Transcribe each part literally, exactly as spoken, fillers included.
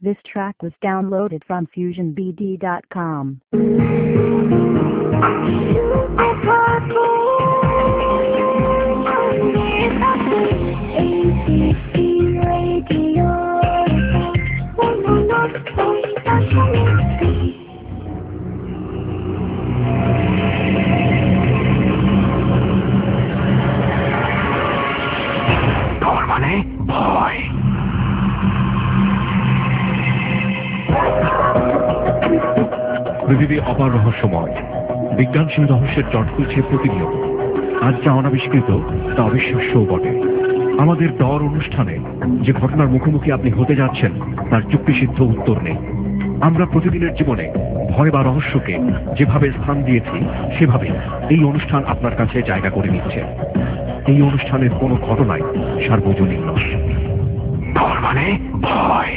This track was downloaded from fusion b d dot com. ভয়। পৃথিবী অপার রহস্যময়, বিজ্ঞান সেই রহস্যের জট খুলছে প্রতিনিয়ত। আজ যা অনাবিষ্কৃত তা অবিশ্বাস্যও বটে। আমাদের ডর অনুষ্ঠানে যে ঘটনার মুখোমুখি আপনি হতে যাচ্ছেন তার যুক্তিসিদ্ধ উত্তর নেই। আমরা প্রতিদিনের জীবনে ভয় বা রহস্যকে যেভাবে স্থান দিয়েছি সেভাবে এই অনুষ্ঠান আপনার কাছে জায়গা করে নিচ্ছে। এই অনুষ্ঠানের কোনো ঘটনাই সার্বজনীন নয়। ডর মানে ভয়।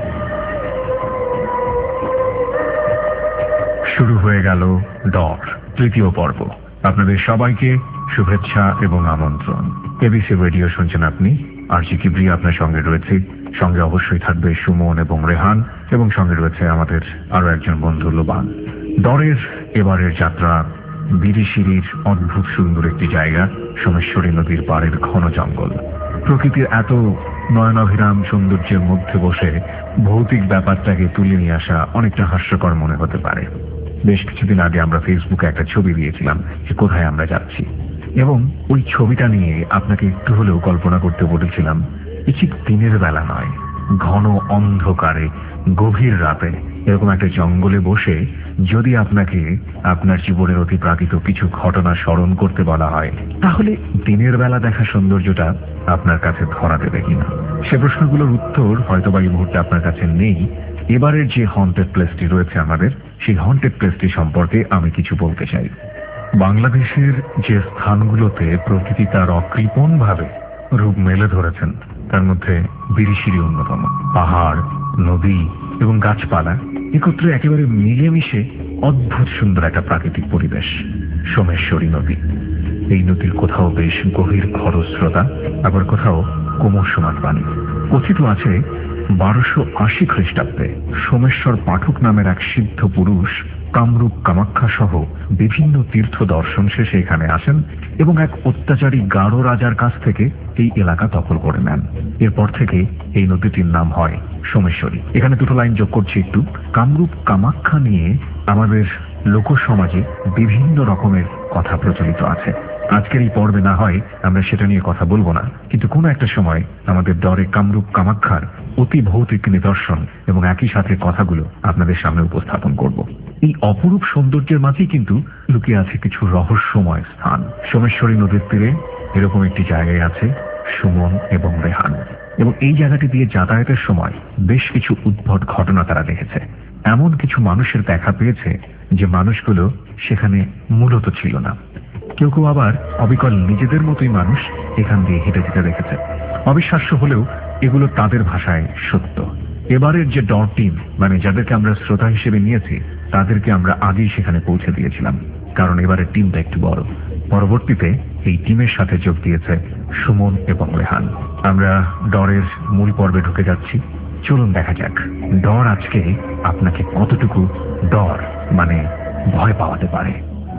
শুরু হয়ে গেল ডর তৃতীয় পর্ব। আপনাদের সবাইকে শুভেচ্ছা এবং আমন্ত্রণ। এবিসি রেডিও শুনছেন আপনি। আরজি কিবরিয়া আপনার সঙ্গে রয়েছে। সঙ্গে অবশ্যই থাকবে সুমন এবং রেহান, এবং সঙ্গে রয়েছে আমাদের আরো একজন বন্ধু লোবান। ডরের এবারের যাত্রা বিরিশিরির অদ্ভুত সুন্দর একটি জায়গা, সোমেশ্বরী নদীর পাড়ের ঘন জঙ্গল। প্রকৃতির এত নয়নাভিরাম সৌন্দর্যের মধ্যে বসে ভৌতিক ব্যাপারটাকে তুলে নিয়ে আসা অনেকটা হাস্যকর মনে হতে পারে। বেশ কিছুদিন আগে আমরা ফেসবুকে একটা ছবি দিয়েছিলাম যে কোথায় আমরা যাচ্ছি, এবং ওই ছবিটা নিয়ে আপনাকে একটু হলেও কল্পনা করতে বলেছিলাম এ ঠিক দিনের বেলা নয়, ঘন অন্ধকারে গভীর রাতে এরকম একটা জঙ্গলে বসে যদি আপনাকে আপনার জীবনের অতিপ্রাকৃত কিছু ঘটনা স্মরণ করতে বলা হয়, তাহলে দিনের বেলা দেখা সৌন্দর্যটা আপনার কাছে ধরা দেবে কিনা, সে প্রশ্নগুলোর উত্তর হয়তো বা এই মুহূর্তে আপনার কাছে নেই। এবারের যে হন্টেড প্লেসটি রয়েছে আমাদের, সেই হন্টেড প্লেসটি সম্পর্কে আমি কিছু বলতে চাই। বাংলাদেশের যে স্থানগুলোতে প্রকৃতি তার অকৃপণ ভাবে রূপ মেলে ধরেছেন তার মধ্যে বিরিশিরি অন্যতম। পাহাড়, নদী এবং গাছপালা একত্রে একেবারে মিলেমিশে অদ্ভুত সুন্দর একটা প্রাকৃতিক পরিবেশ। সোমেশ্বরী নদী, এই নদীর কোথাও বেশ গভীর খরস্রোতা, আবার কোথাও কোমলসমান পানি। কথিত আছে বারোশো আশি খ্রিস্টাব্দে সোমেশ্বর পাঠক নামের এক সিদ্ধ পুরুষ কামরূপ কামাখ্যা সহ বিভিন্ন তীর্থ দর্শন শেষে এখানে আসেন এবং এক অত্যাচারী গাঢ় রাজার কাছ থেকে এই এলাকা দখল করে নেন। এরপর থেকে এই নদীটির নাম হয় সোমেশ্বরী। এখানে দুটো লাইন যোগ করছি একটু। কামরূপ কামাখ্যা নিয়ে আমাদের লোকসমাজে বিভিন্ন রকমের কথা প্রচলিত আছে। আজকের এই পর্বে না হয় আমরা সেটা নিয়ে কথা বলবো না, কিন্তু কোনো একটা সময় আমাদের ডরে কামরূপ কামাখ্যার অতি ভৌতিক নিদর্শন এবং একই সাথে কথাগুলো আপনাদের সামনে উপস্থাপন করব। এই অপরূপ সৌন্দর্যের মাঝেই কিন্তু লুকিয়ে আছে কিছু রহস্যময় স্থান। সোমেশ্বরী নদীর তীরে এরকম একটি জায়গায় আছে সুমন এবং রেহান, এবং এই জায়গাটি দিয়ে যাতায়াতের সময় বেশ কিছু উদ্ভট ঘটনা তারা দেখেছে। এমন কিছু মানুষের দেখা পেয়েছে যে মানুষগুলো সেখানে মূলত ছিল না। কেউ কেউ আবার অবিকল নিজেদের মতোই মানুষ এখান দিয়ে হেঁটে যেতে দেখেছে। অবিশ্বাস্য হলেও এগুলো তাদের ভাষায় সত্য। এবারের যে ডর টিম, মানে যাদেরকে আমরা শ্রোতা হিসেবে নিয়েছি, তাদেরকে আমরা আগেই সেখানে পৌঁছে দিয়েছিলাম, কারণ এবারের টিমটা একটু বড়। পরবর্তীতে এই টিমের সাথে যোগ দিয়েছে সুমন এবং রেহান। আমরা ডরের মূল পর্বে ঢুকে যাচ্ছি। চলুন দেখা যাক ডর আজকে আপনাকে কতটুকু ডর মানে ভয় পাওয়াতে পারে।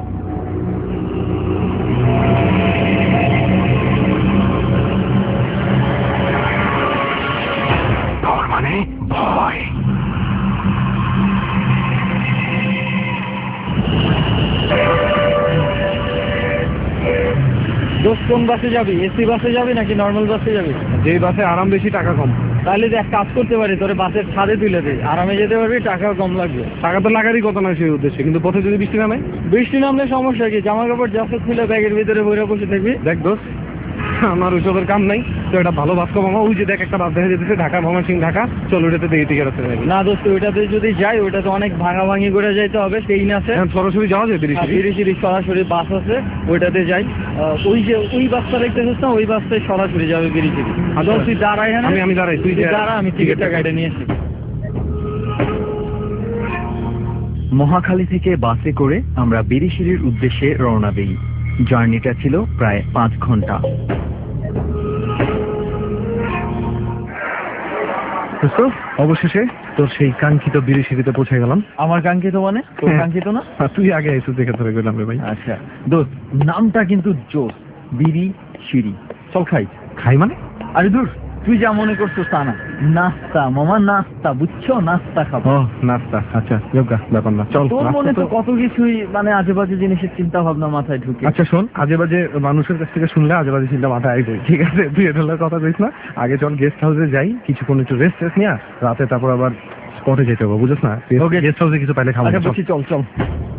ডর মানে ভয়। দোস্ত, কোন বাসে যাবি? এসি বাসে যাবি নাকি নর্মাল বাসে যাবি? যে বাসে আরাম বেশি, টাকা কম। তাহলে এক কাজ করতে পারি, তোরে বাসের ছাদে তুলে দিই, আরামে যেতে পারবি, টাকাও কম লাগবে। টাকা তো লাগারই কথা নয় সেই উদ্দেশ্যে, কিন্তু পথে যদি বৃষ্টি নামে? বৃষ্টি নামলে সমস্যা কি? জামা কাপড় জাস্ট খুলে ব্যাগের ভিতরে বইরা বসে থাকবি। দেখ দোস্ত, আমার ওইসবের কাম নাই। তো একটা ভালো বাস কমামা, ওই যে দেখ একটা বাস দেখা যেতেছে ঢাকা ময়মনসিংহ ঢাকা, চল ওইটাতে দেখে টিকে রাখতে যাবি। না দোস্ত, ওইটাতে যদি যাই ওইটাতে অনেক ভাঙা ভাঙি করে যাইতে হবে। ট্রেন আছে, সরাসরি যাওয়া যায় বিরিশিরি? বিরিশিরি সরাসরি বাস আছে, ওইটাতে যাই। ওই যে ওই বাসটা দেখতেছিস না, ওই বাসটাই সরাসরি যাবে বিরিশিরি। তুই দাঁড়াই, হ্যাঁ আমি দাঁড়াই, তুই দাঁড়া, আমি টিকিটটা কেটে নিয়ে আসি। মহাখালী থেকে বাসে করে আমরা বিরিশিরির উদ্দেশ্যে রওনা দিই। জার্নিটা ছিল প্রায় পাঁচ ঘন্টা। তো অবশেষে তোর সেই কাঙ্ক্ষিত বিরিশিরিতে পৌঁছে গেলাম। আমার কাঙ্ক্ষিত মানে তোর কাঙ্ক্ষিত না? তুই আগে এসে দেখে ধরে গেলাম রে ভাই। আচ্ছা দোস্ত, নামটা কিন্তু জোস, বিড়ি সিঁড়ি। চল খাই। খাই মানে? আরে দূর, তুই যা মনে করছো তা না, নাস্তা মামা, নাস্তা, বুঝছো? নাস্তা খাবো। ও নাস্তা, আচ্ছা যোগা ব্যাপার না, চল। তোর মনে তো কত কিছুই মানে আজে বাজে জিনিসের চিন্তা ভাবনা মাথায় ঢুকে। আচ্ছা শোন, আজে বাজে মানুষের কাছ থেকে শুনলে আজে বাজে চিন্তা মাথায় আসবে, ঠিক আছে? তুই এটা কথা বলিস না। আগে চল গেস্ট হাউসে যাই, কিছুক্ষণ একটু রেস্ট টেস্ট নিয়ে রাতে তারপর আবার স্পটে যেতে হবে, বুঝছ না? গেস্ট হাউসে কিছু পাইলে খাবো। আচ্ছা বলছি, চল চল।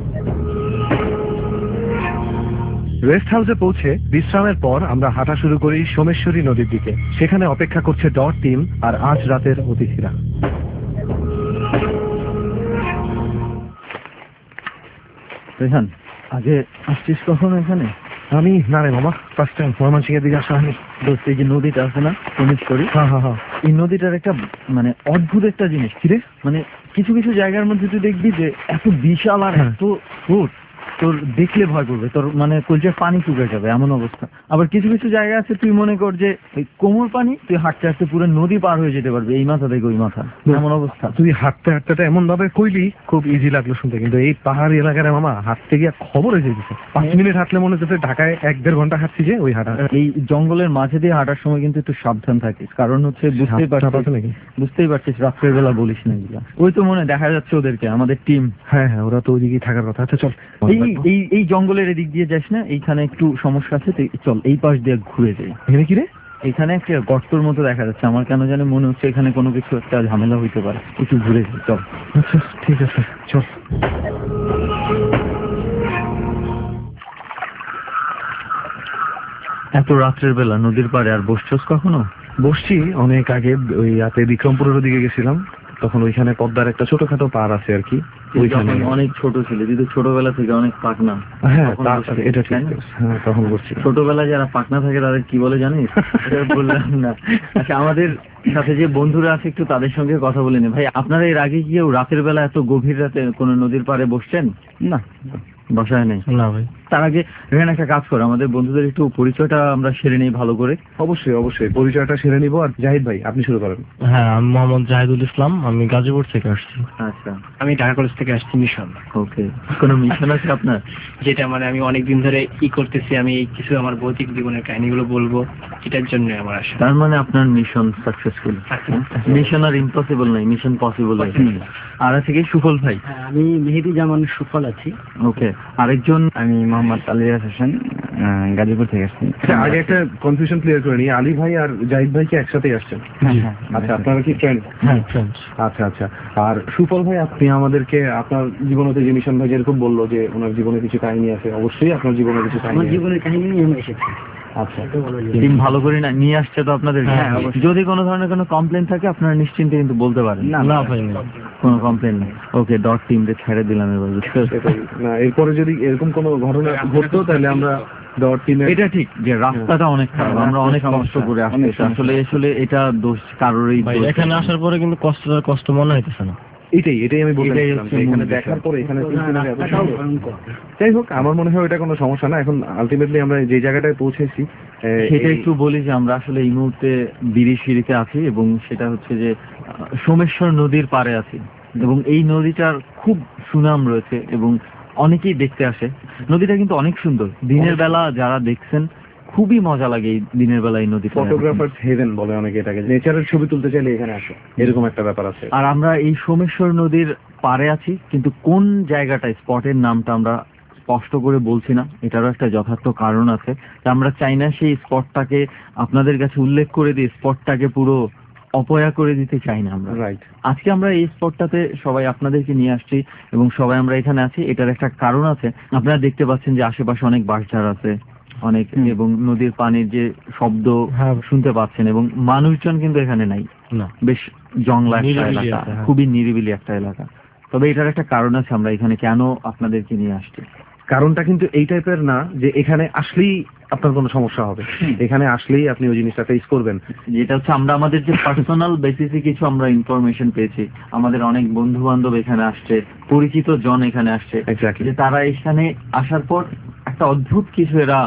রেস্ট হাউসে পৌঁছে বিশ্রামের পর আমরা হাঁটা শুরু করি সোমেশ্বরী নদীর দিকে। সেখানে অপেক্ষা করছে ডট টিম আর আজ রাতের অতিথিরা। রেহান, আগে আসছিস কখনো এখানে? আমি না রে মামা, ফার্স্ট টাইম ময়মনসিংহের দিকে আসা হয়নি। দোস্ত, এই যে নদীটা আছে না সোমেশ্বরী, হ্যাঁ হ্যাঁ হ্যাঁ, এই নদীটার একটা মানে অদ্ভুত একটা জিনিস কি রে, মানে কিছু কিছু জায়গার মধ্যে তুই দেখবি যে এত বিশাল আর এত ফুট, তোর দেখলে ভয় করবে, তোর মানে কলজার পানি চুকে যাবে এমন অবস্থা। আবার কিছু কিছু জায়গা আছে তুই মনে কর যে ওই কোমর পানি, তুই হাঁটতে হাঁটতে পুরো নদী পার হয়ে যেতে পারবে, এই মাথা থেকে ওই মাথা, এমন অবস্থা। তুই হাঁটতে হাঁটতে এমন ভাবে কইলি, খুব ইজি লাগলো শুনতে, কিন্তু এই পাহাড়ি এলাকার মামা হাঁটতে গিয়ে খবর হয়ে যেতেছে। পাঁচ মিনিট হাঁটলে মনে হচ্ছে ঢাকায় এক দেড় ঘন্টা হাঁটছি যে ওই হাঁটা। এই জঙ্গলের মাঝে দিয়ে হাঁটার সময় কিন্তু একটু সাবধান থাকিস, কারণ হচ্ছে বুঝতেই পারছিস নাকি বুঝতেই পারছিস রাত্রের বেলা বলিস না এগুলা। ওই তো মনে দেখা যাচ্ছে ওদেরকে, আমাদের টিম। হ্যাঁ হ্যাঁ, ওরা তো ওইদিকেই থাকার কথা। আচ্ছা চল, এই এই এই জঙ্গলের এদিক দিয়ে যাস না, এইখানে একটু সমস্যা আছে, তুই চল এই পাশ দিয়ে ঘুরে যাই। এখানে কি রে? এখানে একটা গর্তর মতো দেখা যাচ্ছে, আমার কেন জানি মনে হচ্ছে এখানে কোনো কিছু একটা ঝামেলা হইতে পারে, একটু ঘুরে যাই চল। আচ্ছা ঠিক আছে চল। এত রাত্রের বেলা নদীর পাড়ে আর বসছস কখনো? বসছি অনেক আগে, ওই রাতে বিক্রমপুরের দিকে গেছিলাম, তখন ওইখানে পদ্মার একটা ছোটখাটো পাড় আছে আর কি, ওইখানে অনেক ছোট ছিল, কিন্তু ছোটবেলা থেকে অনেক পাকনা। হ্যাঁ এটা ঠিক, হ্যাঁ তখন বসছি। ছোটবেলায় যারা পাকনা থাকে তাদের কি বলে জানিস? বললাম না। আচ্ছা, আমাদের সাথে যে বন্ধুরা আছে একটু তাদের সঙ্গে কথা বলে নি। ভাই, আপনারা এর আগে কি কেউ রাতের বেলা এত গভীর রাতে কোনো নদীর পাড়ে বসছেন? না, বসায় নেই না ভাই। তার আগে রেহান একটা কাজ করো, আমাদের বন্ধুদের একটু পরিচয়টা আমরা সেরে নিই ভালো করে। অবশ্যই অবশ্যই, পরিচয়টা সেরে নিব। আর জাহিদ ভাই, আপনি শুরু করেন। হ্যাঁ, আমি মোহাম্মদ জাহিদুল ইসলাম, আমি গাজীপুর থেকে আসছি। আচ্ছা, আমি ঢাকা কলেজ থেকে আসছি মিশন। ওকে, কোনো মিশন আছে আপনার? যেটা মানে আমি অনেকদিন ধরে ই করতেছি, আমি কিছু আমার ভৌতিক জীবনের কাহিনীগুলো বলবো, এটার জন্য আমার আসা। তার মানে আপনার মিশন সাকসেসফুল। মিশন আর ইম্পসিবল নাই, মিশন পসিবল হয়েছে। আর আছে কি সুফল ভাই? আমি মেহেদি জামান সুফল আছি। ওকে, আরেকজন? আমি মোহাম্মদ আলিয়াস হোসেন, গাজীপুর থেকে আসছি। আগে একটা কনফিউশন ক্লিয়ার করে নিই, আলী ভাই আর জাহিদ ভাই কি একসাথেই আসছেন? আচ্ছা, আপনারা কি ফ্রেন্ড? হ্যাঁ ফ্রেন্ড। আচ্ছা আচ্ছা। আর সুফল ভাই, আপনি আমাদেরকে আপনার জীবনে যে মিশন ভাই যেরকম বললো যে ওনার জীবনে কিছু কাহিনী আছে, অবশ্যই আপনার জীবনে কিছু কাহিনী। আমার জীবনের কাহিনী নিয়ে আমি এসেছি। আচ্ছা, টিম ভালো করে না নিয়ে আসছে তো আপনাদের। যদি কোনো ধরনের কোনো কমপ্লেন থাকে আপনারা নিশ্চিন্তে কিন্তু বলতে পারেন। না ভাই, কোনো কমপ্লেন নেই। ওকে, ডট টিমকে ছেড়ে দিলাম এবার। না, এরপরে যদি এরকম কোনো ঘটনা ঘটতো তাহলে আমরা ডট টিমে। এটা ঠিক যে রাস্তাটা অনেক খারাপ, আমরা অনেক কষ্ট করে আসছি, আসলে আসলে এটা দোষ কারোরই। এখানে আসার পরে কিন্তু কষ্টটা কষ্ট মনে হইতেছে না। এটাই এটাই আমি বলতে চাইছিলাম, এখানে দেখার পরে এখানে যাই হোক, আমার মনে হয় এটা কোনো সমস্যা না। এখন আলটিমেটলি আমরা যে জায়গাটায় পৌঁছেছি সেটা একটু বলি যে আমরা আসলে এই মুহূর্তে বিরিশিরিতে আছি, এবং সেটা হচ্ছে যে সোমেশ্বর নদীর পাড়ে আছি, এবং এই নদীটার খুব সুনাম রয়েছে এবং অনেকেই দেখতে আসে। নদীটা কিন্তু অনেক সুন্দর, দিনের বেলা যারা দেখছেন খুবই মজা লাগে এই দিনের বেলা এই নদী। ফটোগ্রাফার্স হেভেন বলে অনেকে এটাকে, নেচারের ছবি তুলতে চাইলে এখানে আসো, এরকম একটা ব্যাপার আছে। আর আমরা এই সোমেশ্বর নদীর পাড়ে আছি, কিন্তু কোন জায়গাটায়, স্পটের নামটা আমরা স্পষ্ট করে বলছি না, এটারও একটা যথার্থ কারণ আছে। আমরা চাই না সেই স্পটটাকে আপনাদের কাছে উল্লেখ করে দিয়ে স্পটটাকে পুরো অপয়া করে দিতে চাই না আমরা। রাইট, আজকে আমরা এই স্পটটাতে সবাই আপনাদেরকে নিয়ে আসছি এবং সবাই আমরা এখানে আছি, এটার একটা কারণ আছে। আপনারা দেখতে পাচ্ছেন যে আশেপাশে অনেক বাঁশঝাড় আছে অনেক, এবং নদীর পানির যে শব্দ শুনতে পাচ্ছেন, এবং মানুষজন কিন্তু এখানে নাই, বেশ জংলা একটা এলাকা, খুবই নিরিবিলি একটা এলাকা। তবে এটার একটা কারণ আছে আমরা এখানে কেন আপনাদেরকে নিয়ে আসছি। কারণটা কিন্তু এই টাইপের না যে এখানে আসলেই আপনার কোনো সমস্যা হবে, এখানে আসলেই আপনি ওই জিনিসটা ফেস করবেন। যেটা হচ্ছে আমরা আমাদের যে পার্সোনাল বেসিসে কিছু আমরা ইনফরমেশন পেয়েছি, আমাদের অনেক বন্ধু বান্ধব এখানে আসছে, পরিচিত জন এখানে আসছে, যে তারা এখানে আসার পর একটা অদ্ভুত কিছু এরা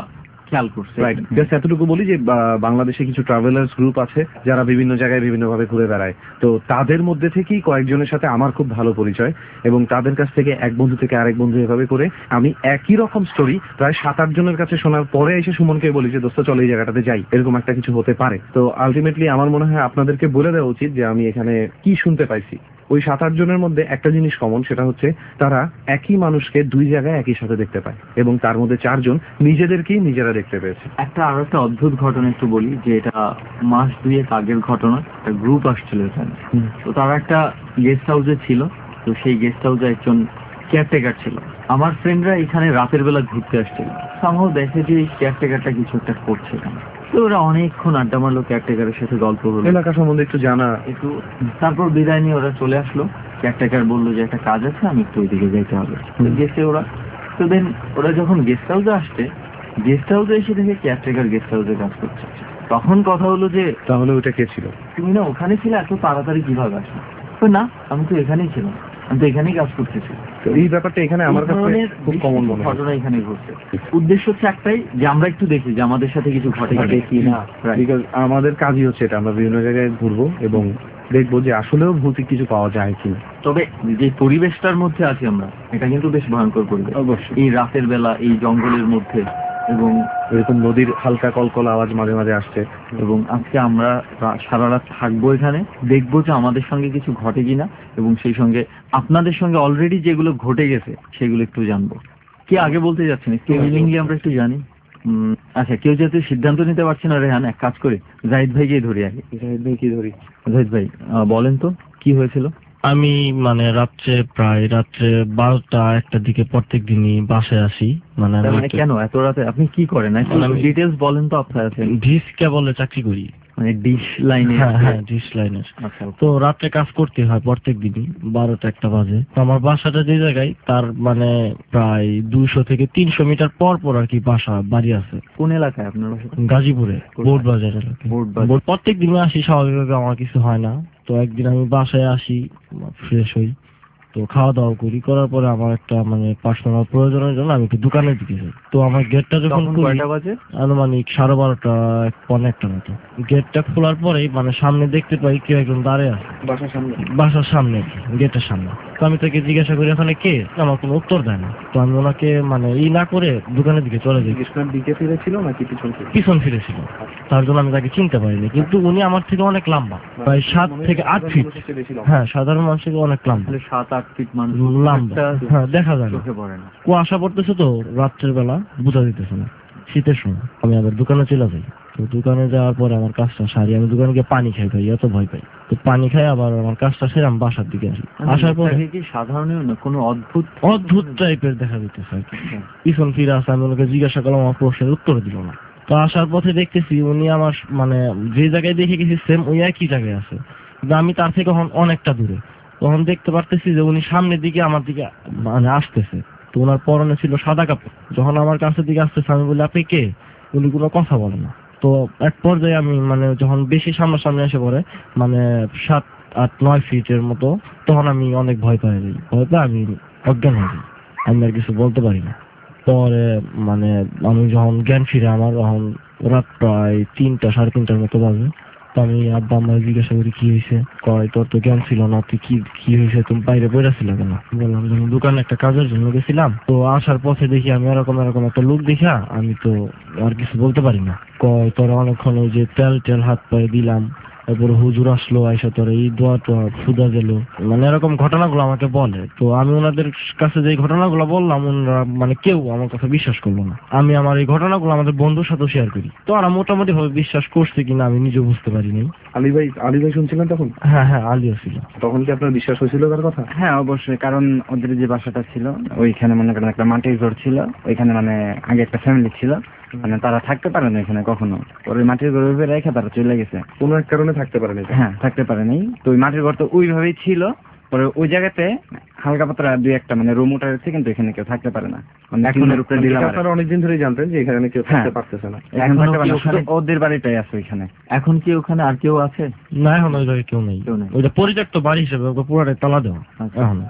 খেয়াল করছে। রাইট, জাস্ট এতটুকু বলি যে বা- বাংলাদেশে কিছু ট্রাভেলার্স গ্রুপ আছে যারা বিভিন্ন জায়গায় বিভিন্ন ভাবে ঘুরে বেড়ায়, তো তাদের মধ্যে থেকেই কয়েকজনের সাথে আমার খুব ভালো পরিচয়, এবং তাদের কাছ থেকে এক বন্ধু থেকে আরেক বন্ধু এভাবে করে আমি একই রকম স্টোরি প্রায় সাত আট জনের কাছে শোনার পরে এসে সুমনকে বলি যে দোস্ত চলো এই জায়গাটাতে যাই, এরকম একটা কিছু হতে পারে। তো আলটিমেটলি আমার মনে হয় আপনাদেরকে বলে দেওয়া উচিত যে আমি এখানে কি শুনতে পাইছি। ওই সাত আট জনের মধ্যে একটা জিনিস কমন, সেটা হচ্ছে তারা একই মানুষকে দুই জায়গায় একই সাথে দেখতে পায়, এবং তার মধ্যে চারজন নিজেদেরকেই নিজেরা দেখতে পেয়েছে। একটা আরো একটা অদ্ভুত ঘটনা একটু বলি, যে এটা মাস দুয়েক আগের ঘটনা। একটা গ্রুপ আসছিল এখানে, তো তারা একটা গেস্ট হাউসে ছিল। তো সেই গেস্ট হাউসে একজন কেয়ারটেকার ছিল। আমার ফ্রেন্ডরা এখানে রাতের বেলা ঘুরতে আসছিল, সামহাও দেখে যে এই কেয়ারটেকারটা কিছু একটা করছে এখানে। তো ওরা অনেকক্ষণ আড্ডা মারলো, কেয়ারটেকারের সাথে গল্প হলো, এলাকা সম্বন্ধে একটু জানা একটু। তারপর বিদায় নিয়ে ওরা চলে আসলো। কেয়ারটেকার বললো যে একটা কাজ আছে, আমি একটু ওইদিকে যাইতে হবে। তো গেছে ওরা। তো দেন ওরা যখন গেস্ট হাউসে আসছে, গেস্ট হাউসে এসে দেখে কেয়ারটেকার গেস্ট হাউসে কাজ করছে। তখন কথা হলো যে তাহলে ওটা কে ছিল? তুমি না ওখানে ছিলে, এত তাড়াতাড়ি কিভাবে আসলো? তো না, আমি তো এখানেই ছিলাম, আমি তো এখানেই কাজ করতেছি। তো এই ব্যাপারটা এখানে আমার কাছে খুব কমন মনে হয়। ঘটনা এখানে ঘটছে। উদ্দেশ্য হচ্ছে একটাই, যে আমরা একটু দেখি যে আমাদের সাথে কিছু ঘটে কি না। বিকজ আমাদের কাজই হচ্ছে এটা, আমরা বিভিন্ন জায়গায় ঘুরবো এবং দেখবো যে আসলেও ভৌতিক কিছু পাওয়া যায় কিনা। তবে যে পরিবেশটার মধ্যে আছি আমরা, এটা কিন্তু বেশ ভয়ঙ্কর পরিবেশ। অবশ্যই এই রাতের বেলা এই জঙ্গলের মধ্যে, এবং এরকম নদীর হালকা কলকল আওয়াজ মাঝে মাঝে আসছে। এবং আজকে আমরা রা- সারা রাত থাকবো এখানে, দেখবো যে আমাদের সঙ্গে কিছু ঘটে কিনা, এবং সেই সঙ্গে আপনাদের সঙ্গে অলরেডি যেগুলো ঘটে গেছে সেগুলো একটু জানবো। কি আগে বলতে যাচ্ছেন, স্কেলিংলি আমরা একটু জানি। উম, আচ্ছা, কেউ যেহেতু সিদ্ধান্ত নিতে পারছে না, রেহান এক কাজ করে জাহিদ ভাইকেই ধরি আগে। জাহিদ ভাই কি ধরি? জাহিদ ভাই আহ, বলেন তো কি হয়েছিল। আমি মানে রাত্রে প্রায় রাত্রে বারোটা একটা দিকে প্রত্যেক দিনই বাসায় আসি। মানে তার আমি মানে একটা কেন এত রাতে আপনি কি করেন, ডিটেলস বলেন তো। আপনার আছেন ডিশ কেবলে চাকরি করি, মানে ডিশ লাইনে? হ্যাঁ হ্যাঁ ডিশ লাইনের। আচ্ছা, তো রাত্রে কাজ করতে হয় প্রত্যেক দিনই, বারোটা একটা বাজে। তো আমার বাসাটা যে জায়গায়, তার মানে প্রায় দুইশো থেকে তিনশো মিটার পর পর আর কি বাসা বাড়ি আছে। কোন এলাকায় আপনার বাসা? গাজীপুরে বোর্ড বাজার এলাকায়। বোর্ড বাজার। প্রত্যেক দিনই আসি, স্বাভাবিকভাবে আমার কিছু হয় না। তো একদিন আমি বাসায় আসি, ফ্রেশ হই, তো খাওয়া দাওয়া করি, করার পরে আমার একটা মানে পার্সোনাল প্রয়োজনের জন্য আমি একটু দোকানের দিকে যাই। তো আমার গেটটা যখন তখন খুলি, কয়টা বাজে? আনুমানিক সাড়ে বারোটা পনেরো একটা মতো। গেটটা খোলার পরেই মানে সামনে দেখতে পাই কেউ একজন দাঁড়িয়ে আছে বাসার সামনে? বাসার সামনে, গেটের সামনে। তো আমি তাকে জিজ্ঞাসা করি ওখানে কে, আমার কোনো উত্তর দেয় না। তো আমি ওনাকে মানে ই না করে দোকানের দিকে চলে যাই। কৃষ্ণার দিকে ফিরেছিল নাকি পিছন ফিরে? পিছন ফিরেছিল, তার জন্য আমি তাকে চিনতে পারিনি। কিন্তু উনি আমার থেকে অনেক লম্বা, প্রায় সাত থেকে আট ফিট। হ্যাঁ, সাধারণ মানুষ থেকে অনেক লম্বা, তাহলে সাত আট ফিট মানুষ লম্বা। হ্যাঁ, দেখা যায় না, চোখে পড়ে না। কুয়াশা পড়তেছে তো রাত্রের বেলা, বোঝা দিতেছে না। শীতের সময় আমি আবার দোকানে চলে যাই। তো দোকানে যাওয়ার পরে আমার কাজটা সারি, আমি দোকানে গিয়ে পানি খাই, ভাই এত ভয় পাই। তো পানি খাই, আবার আমার কাজটা সেরে আমি বাসার দিকে আসি। আসার পরে কি সাধারণ না, কোনো অদ্ভুত অদ্ভুত টাইপের দেখা দিতেছে আর কি। পিছন ফিরে আসে, আমি ওনাকে জিজ্ঞাসা করলাম, আমার প্রশ্নের উত্তর দিল না। তো আসার পথে দেখতেছি উনি আমার মানে যে জায়গায় দেখে গেছি সেম ওই একই জায়গায় আছে, কিন্তু আমি তার থেকে এখন অনেকটা দূরে। তখন দেখতে পারতেছি যে উনি সামনের দিকে আমার দিকে মানে আসতেছে। তো ওনার পরনে ছিল সাদা কাপড়। যখন আমার কাছের দিকে আসতেছে, আমি বলি আপনি কে? উনি কোনো কথা বলে না। তো এক পর্যায়ে আমি মানে যখন বেশি সামনাসামনি এসে পড়ে, মানে সাত আট নয় ফিটের মতো, তখন আমি অনেক ভয় পাই যাই। ভয় পাই আমি অজ্ঞান হয়ে যাই, আমি আর কিছু বলতে পারি না। পরে মানে আমি যখন জ্ঞান ফিরে আমার, তখন রাত প্রায় তিনটা সাড়ে তিনটার মতো বাজে। তো আমি আব্বা আমার জিজ্ঞাসা করি কি হয়েছে, কয় তোর তো জ্ঞান ছিল না, তুই কি কি হয়েছে, তুমি বাইরে বইরা ছিল কেন? বললাম যে আমি দোকানে একটা কাজের জন্য গেছিলাম, তো আসার পথে দেখি আমি এরকম এরকম একটা লোক দেখা, আমি তো আর কিছু বলতে পারি না। কয় তোর অনেকক্ষণ ওই যে তেল টেল হাত পায়ে দিলাম, তারপরে হুজুর আসলো, আইসা তোর এই দোয়া টোয়া ফুদা গেল, মানে এরকম ঘটনাগুলো আমাকে বলে। তো আমি ওনাদের কাছে যে ঘটনাগুলো বললাম, ওনারা মানে কেউ আমার কথা বিশ্বাস করলো না। আমি আমার এই ঘটনাগুলো আমাদের বন্ধুর সাথে শেয়ার করি, তো ওরা মোটামুটি ভাবে বিশ্বাস করছে কিনা আমি নিজেও বুঝতে পারিনি। আলী ভাই, আলী ভাই শুনছিলেন তখন? হ্যাঁ হ্যাঁ, আলিও ছিল। তখন কি আপনার বিশ্বাস হয়েছিল তার কথা? হ্যাঁ অবশ্যই, কারণ ওদের যে বাসাটা ছিল ওইখানে মনে করেন একটা মাটির ঘর ছিল, ওইখানে মানে আগে একটা ফ্যামিলি ছিল, মানে তারা থাকতে পারে না এখানে কখনো। ওই মাটির ঘর ওইভাবে রেখে তারা চলে গেছে, কোনো এক কারণে থাকতে পারেনি। হ্যাঁ থাকতে পারেনি। তো ওই মাটির ঘর তো ওইভাবেই ছিল, পরে ওই জায়গাতে হালকা পাতলা দুই একটা মানে রুম উঠা গেছে, কিন্তু এখানে কেউ থাকতে পারে না। এখন উপরে দিলাম, আপনারা অনেকদিন ধরেই জানতেন যে এখানে কেউ থাকতে পারতেছে না। এখন থাকতে পারে না, শুধু ওদের বাড়িটাই আছে ওইখানে। এখন কি ওখানে আর কেউ আছে? না, এখন ওই জায়গায় কেউ নেই। ওইটা পরিত্যক্ত বাড়ি হিসেবে পুরোটাই তালা দেওয়া এখন।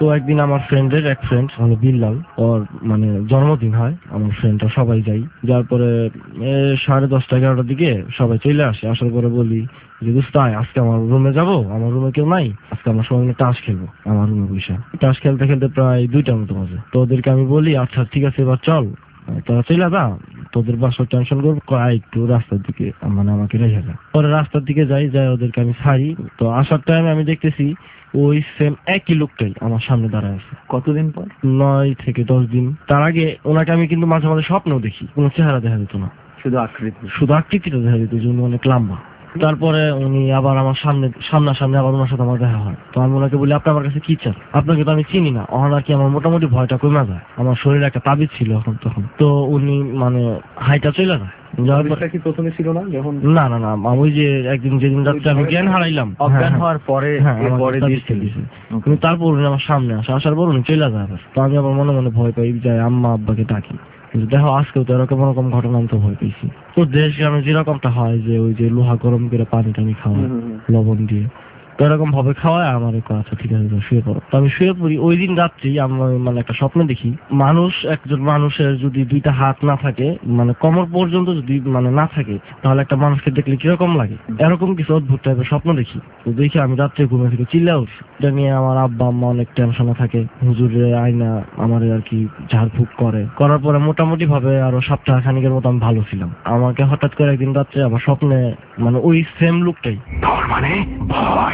তো একদিন আমার ফ্রেন্ডের এক ফ্রেন্ড মানে বিল্লাল, ওর মানে জন্মদিন হয়, আমার ফ্রেন্ডরা সবাই যাই, যার পরে সাড়ে দশটা এগারোটার দিকে সবাই চলে আসে। আসার পরে বলি যে দোস্ত আয়, আজকে আমার রুমে যাবো, আমার রুমে কেউ নাই, আজকে আমরা সবাই মিলে টাস খেলবো আমার রুমে বসে। টাস খেলতে খেলতে প্রায় দুইটার মতো বাজে। তো ওদেরকে আমি বলি আচ্ছা ঠিক আছে এবার চল, তোরা চলে যা, তোদের বাসার টেনশন করবো, একটু রাস্তার দিকে মানে আমাকে রেখে যা। পরে রাস্তার দিকে যাই, যাই ওদেরকে আমি ছাড়ি। তো আসার টাইমে আমি দেখতেছি ওই সেম একই লোকটাই আমার সামনে দাঁড়ায় আছে। কতদিন পর? নয় থেকে দশ দিন। তার আগে ওনাকে আমি কিন্তু মাঝে মাঝে স্বপ্নেও দেখি, কোনো চেহারা দেখা যেত না, শুধু আকৃতি, শুধু আকৃতিটা দেখা যেত যে উনি অনেক লম্বা। তারপরে উনি আবার আমার সামনে সামনাসামনি আবার ওনার সাথে আমার দেখা হয়। তো আমি ওনাকে বলি আপনি আমার কাছে কি চান, আপনাকে তো আমি চিনি না। ওনার কি আমার মোটামুটি ভয়টা কমে যায়, আমার শরীরে একটা তাবিজ ছিল এখন তখন। তো উনি মানে হাইটা চলে যায়। প্রথমে ছিল না যখন? না না না, ওই যে একদিন যেদিন রাত্রে আমি জ্ঞান হারাইলাম, অজ্ঞান হওয়ার পরে কিন্তু তারপর উনি আমার সামনে আসে, আসার পর উনি চলে যায়। তো আমি আবার মনে মনে ভয় পাই, যাই আম্মা আব্বাকে ডাকি। দেখো আজকেও তো এরকম এরকম ঘটনা আমি তো ভয় পেয়েছি। তো দেশ গ্রামে যেরকমটা হয় যে ওই যে লোহা গরম করে পানি টানি খাওয়া লবণ দিয়ে, তো এরকম ভাবে খাওয়ায় আমার আচ্ছা ঠিক আছে শুয়ে পড়ো। তো আমি শুয়ে পড়ি। ওই দিন রাত্রি আমি মানে একটা স্বপ্নে দেখি, মানুষ একজন মানুষের যদি দুইটা হাত না থাকে, মানে কোমর পর্যন্ত যদি মানে না থাকে, তাহলে একটা মানুষকে দেখলে কিরকম লাগে, এরকম কিছু অদ্ভুত টাইপের স্বপ্ন দেখি। তো দেখি আমি রাত্রে ঘুমে থেকে চিল্লা উঠি। এটা নিয়ে আমার আব্বা আম্মা অনেক টেনশনে থাকে, হুজুরে আয়না আমার আর কি ঝাড়ফুঁক করে। করার পরে মোটামুটি ভাবে আরো সপ্তাহ খানিকের মতো আমি ভালো ছিলাম। আমাকে হঠাৎ করে একদিন রাত্রে আমার স্বপ্নে মানে ওই সেম লুকটাই। তার মানে ভয়।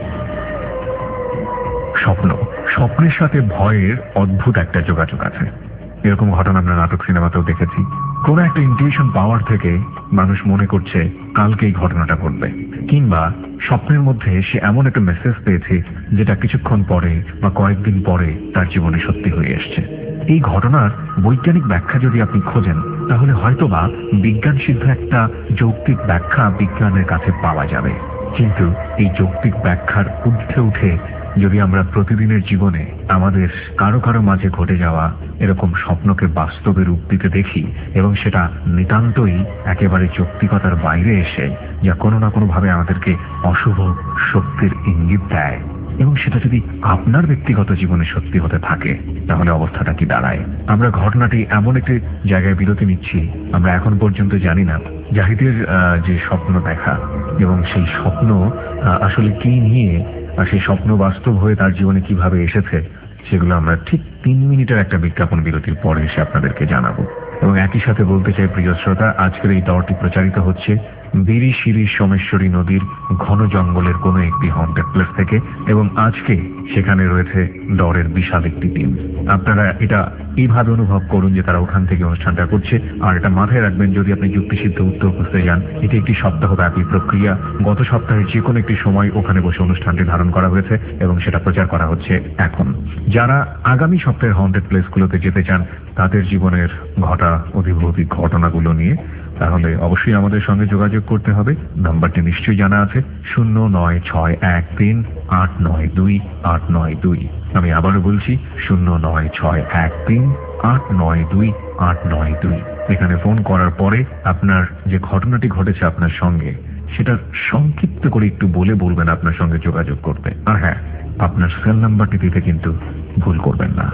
স্বপ্ন, স্বপ্নের সাথে ভয়ের অদ্ভুত একটা যোগাযোগ আছে। এরকম ঘটনা আমরা নাটক সিনেমাতেও দেখেছি। কোন একটা ইনটিউশন পাওয়ার থেকে মানুষ মনে করছে কালকে এই ঘটনাটা ঘটবে, কিংবা স্বপ্নের মধ্যে সে এমন একটা মেসেজ পেয়েছে যেটা কিছুক্ষণ পরে বা কয়েকদিন পরে তার জীবনে সত্যি হয়ে এসছে। এই ঘটনার বৈজ্ঞানিক ব্যাখ্যা যদি আপনি খোঁজেন, তাহলে হয়তোবা বিজ্ঞান সিদ্ধ একটা যৌক্তিক ব্যাখ্যা বিজ্ঞানের কাছে পাওয়া যাবে। কিন্তু এই যৌক্তিক ব্যাখ্যার ঊর্ধ্বে উঠে যদি আমরা প্রতিদিনের জীবনে আমাদের কারো কারো মাঝে ঘটে যাওয়া এরকম স্বপ্নকে বাস্তবে রূপ দিতে দেখি, এবং সেটা নিতান্তই একেবারে যৌক্তিকতার বাইরে এসে যা কোনো না কোনো ভাবে আমাদেরকে অশুভ শক্তির ইঙ্গিত দেয়, এবং সেটা যদি আপনার ব্যক্তিগত জীবনে সত্যি হতে থাকে, তাহলে অবস্থাটা কি দাঁড়ায়। আমরা ঘটনাটি এমন একটি জায়গায় বিরতি নিচ্ছি, আমরা এখন পর্যন্ত জানি না জাহিদের যে স্বপ্ন দেখা এবং সেই স্বপ্ন আসলে কি নিয়ে, আর সেই স্বপ্ন বাস্তব হয়ে তার জীবনে কিভাবে এসেছে, সেগুলো আমরা ঠিক তিন মিনিটের একটা বিজ্ঞাপন বিরতির পরে এসে আপনাদেরকে জানাবো। এবং একই সাথে বলতে চাই প্রিয় শ্রোতা, আজকের এই দরটি প্রচারিত হচ্ছে বিরি শিরি সোমেশ্বরী নদীর ঘন জঙ্গলের কোনো একটি হন্টেড প্লেস থেকে, এবং আজকে সেখানে রয়েছে দরের বিশাল একটি টিম। আপনারা এটা এইভাবে অনুভব করুন যে তারা ওখান থেকে অনুষ্ঠানটা করছে। আর এটা মাথায় রাখবেন, যদি আপনি যুক্তিসিদ্ধ উত্তর খুঁজতে যান, এটি একটি সপ্তাহব্যাপী প্রক্রিয়া। গত সপ্তাহে যে কোনো একটি সময় ওখানে বসে অনুষ্ঠানটি ধারণ করা হয়েছে এবং সেটা প্রচার করা হচ্ছে এখন। যারা আগামী সপ্তাহের হন্টেড প্লেসগুলোতে যেতে চান তাদের জীবনের ঘটা অধিভৌতিক ঘটনাগুলো নিয়ে, তাহলে অবশ্যই আমাদের সঙ্গে যোগাযোগ করতে হবে। নাম্বারটি নিশ্চয়ই জানা আছে, শূন্য নয় ছয় এক তিন আট নয় দুই আট নয় দুই। আমি আবারও বলছি, শূন্য নয় ছয় এক তিন আট নয় দুই আট নয় দুই। এখানে ফোন করার পরে আপনার যে ঘটনাটি ঘটেছে আপনার সঙ্গে, সেটা সংক্ষিপ্ত করে একটু বলে বলবেন আপনার সঙ্গে যোগাযোগ করতে। আর হ্যাঁ, আপনার সেল নাম্বারটি দিতে কিন্তু ভুল করবেন না।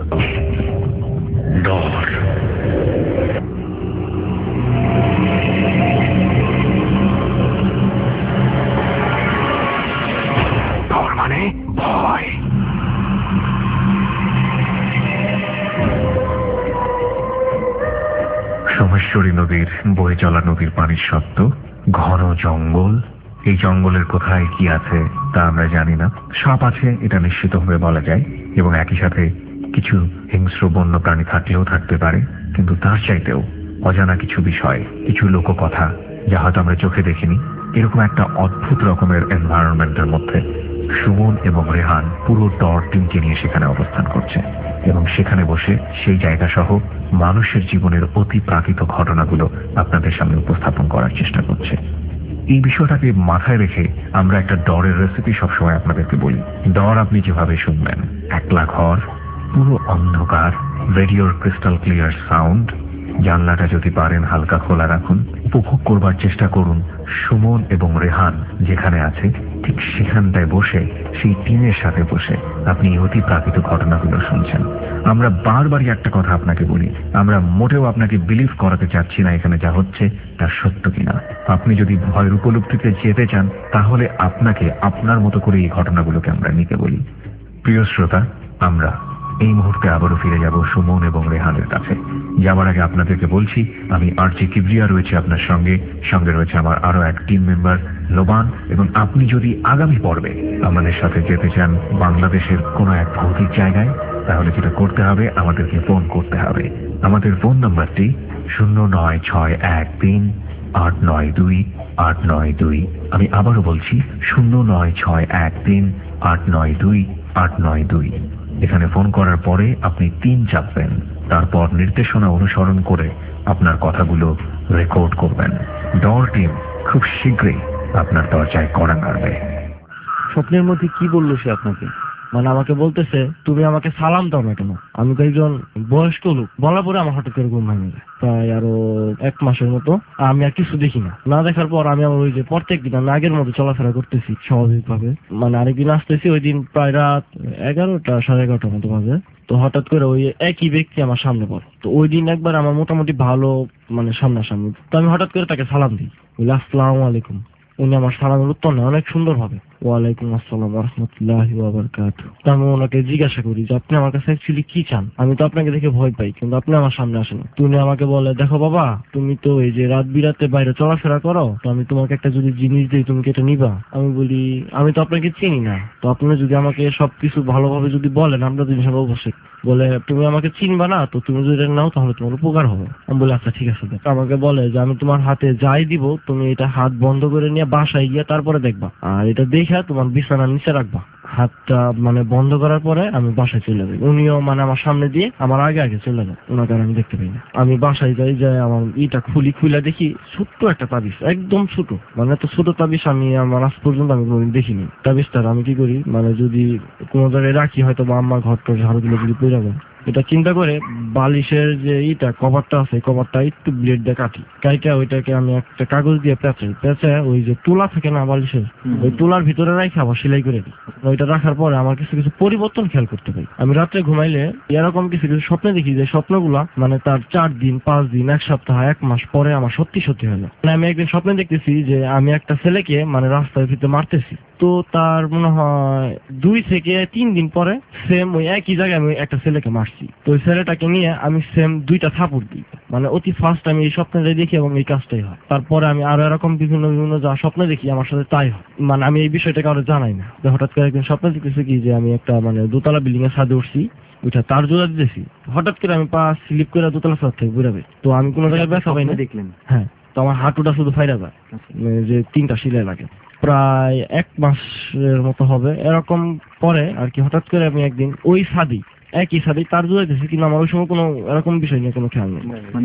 ডর, ডর মানে ভয়। সোমেশ্বরী নদীর বয়ে চলা নদীর পানির শব্দ, ঘন জঙ্গল। এই জঙ্গলের কোথায় কি আছে তা আমরা জানি না। সাপ আছে এটা নিশ্চিতভাবে বলা যায়, এবং একই সাথে কিছু হিংস্র বন্য প্রাণী থাকলেও থাকতে পারে। কিন্তু তার চাইতেও অজানা কিছু বিষয়, কিছু লোককথা যা হয়তো আমরা চোখে দেখিনি, এরকম একটা অদ্ভুত রকমের এনভায়রনমেন্টের মধ্যে সুমন এবং রেহান পুরো ডর টিমকে নিয়ে সেখানে অবস্থান করছে, এবং সেখানে বসে সেই জায়গা সহ মানুষের জীবনের অতি প্রাকৃত ঘটনাগুলো আপনাদের সামনে উপস্থাপন করার চেষ্টা করছে। এই বিষয়টাকে মাথায় রেখে আমরা একটা ডরের রেসিপি সবসময় আপনাদেরকে বলি। ডর আপনি যেভাবে শুনবেন, একলা ঘর, পুরো অন্ধকার, রেডিওর ক্রিস্টাল ক্লিয়ার সাউন্ড, জানলাটা যদি পারেন হালকা খোলা রাখুন, উপভোগ করবার চেষ্টা করুন সুমন এবং রেহান যেখানে আছে ঠিক সেখানটায় বসে সেই টিমের সাথে বসে আপনি অতি প্রাকৃত ঘটনাগুলো শুনছেন। আমরা বারবারই একটা কথা আপনাকে বলি, আমরা মোটেও আপনাকে বিলিভ করাতে চাচ্ছি না এখানে যা হচ্ছে তা সত্য কিনা। আপনি যদি ভয়ের উপলব্ধিতে যেতে চান তাহলে আপনাকে আপনার মতো করে এই ঘটনাগুলোকে আমরা নিতে বলি। প্রিয় শ্রোতা, আমরা এই মুহূর্তে আবারও ফিরে যাব সুমন এবং রেহানের কাছে। যাবার আগে আপনাদেরকে বলছি, আমি আরজি কিবরিয়া রয়েছে আপনার সঙ্গে, সঙ্গে রয়েছে আমার আরো এক টিম মেম্বার লোবান। এবং আপনি যদি আগামী পর্বে আমাদের সাথে যেতে চান বাংলাদেশের কোনো এক ভৌতিক জায়গায়, তাহলে যেটা করতে হবে, আমাদেরকে ফোন করতে হবে। আমাদের ফোন নাম্বারটি শূন্য নয় ছয় এক তিন আট নয় দুই আট নয় দুই। আমি আবারও বলছি শূন্য নয় ছয় এক তিন আট নয় দুই আট নয় দুই। এখানে ফোন করার পরে আপনি তিন চাপবেন, তারপর নির্দেশনা অনুসরণ করে আপনার কথাগুলো রেকর্ড করবেন। ডর টিম খুব শীঘ্রই আপনার দরজায় কড়া নাড়বে। স্বপ্নের মধ্যে কি বললো সে আপনাকে? মানে আমাকে বলতেছে তুমি আমাকে সালাম দাও না কেন? আমি তো একজন বয়স্ক লোক। বলার পরে আমার হঠাৎ করে ঘুম ভেঙে যায়। প্রায় আরো এক মাসের মতো আমি আর কিছু দেখি না। না দেখার পর আমি আমার ওই যে প্রত্যেক দিন আমি আগের মতো চলাফেরা করতেছি স্বাভাবিকভাবে। মানে আরেকদিন আসতেছি, ওই দিন প্রায় রাত এগারোটা সাড়ে এগারোটার মতো বাজে। তো হঠাৎ করে ওই একই ব্যক্তি আমার সামনে পড়ে। তো ওই দিন একবার আমার মোটামুটি ভালো মানে সামনাসামনি। তো আমি হঠাৎ করে তাকে সালাম দিই, বলি আসসালামু আলাইকুম। উনি আমার সালামের উত্তর নেয় অনেক সুন্দর ভাবে, ওয়ালাইকুম আসসালাম ওয়া রাহমাতুল্লাহি ওয়া বারাকাতুহু। তো আমি ওনাকে জিজ্ঞাসা করি যে আপনি আমার কাছে অ্যাকচুয়ালি কি চান? আমি তো আপনাকে দেখে ভয় পাই, কিন্তু আপনি আমার সামনে আসেন। তো উনি আমাকে বলে, দেখো বাবা, তুমি তো এই যে রাত বিরাতে বাইরে চলাফেরা করো, তো আমি তোমাকে একটা যদি জিনিস দিই তুমি কি এটা নিবা? আমি বলি আমি তো আপনাকে চিনি না, তো আপনি যদি আমাকে সবকিছু ভালোভাবে যদি বলেন আমরা দুজন সঙ্গে অবশ্যই। বলে তুমি আমাকে চিনবা না, তো তুমি যদি এটা নাও তাহলে তোমার উপকার হবে। আমি বলি আচ্ছা ঠিক আছে। আমাকে বলে যে আমি তোমার হাতে যাই দিব, তুমি এটা হাত বন্ধ করে নিয়ে বাসায় গিয়ে তারপরে দেখবা, আর এটা দেখা তোমার বিছানার নিচে রাখবা। হাতটা মানে বন্ধ করার পরে আমি বাসায় চলে যাই। উনিও মানে আমার সামনে দিয়ে আমার আগে আগে চলে যায়, ওনাকে আমি দেখতে পাই না। আমি বাসায় যাই, যাই আমার ইটা খুলি, খুলে দেখি ছোট্ট একটা তাবিজ, একদম ছোট। মানে এত ছোট তাবিজ আমি আমার আজ পর্যন্ত আমি কোনোদিন দেখিনি। তাবিজটার আমি কি করি, মানে যদি কোনো জায়গায় রাখি, হয়তো বা আমার ঘরটা ঝাড়ু দিলে যদি পড়ে যাবে, এটা চিন্তা করে বালিশের যে ইটা কভারটা আছে, কভারটা একটু ব্লেড দিয়ে কাটি, কাইটা ওইটাকে আমি একটা কাগজ দিয়ে পেঁচাই, পেঁচায় ওই যে তুলা থাকে না বালিশের, ওই তুলার ভিতরে রাখি আবার সেলাই করে দিই। ওইটা রাখার পরে আমার কিছু কিছু পরিবর্তন খেয়াল করতে পারি। আমি রাত্রে ঘুমাইলে এরকম কিছু কিছু স্বপ্নে দেখি, যে স্বপ্নগুলা মানে তার চার দিন পাঁচ দিন এক সপ্তাহ এক মাস পরে আমার সত্যি সত্যি হলো। মানে আমি একদিন স্বপ্নে দেখতেছি যে আমি একটা ছেলেকে মানে রাস্তার ভিতরে মারতেছি। তো তার মনে হয় দুই থেকে তিন দিন পরে সেম ওই একই জায়গায় আমি একটা ছেলেকে মারছি। তো ওই ছেলেটাকে নিয়ে আমি সেম দুইটা থাপড় দিই। মানে অতি ফার্স্ট আমি এই স্বপ্নটাই দেখি এবং এই কাজটাই হয়। তারপরে আমি আরো এরকম বিভিন্ন বিভিন্ন যা স্বপ্ন দেখি আমার সাথে তাই হয়। মানে আমি এই বিষয়টা কারো জানাই না। হঠাৎ করে একদিন স্বপ্ন দেখতেছি কি যে আমি একটা মানে দোতলা বিল্ডিং এর ছাদে উঠছি, ওইটা তার জোড়া দিতেছি, হঠাৎ করে আমি পা স্লিপ করে দোতলা ছাদ থেকে ঘুরাবে। তো আমি কোনো জায়গায় ব্যথা পাই না, দেখলেন? হ্যাঁ। তো আমার হাঁটুটা শুধু ফাইরা যায়, যে তিনটা সিলাই লাগে। প্রায় এক মাসের মতো হবে এরকম পরে আর কি। হঠাৎ করে আমি একদিন ওই ছাদি একই ছাদি তার জোড়াইতেছি, কিন্তু আমার ওই সময় কোনো এরকম বিষয় নিয়ে কোনো খেয়াল নেই।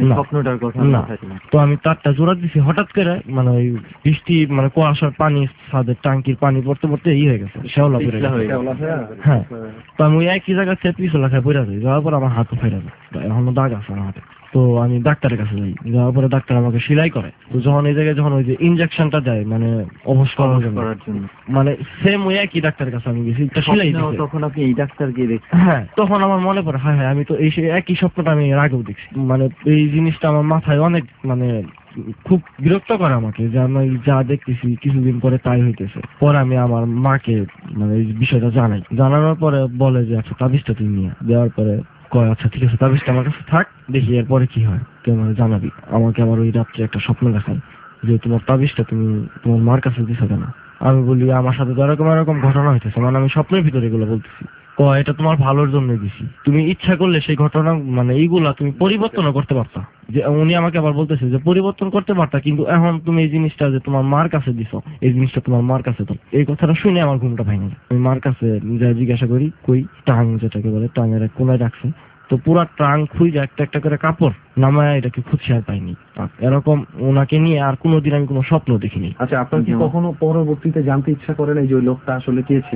তো আমি তারটা জোড়া দিচ্ছি, হঠাৎ করে মানে ওই বৃষ্টি মানে কুয়াশার পানি ছাদের টাঙ্কির পানি পড়তে পড়তে ই হয়ে গেছে, শ্যাওলা পড়ে গেছে। হ্যাঁ। তো আমি ওই একই জায়গা থেকে পিছলা খায় পড়ে যাই, যাওয়ার পর আমার হাতও ফেরা যায়, এখনো দাগ আছে আমার হাতে। তো আমি ডাক্তারের কাছে যাই, যাওয়ার পরে ডাক্তার আমাকে সেলাই করে। তো যখন এই জায়গায় যখন ওই যে ইনজেকশনটা দেয় মানে অবশ করার জন্য, মানে সেম ওই একই ডাক্তারের কাছে আমি গেছি, সেলাই দিতে। তখন আপনি এই ডাক্তারকে দেখছেন? হ্যাঁ। তখন আমার মনে পড়ে, হ্যাঁ হ্যাঁ আমি তো এই একই স্বপ্নটা আমি এর আগেও দেখছি। মানে এই জিনিসটা আমার মাথায় অনেক মানে খুব বিরক্ত করে আমাকে, যে আমি যা দেখতেছি কিছুদিন পরে তাই হইতেছে। পরে আমি আমার মাকে মানে এই বিষয়টা জানাই, জানানোর পরে বলে যে আচ্ছা তাবিজটা তুমি নিয়ে দেওয়ার পরে কয় আচ্ছা ঠিক আছে তাবিজটা আমার কাছে থাক, দেখি এরপরে কি হয় তুই আমার জানাবি। আমাকে আবার ওই রাত্রে একটা স্বপ্ন দেখায় যে তোমার তাবিজটা তুমি তোমার মার কাছে দিছো কেন? আমি বলি আমার সাথে তো এরকম এরকম ঘটনা হইতেছে, মানে আমি স্বপ্নের ভিতরে এগুলো বলতেছি। কয় এটা তোমার ভালোর জন্য দিছি, তুমি ইচ্ছা করলে সেই ঘটনা মানে এইগুলা তুমি পরিবর্তনও করতে পারতা। যে উনি আমাকে আবার বলতেছে যে পরিবর্তন করতে পারতা, কিন্তু এখন তুমি এই জিনিসটা যে তোমার মার কাছে দিছো, এই জিনিসটা তোমার মার কাছে তো। এই কথাটা শুনে আমার ঘুমটা ভাঙে যায়। আমি মার কাছে যা জিজ্ঞাসা করি কই টাং যেটাকে বলে টাঙের এক কোনায় রাখছে। তো পুরা ট্রাং খুঁজে একটা একটা করে কাপড় নামায় এটাকে খুঁজে আর পাইনি। এরকম ওনাকে নিয়ে আর কোনোদিন আমি কোনো স্বপ্ন দেখিনি। আচ্ছা, আপনার কি কখনো পরবর্তীতে জানতে ইচ্ছা করে না যে ওই লোকটা আসলে কে ছিল?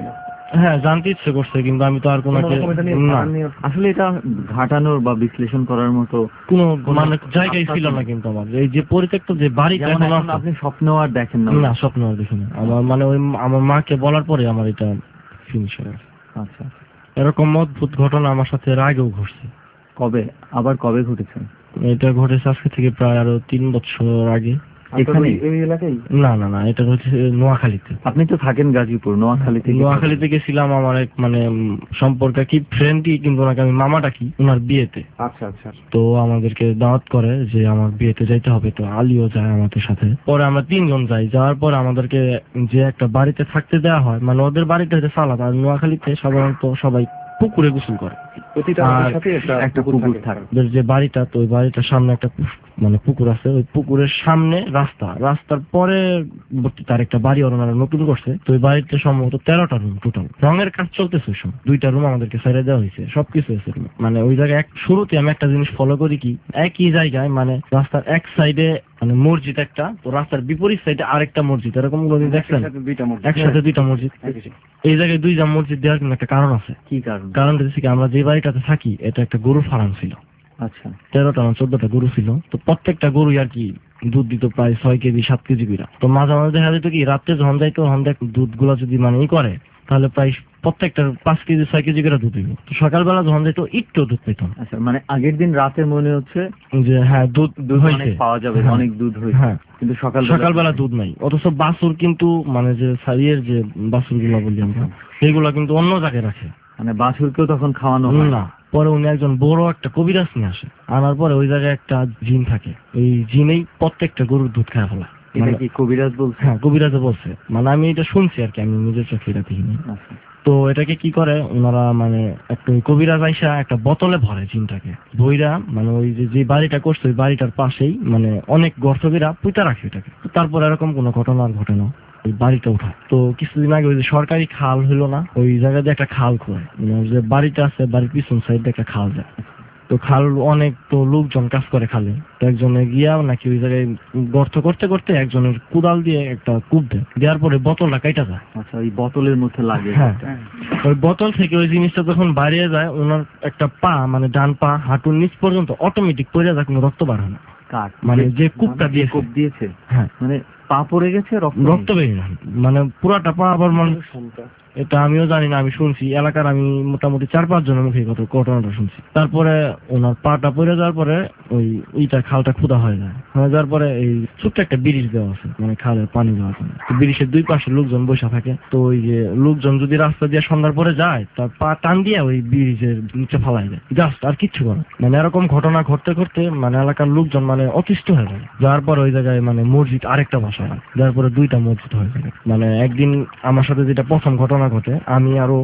হ্যাঁ জানতে ইচ্ছে করছে, কিন্তু আমি তো আর কোনো না আসলে এটা ঘাটানোর বা বিশ্লেষণ করার মতো কোনো মানে জায়গায় ছিল না। কিন্তু আমার এই যে পরিত্যক্ত যে বাড়িটা এখন আছে, আপনি স্বপ্ন আর দেখেন না? না স্বপ্ন আর দেখি না। আমার মানে ওই আমার মাকে বলার পরে আমার এটা ফিনিশ হয়ে গেছে। আচ্ছা, এরকম অদ্ভুত ঘটনা আমার সাথে এর আগেও ঘটছে। কবে আবার কবে ঘটেছে? এটা ঘটেছে আজকে থেকে প্রায় আরো তিন বছর আগে। এখানে না না না এটা হচ্ছে নোয়াখালীতে। আপনি তো থাকেন গাজীপুর, নোয়াখালীতে? নোয়াখালীতে গেছিলাম আমার এক মানে সম্পর্কে কি ফ্রেন্ডই, কিন্তু ওনাকে আমি মামাটা কি ওনার বিয়েতে। আচ্ছা আচ্ছা। তো আমাদেরকে দাওয়াত করে যে আমার বিয়েতে যাইতে হবে, তো আলিও যায় আমাদের সাথে। পরে আমরা তিনজন যাই, যাওয়ার পর আমাদেরকে যে একটা বাড়িতে থাকতে দেওয়া হয়, মানে ওদের বাড়িটা হচ্ছে সালাদ, আর নোয়াখালীতে সাধারণত সবাই পুকুরে গোসল করে। একটা পুকুর থাকে যে বাড়িটা, তো ওই বাড়িটার সামনে একটা মানে পুকুর আছে, ওই পুকুরের সামনে রাস্তা, রাস্তার পরে তার একটা বাড়ি ওনারা নতুন করছে। তো ওই বাড়িতে সম্ভবত তেরোটা রুম টোটাল, রঙের কাজ চলতেছে ওই সময়। দুইটা রুম আমাদেরকে ছেড়ে দেওয়া হয়েছে, সবকিছু আছে। মানে ওই জায়গায় এক শুরুতে আমি একটা জিনিস ফলো করি কি, একই জায়গায় মানে রাস্তার এক সাইডে মানে মসজিদ একটা, তো রাস্তার বিপরীত সাইডে আরেকটা মসজিদ, এরকম দেখছেন একসাথে দুইটা মসজিদ। এই জায়গায় দুইটা মসজিদ দেওয়ার জন্য একটা কারণ আছে। কি কারণ? কারণটা হচ্ছে কি, আমরা যে বাড়িটাতে থাকি এটা একটা গরুর ফার্ম ছিল। আচ্ছা। তেরোটা না চোদ্দটা গরু ছিল, তো প্রত্যেকটা গরু আর কি দুধ দিত প্রায় ছয় কেজি সাত কেজি করে। তো মাঝে মাঝে দেখা যেত কি রাত্রে যখন যাইতো তখন দেখ দুধ গুলা যদি মানে ই করে তাহলে প্রায় প্রত্যেকটা পাঁচ কেজি ছয় কেজি করে দুধ দিত। তো সকালবেলা যখন যাইতো একটু দুধ পেতাম। আচ্ছা, মানে আগের দিন রাতে মনে হচ্ছে যে হ্যাঁ দুধ দুধ অনেক পাওয়া যাবে, অনেক দুধ হয়েছে, হ্যাঁ, কিন্তু সকাল সকালবেলা দুধ নাই। অথচ বাছুর কিন্তু মানে যে সাইয়ের যে বাছুর গুলা বলি আমরা, সেইগুলা কিন্তু অন্য জায়গায় রাখে, মানে বাছুরকেও তখন খাওয়ানো না। পরে উনি একজন বড় একটা কবিরাজ নিয়ে আসে, আনার পরে ওই জায়গায় একটা জিন থাকে, ওই জিনেই প্রত্যেকটা গরুর দুধ খায় ফেলা। কবিরাজ বলছে? হ্যাঁ কবিরাজে বলছে, মানে আমি এটা শুনছি আর কি, আমি নিজের চোখে এটা দেখিনি। তো এটাকে কি করে ওনারা, মানে একটা কবিরাজ আইসা একটা বোতলে ভরে জিনটাকে বইরা, মানে ওই যে বাড়িটা করছে ওই বাড়িটার পাশেই মানে অনেক গর্তবিরা পুঁতা রাখে এটাকে। তারপর এরকম কোনো ঘটনা আর ঘটে না, ওই বাড়িটা উঠায়। তো কিছুদিন আগে ওই যে সরকারি খাল হইলো না, ওই জায়গাতে একটা খাল করে, যে বাড়িটা আছে বাড়ির পিছন সাইডে একটা খাল যায়। তো খাল অনেক তো লোকজন কাজ করে খালে, তো একজনে গিয়া নাকি ওই জায়গায় গর্ত করতে করতে একজনের কুদাল দিয়ে একটা কূপ দেয়, দেওয়ার পরে বোতলটা কাইটা যায়। আচ্ছা, ওই বোতলের মধ্যে লাগে। হ্যাঁ, ওই বোতল থেকে ওই জিনিসটা যখন বাইরে যায়, ওনার একটা পা মানে ডান পা হাঁটুর নিচ পর্যন্ত অটোমেটিক পড়ে যায়, কোনো রক্ত বার হয় না। মানে যে কূপটা দিয়ে কূপ দিয়েছে, হ্যাঁ, মানে পা পড়ে গেছে, রক্ত বেরিয়ে যায়, মানে পুরাটা পা। আবার মানে এটা আমিও জানি না, আমি শুনছি এলাকার, আমি মোটামুটি চার পাঁচ জনের মুখে কত ঘটনাটা শুনছি। তারপরে ওনার পাটা পড়ে যাওয়ার পরে ওই ওইটা খালটা খুদা হয়ে যায়, হয়ে যাওয়ার পরে এই ছোট্ট একটা ব্রিজ দেওয়া আছে মানে খালের পানি যাওয়ার জন্য। ব্রিজের দুই পাশে লোকজন বসে থাকে, তো ওই যে লোকজন যদি রাস্তা দিয়ে সন্ধ্যার পরে যায় তার পা টান দিয়ে ওই ব্রিজের নিচে ফালাই যায়, জাস্ট আর কিচ্ছু করে। মানে এরকম ঘটনা ঘটতে ঘটতে মানে এলাকার লোকজন মানে অতিষ্ঠ হয়ে যায়। যাওয়ার পর ওই জায়গায় মানে মসজিদ আরেকটা বসা হয়, যার পরে দুইটা মসজিদ হয়ে যায়। মানে একদিন আমার সাথে যেটা প্রথম ঘটনা ঘটে, আমি আরো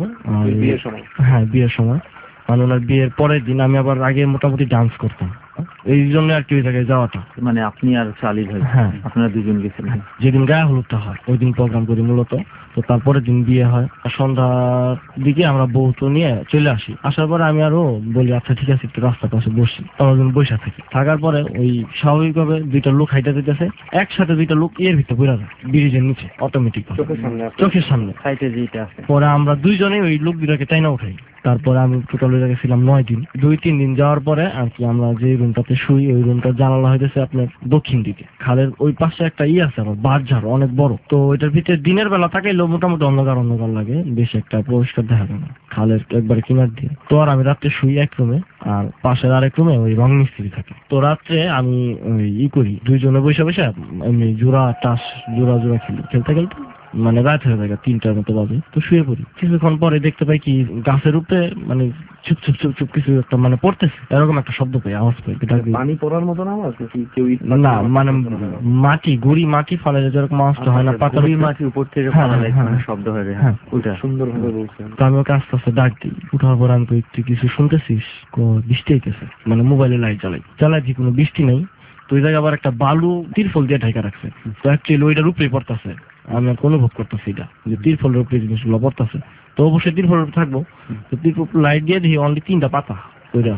হ্যাঁ বিয়ের সময়, মানে ওনার বিয়ের পরের দিন আমি আবার আগে মোটামুটি ডান্স করতাম, এই জন্য আর কি ওই জায়গায় যাওয়াটা। মানে আপনি আর চালি ভাই, হ্যাঁ আপনারা দুজন গেছিলেন? যেদিন গায়ে হলুদটা হয় ওই দিন প্রোগ্রাম করি মূলত। তো তারপরের দিন বিয়ে হয়, সন্ধ্যার দিকে আমরা বউ তো নিয়ে চলে আসি। আসার পরে আমি আরো বলি আচ্ছা ঠিক আছে একটু রাস্তার পাশে বসি, তখন বসে থাকি। থাকার পরে ওই স্বাভাবিকভাবে দুইটা লোক হাইটা দিতেছে, একসাথে দুইটা লোক এর ভিতরে পড়ে যায় ব্রিজের নিচে অটোমেটিক, চোখের সামনে। পরে আমরা দুইজনে ওই লোক দুটাকে টাইনা উঠাই। তারপরে আমি টোটাল গেছিলাম নয় দিন, দুই তিন দিন যাওয়ার পরে আর কি আমরা যে রুমটাতে শুই ওই রুমটা জানালা হইতেছে আপনার দক্ষিণ দিকে, খালের ওই পাশে একটা ই আছে আবার বাঁশঝাড় অনেক বড়। তো এটার ভিতরে দিনের বেলা থাকাইলেও মোটামুটি অন্ধকার অন্ধকার লাগে, বেশি একটা পরিষ্কার দেখা যায় না, খালের একবারে কিনার দিয়ে। তো আর আমি রাত্রে শুই এক রুমে, আর পাশের আরেক রুমে ওই রং মিস্ত্রি থাকে। তো রাত্রে আমি ওই ই করি দুইজনে বসে বসে এমনি জোড়া টাস জোড়া জোড়া খেলি, খেলতে খেলতে মানে রাত হয়ে যায় তিনটার মতো বাজে। তো শুয়ে পড়ি, কিছুক্ষণ পরে দেখতে পাই কি গাছের উপরে মানে চুপ চুপ চুপ চুপ কিছু একটা মানে পড়তেছে, এরকম একটা শব্দ পাই, আওয়াজ পাই। পানি পড়ার মতো না না মানে মাটি গুড়ি মাটি ফালে যেরকম আওয়াজটা হয় না, পাতা মাটি উপর থেকে শব্দ হয়, হ্যাঁ ওইটা সুন্দর ভাবে বলছেন। তো আমি ওকে আস্তে আস্তে ডাক দিই, উঠার পর আমি তুই কিছু শুনতেছিস? বৃষ্টি হইতেছে, মানে মোবাইলে লাইট জ্বালাই জ্বালাই দি, কোনো বৃষ্টি নেই। তো ওই জায়গায় আবার একটা বালু তিরফল দিয়ে ঢাকা রাখছে, তো অ্যাকচুয়ালি ওইটার উপরে পড়তেছে, আমি অনুভব করতেছি এটা যে তিরফলের উপরে জিনিসগুলো পড়তেছে। তো অবশ্যই তিরফলের উপরে থাকবো, তো তিরফল লাইট দিয়ে দেখি অনলি তিনটা পাতা পড়ে আছে,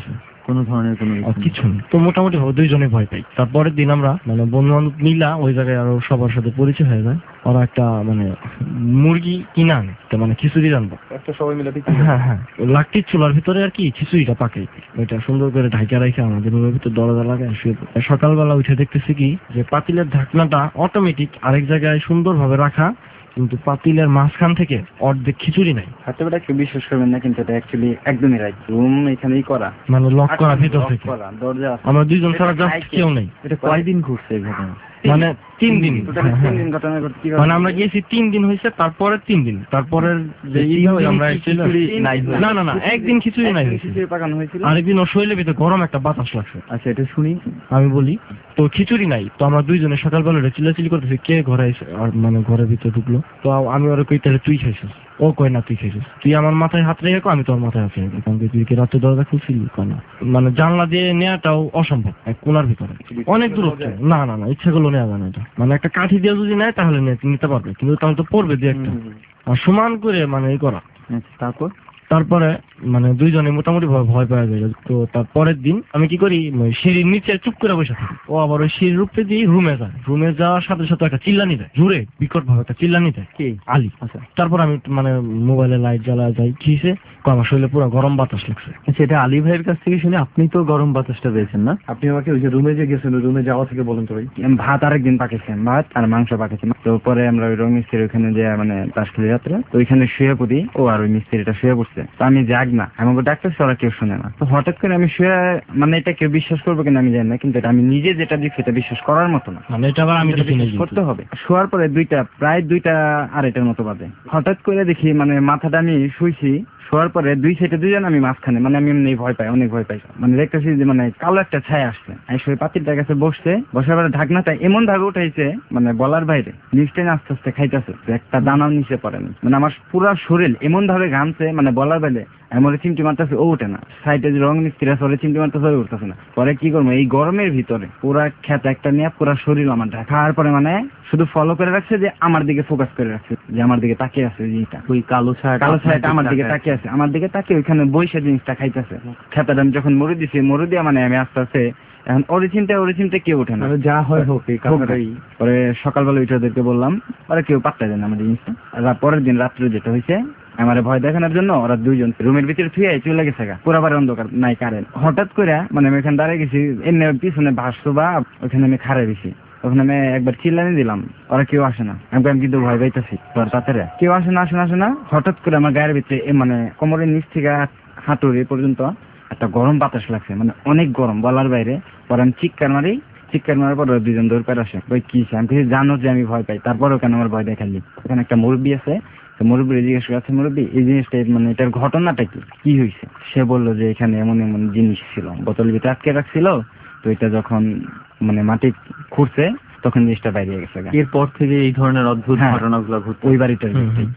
কোনো ধরনের কোনো আর কিছু নেই। তো মোটামুটি ভাবে দুইজনে ভয় পাই। তারপরের দিন আমরা মানে বন্ধু বান্ধব মিলা ওই জায়গায় আরো সবার সাথে পরিচয় হয়ে যায়। ওরা একটা মানে মুরগি কিনা আনে, তো মানে খিচুড়ি রান্না একটা সবাই মিলে হ্যাঁ হ্যাঁ লাকটির চুলার ভিতরে আর কি খিচুড়িটা পাকে, ওইটা সুন্দর করে ঢাকা রাখে আমাদের রুমের ভিতরে দরজা লাগায় শুয়ে পড়ি। সকালবেলা উঠে দেখতেছি কি যে পাতিলের ঢাকনাটা অটোমেটিক আরেক জায়গায় সুন্দরভাবে রাখা, কিন্তু পাতিলের মাঝখান থেকে অর্ধেক খিচুড়ি নাই। হাতে বেটা কেউ বিশ্বাস করবেন না, কিন্তু এটা অ্যাকচুয়ালি একদমই রাইট। রুম এখানেই করা, মানে লক করা ভিতর lock থেকে, করা, দরজা আছে। আমরা দুইজন ছাড়া জাস্ট কেউ নেই। এটা কয়দিন ঘুরছে এই ঘটনা? মানে তিন দিন টোটাল হ্যাঁ, তিন হ্যাঁ। দিন ঘটনা ঘটছে। কি মানে আমরা গিয়েছি তিন দিন হয়েছে, তারপরে তিন দিন তারপরের যে ঈদ হয় আমরা খিচুড়ি নাই হয়েছে? না না না একদিন খিচুড়ি নাই হয়েছে, খিচুড়ি পাকানো হয়েছিল, আরেকদিন ওর শরীরের ভিতরে গরম একটা বাতাস লাগছে। আচ্ছা এটা শুনি আমি বলি তো খিচুড়ি নাই, তো আমরা দুইজনে সকালবেলা চিল্লাচিল্লি করতেছি কে ঘরে এসে আর মানে ঘরের ভিতরে ঢুকলো। তো আমি ওরা কই তাহলে তুই খাইছিস, ও কয় না তুই খাইছিস, তুই আমার মাথায় হাত রেখে কো, আমি তোর মাথায় হাত রেখে, কারণ তুই কি রাতে দরজা খুলছিলি? কয় না। মানে জানলা দিয়ে নেওয়াটাও অসম্ভব, এক কোনার ভিতরে অনেক দূরত্ব। না না না ইচ্ছা করলো নেওয়া যায় না এটা, মানে একটা কাঠি দিয়ে যদি নেয় তাহলে নিতে পারবে, কিন্তু তাহলে তো পড়বে দিয়ে একটা, আর সমান করে মানে এই করা। তারপর তারপরে মানে দুইজনে মোটামুটি ভয় ভয় পাওয়া যায়। তো তারপরের দিন আমি কি করি, সিঁড়ির নিচে চুপ করে বসে থাকি, ও আবার ওই সিঁড়ির উপরে দিয়ে রুমে যায়, রুমে যাওয়ার সাথে সাথে একটা চিল্লানি দেয়, জুড়ে বিকট ভাবে একটা চিল্লানি দেয়, কি আলী। আচ্ছা তারপর আমি মানে মোবাইলে লাইট জ্বালা যাই, কিসে আমার শরীরে পুরো গরম বাতাস লাগছে। আচ্ছা এটা আলী ভাইয়ের কাছ থেকে শুনে আপনি তো গরম বাতাসটা পেয়েছেন না? আপনি আমাকে ওই যে রুমে যে গেছেন, রুমে যাওয়া থেকে বলেন তো ভাই। আমি ভাত আরেকদিন পাকেছিলাম, ভাত আর মাংস পাকেছি। তো পরে আমরা ওই রং মিস্ত্রির ওখানে যে মানে তাস খেলে যাত্রা, তো ওইখানে শুয়ে পড়ি, ও আর ওই মিস্ত্রিটা শুয়ে পড়ছে। তো আমি জাগ না, আমাকে ডাকতেছে, ওরা কেউ শুনে না। তো হঠাৎ করে আমি শুয়ে, মানে এটা কেউ বিশ্বাস করবে কিনা আমি জানি না, কিন্তু এটা আমি নিজে যেটা দেখছি এটা বিশ্বাস করার মতো না, মানে এটা আবার আমি এটা বিশ্বাস করতে হবে। শোয়ার পরে দুইটা প্রায় দুইটা আড়াইটার মতো বাজে, হঠাৎ করে দেখি মানে মাথাটা আমি শুইছি, শোয়ার পরে দুই সাইডে দুইজন, আমি মাঝখানে, মানে আমি এমনি ভয় পাই, অনেক ভয় পাই। মানে দেখতেছি যে মানে কালো একটা ছায়া আসছে, আমি শুয়ে পাতিলটার কাছে বসছে, বসার পরে ঢাকনাটা এমন ভাবে উঠাইছে মানে বলার বাইরে, নিচে আস্তে আস্তে খাইতেছে, একটা দানাও নিচে পড়েনি। মানে আমার পুরো শরীর এমন ভাবে ঘামছে, মানে বলার বাইরে। এমন চিমটি মারতেছে, ও উঠে না। সাইডে যে রং মিস্ত্রি আছে ওরা চিমটি মারতেছে, ও উঠতেছে না। পরে কি করবো, এই গরমের ভিতরে পুরা খেত একটা নিয়ে পুরা শরীর আমার ঢাকার পরে মানে শুধু ফলো করে রাখছে, যে আমার দিকে ফোকাস করে রাখছে, যে আমার দিকে তাকিয়ে আছে জিনিসটা, ওই কালো ছায়া কালো ছায়াটা আমার দিকে তাকিয়ে আছে, আমার দিকে তাকিয়ে ওইখানে বৈশা জিনিসটা খাইতেছে। খেতাটা আমি যখন মরু দিছি, মরু দিয়ে মানে আমি আস্তে আস্তে এখন ওরে চিন্তা ওরে চিন্তা কেউ ওঠে না, যা হয় হোক এই কথাটাই। পরে সকালবেলা উঠে ওদেরকে বললাম, ওরা কেউ পাত্তা দেয় না আমার জিনিসটা। আর পরের দিন রাত্রে যেটা হয়েছে, আমার ভয় দেখানোর জন্য ওরা দুইজন রুমের ভিতরে থুয়ে চলে গেছে, পুরাবার অন্ধকার, নাই কারেন্ট। হঠাৎ করে মানে আমি এখানে দাঁড়িয়ে গেছি, এমনি পিছনে ভাসতো বা ওখানে আমি খাড়ে গেছি, ওখানে আমি একবার চিল্লানি দিলাম, ওরা কেউ আসে না। আমি কিন্তু ভয় পাইতেছি, তাড়াতাড়ি কেউ আসে না, আসে না আসে না হঠাৎ করে আমার গায়ের ভিতরে মানে কোমরের নিচ থেকে হাঁটুর এ পর্যন্ত একটা গরম বাতাস লাগছে, মানে অনেক গরম বলার বাইরে। পরে আমি চিৎকার মারি, চিৎকার মারার পর দুজন দৌড় পেয়ে আসে, ওই কি আমি কিছু জানো যে আমি ভয় পাই, তারপরেও কেন আমার ভয় দেখালি। ওখানে একটা মুরব্বী আছে, মুরব্বী জিজ্ঞেস করছে, মুরব্বী এই জিনিসটা মানে এটার ঘটনাটা কি কি হয়েছে? সে বললো যে এখানে এমন এমন জিনিস ছিল, বোতল ভিতরে আটকে রাখছিল, তো এটা যখন মানে মাটি খুঁড়ছে তখন জিনিসটা বাইরে গেছে। এরপর থেকে এই ধরনের অদ্ভুত ঘটনাগুলো ঘটছে ওই বাড়িটার ভিতরে।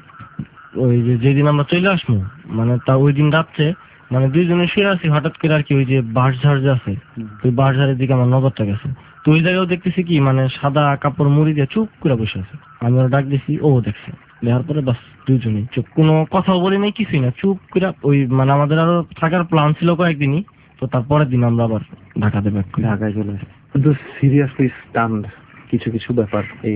ওই যে যেদিন আমরা চলে আসবো মানে তা ওই দিন রাত্রে মানে দুইজনে শুয়ে আছি, হঠাৎ করে আর কি ওই যে বাঁশঝাড় যে আছে, ওই বাঁশঝাড়ের দিকে আমার নজরটা গেছে। তো ওই জায়গাও দেখতেছি কি মানে সাদা কাপড় মুড়ি দিয়ে চুপ করে বসে আছে, আমি ওরা ডাক দিছি, ও দেখছে। দেখার পরে বাস দুইজনই চুপ, কোনো কথাও বলি নাই, কিছুই না, চুপ করে। ওই মানে আমাদের আরো থাকার প্ল্যান ছিল কয়েকদিনই, তো তারপরের দিন আমরা আবার ঢাকাতে ব্যাক করি, ঢাকায় চলে আসি। কিন্তু সিরিয়াসলি স্টান্ড কিছু কিছু ব্যাপার এই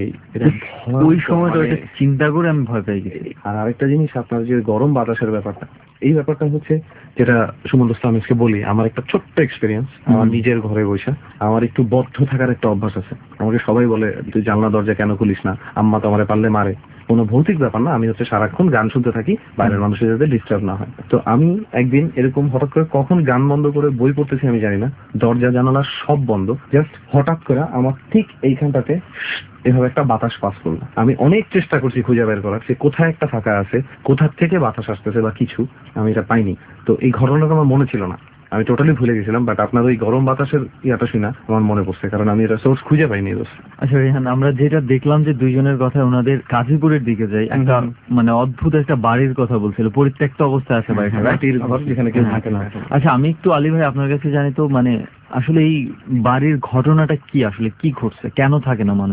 ওই সময়টা চিন্তা করে আমি ভয় পেয়ে গেছি। আর আরেকটা জিনিস, আপনার যে গরম বাতাসের ব্যাপারটা, এই ব্যাপারটা হচ্ছে যেটা সুমন্ত ইসলামকে বলি, আমার একটা ছোট্ট এক্সপিরিয়েন্স। আমার নিজের ঘরে বসে আমার একটু বদ্ধ থাকার একটা অভ্যাস আছে। আমাকে সবাই বলে তুই জানলা দরজা কেন খুলিস না, আম্মা তো আমারে পারলে মারে। কোনো ভৌতিক ব্যাপার না, আমি হচ্ছে সারাক্ষণ গান শুনতে থাকি, বাইরের মানুষের যাতে ডিস্টার্ব না হয়। তো আমি একদিন এরকম হঠাৎ করে কখন গান বন্ধ করে বই পড়তেছি আমি জানি না, দরজা জানালা সব বন্ধ, জাস্ট হঠাৎ করে আমার ঠিক এইখানটাতে এভাবে একটা বাতাস পাস করলো। আমি অনেক চেষ্টা করছি খুঁজে বের করার সে কোথায় একটা ফাঁকা আছে, কোথা থেকে বাতাস আসতেছে বা কিছু, আমি এটা পাইনি। তো এই ঘটনাটা আমার মনে ছিল না, আমি টোটালি ভুলে গেছিলাম। বাট আপনার ওই গরম বাতাসের ইয়াটা শুনা আমার মনে পড়ছে, কারণ আমি এটা সোর্স খুঁজে পাইনি। আচ্ছা রেহান, আমরা যেটা দেখলাম যে দুইজনের কথা ওনাদের গাজীপুরের দিকে যাই, একটা মানে অদ্ভুত একটা বাড়ির কথা বলছিল, পরিত্যক্ত অবস্থায় আছে বাড়িটা, মাটির ঘর যেখানে কেউ থাকে না। আচ্ছা আমি একটু আলী ভাই আপনার কাছে জানি তো, মানে আসলে এই বাড়ির ঘটনাটা কি, আসলে কি ঘটছে, কেন থাকে না মানুষজন?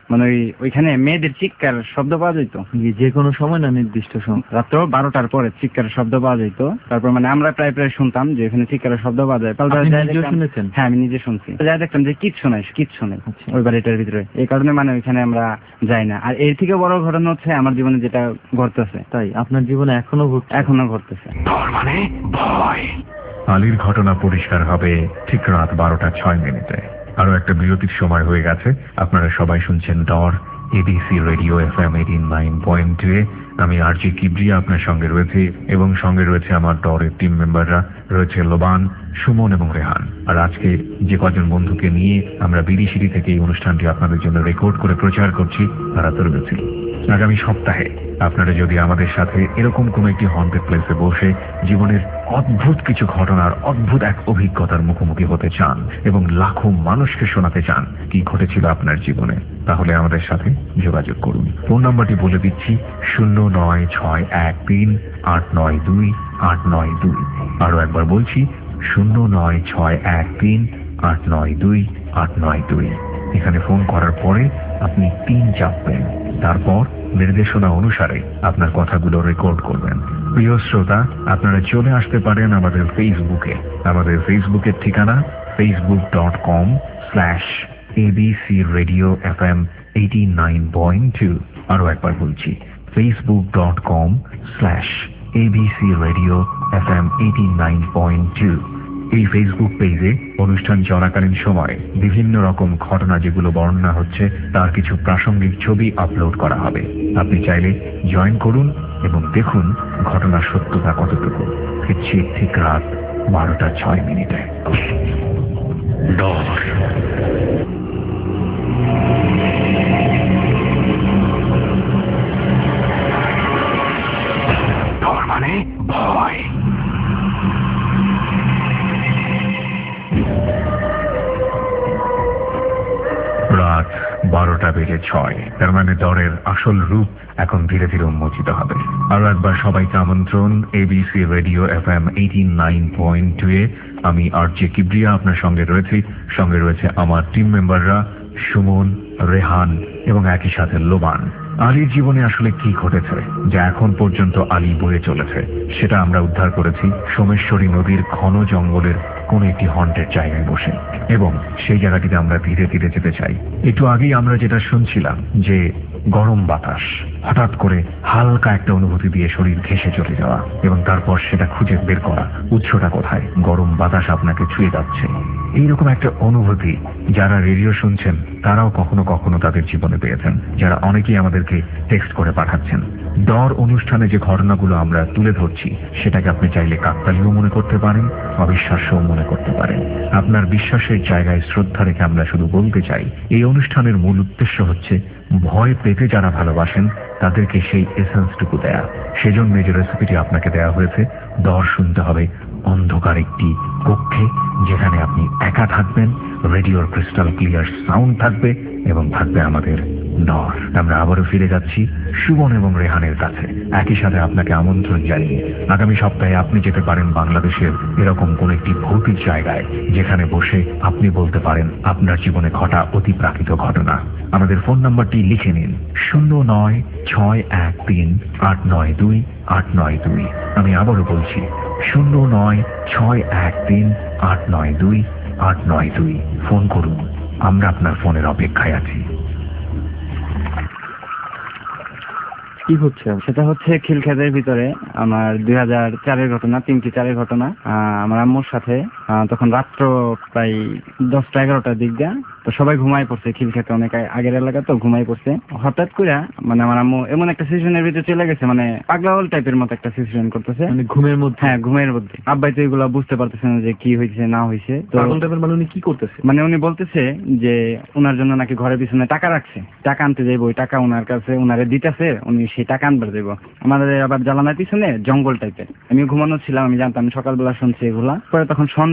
মানে ওই ওইখানে মেয়েদের চিৎকার শব্দ পাওয়া যেত যে কোনো সময় না নির্দিষ্ট সময়? রাত্র বারোটার পরে চিৎকারের শব্দ পাওয়া যেত। তারপর মানে আমরা প্রায় প্রায় শুনতাম যে এখানে চিৎকারের শব্দ পাওয়া যায়। শুনেছেন? হ্যাঁ আমি নিজে শুনছি। যাই দেখতাম যে কিচ্ছু নাই কিচ্ছু নেই ওই বাড়িটার ভিতরে, এই কারণে মানে ওইখানে আমরা যাই না। আর এর থেকে বড় ঘটনা হচ্ছে আমার জীবনে যেটা ঘটতেছে। তাই আপনার জীবনে এখনো ঘটছে? এখনো ঘটতেছে। মানে ভয়। আলীর ঘটনা পরিষ্কার হবে ঠিক রাত বারোটা ছয় মিনিটে। আরো একটা বিরতির সময় হয়ে গেছে। আপনারা সবাই শুনছেন ডর ABC radio F M eighty nine point two এ। আমি আরজি কিবরিয়া আপনার সঙ্গে রয়েছে এবং সঙ্গে রয়েছে আমার ডরের টিম মেম্বাররা, রয়েছে লোবান, সুমন এবং রেহান। আর আজকে যে কজন বন্ধুকে নিয়ে আমরা বিরিশিরি থেকে এই অনুষ্ঠানটি আপনাদের জন্য রেকর্ড করে প্রচার করছি তারা তো রয়েছে। আগামী সপ্তাহে আপনারা যদি আমাদের সাথে এরকম কোন একটি হন্টেড প্লেসে বসে জীবনের অদ্ভুত কিছু ঘটনার অদ্ভুত এক অভিজ্ঞতার মুখোমুখি হতে চান এবং লাখো মানুষকে শোনাতে চান কি ঘটেছিল আপনার জীবনে, তাহলে আমাদের সাথে যোগাযোগ করুন। ফোন নাম্বারটি বলে দিচ্ছি, শূন্য নয় ছয় এক তিন আট নয় দুই আট নয় দুই। আরো একবার বলছি, শূন্য নয় ছয় এক তিন আট নয় দুই আট নয় দুই। এখানে ফোন করার পরে আপনি তিন চাপবেন, তারপর নির্দেশনা অনুসারে আপনার কথাগুলো রেকর্ড করবেন। প্রিয় শ্রোতা, আপনারা চলে আসতে পারেন আমাদের ফেসবুকে। আমাদের ফেসবুকের ঠিকানা Facebook dot com slash ABC radio F M eighty nine point two. আরো একবার বলছি, Facebook dot com slash ABC radio F M eighty nine point two. এই ফেসবুক পেজে অনুষ্ঠান চলাকালীন সময় বিভিন্ন রকম ঘটনা যেগুলো বর্ণনা হচ্ছে তার কিছু প্রাসঙ্গিক ছবি আপলোড করা হবে। আপনি চাইলে জয়েন করুন এবং দেখুন ঘটনার সত্যতা কতটুকু। ফিরছি ঠিক রাত বারোটা ছয় মিনিটে। ডর। ডর মানে ভয়। রাত বারোটা বেজে ছয়, তার মানে দরের আসল রূপ এখন ধীরে ধীরে উন্মোচিত হবে। আরো একবার সবাইকে আমন্ত্রণ ABC radio F M eighty nine point two এ। আমি আরজে কিবরিয়া আপনার সঙ্গে রয়েছি, সঙ্গে রয়েছে আমার টিম মেম্বাররা সুমন, রেহান এবং একই সাথে লোবান। আলীর জীবনে আসলে কি ঘটেছে যা এখন পর্যন্ত আলী বয়ে চলেছে, সেটা আমরা উদ্ধার করেছি সোমেশ্বরী নদীর ঘন জঙ্গলের কোন একটি হন্টের জায়গায় বসে, এবং সেই জায়গাটিতে আমরা ধীরে ধীরে যেতে চাই। একটু আগেই আমরা যেটা শুনছিলাম যে গরম বাতাস হঠাৎ করে হালকা একটা অনুভূতি দিয়ে শরীর ঘেঁষে চলে যাওয়া এবং তারপর সেটা খুঁজে বের করা উৎসটা কোথায়। গরম বাতাস আপনাকে ছুঁয়ে যাচ্ছে, এইরকম একটা অনুভূতি যারা রেডিও শুনছেন তারাও কখনো কখনো তাদের জীবনে পেয়েছেন, যারা অনেকেই আমাদেরকে টেক্সট করে পাঠাচ্ছেন। ডর অনুষ্ঠানে যে ঘটনাগুলো আমরা তুলে ধরছি সেটাকে আপনি চাইলে কাকতালীয় মনে করতে পারেন, অবিশ্বাস্যও মনে করতে পারেন। আপনার বিশ্বাসের জায়গায় শ্রদ্ধা রেখে আমরা শুধু বলতে চাই, এই অনুষ্ঠানের মূল উদ্দেশ্য হচ্ছে ভয় পেতে যারা ভালোবাসেন তাদেরকে সেই এসেন্সটুকু দেয়া। সেজন্য যে রেসিপিটি আপনাকে দেওয়া হয়েছে, ডর শুনতে হবে অন্ধকার একটি কক্ষে যেখানে আপনি একা থাকবেন, রেডিওর ক্রিস্টাল ক্লিয়ার সাউন্ড থাকবে এবং থাকবে আমাদের ডর। আমরা আবারও ফিরে যাচ্ছি সুমন এবং রেহানের কাছে, একই সাথে আপনাকে আমন্ত্রণ জানিয়ে আগামী সপ্তাহে আপনি যেতে পারেন বাংলাদেশের এরকম কোন একটি ভৌতিক জায়গায় যেখানে বসে আপনি বলতে পারেন আপনার জীবনে ঘটা অতি প্রাকৃত ঘটনা। আমাদের ফোন নাম্বারটি লিখে নিন, শূন্য নয় ছয় এক তিন আট নয় দুই আট নয় দুই। আমি আবারও বলছি, শূন্য নয় ছয় এক তিন আট নয় দুই আট নয় দুই। ফোন করুন, আমরা আপনার ফোনের অপেক্ষায় আছি। কি হচ্ছে সেটা হচ্ছে খিলক্ষেতের ভিতরে আমার দুই হাজার চারের ঘটনা, তিনটি চারের ঘটনা। আমার আম্মুর সাথে তখন রাত্র প্রায় দশটা এগারোটার দিক দিয়ে, তো সবাই ঘুমাই পড়ছে, খিলক্ষেতে অনেক আগের এলাকা তো ঘুমাই পড়ছে। হঠাৎ করে মানে আমার আম্মু এমন একটা সিচুয়েশনের ভিতরে চলে গেছে, মানে পাগলাওয়াল টাইপের মতো একটা সিচুয়েশন করতেছে, মানে ঘুমের মধ্যে। হ্যাঁ ঘুমের মধ্যে। আব্বাই তো এগুলো বুঝতে পারতেছে না যে কি হয়েছে না হয়েছে। তো মানে উনি কি করতেছে, মানে উনি বলতেছে যে ওনার জন্য নাকি ঘরের পিছনে টাকা রাখছে, টাকা আনতে যাইব, ওই টাকা ওনার কাছে ওনারে দিতেছে, উনি সেই টাকা আনবার যাইব। আমাদের আবার জ্বালানার পিছনে জঙ্গল টাইপের। আমি ঘুমানো ছিলাম, আমি জানতাম, সকালবেলা শুনছি এগুলা। পরে তখন সন্ধ্যা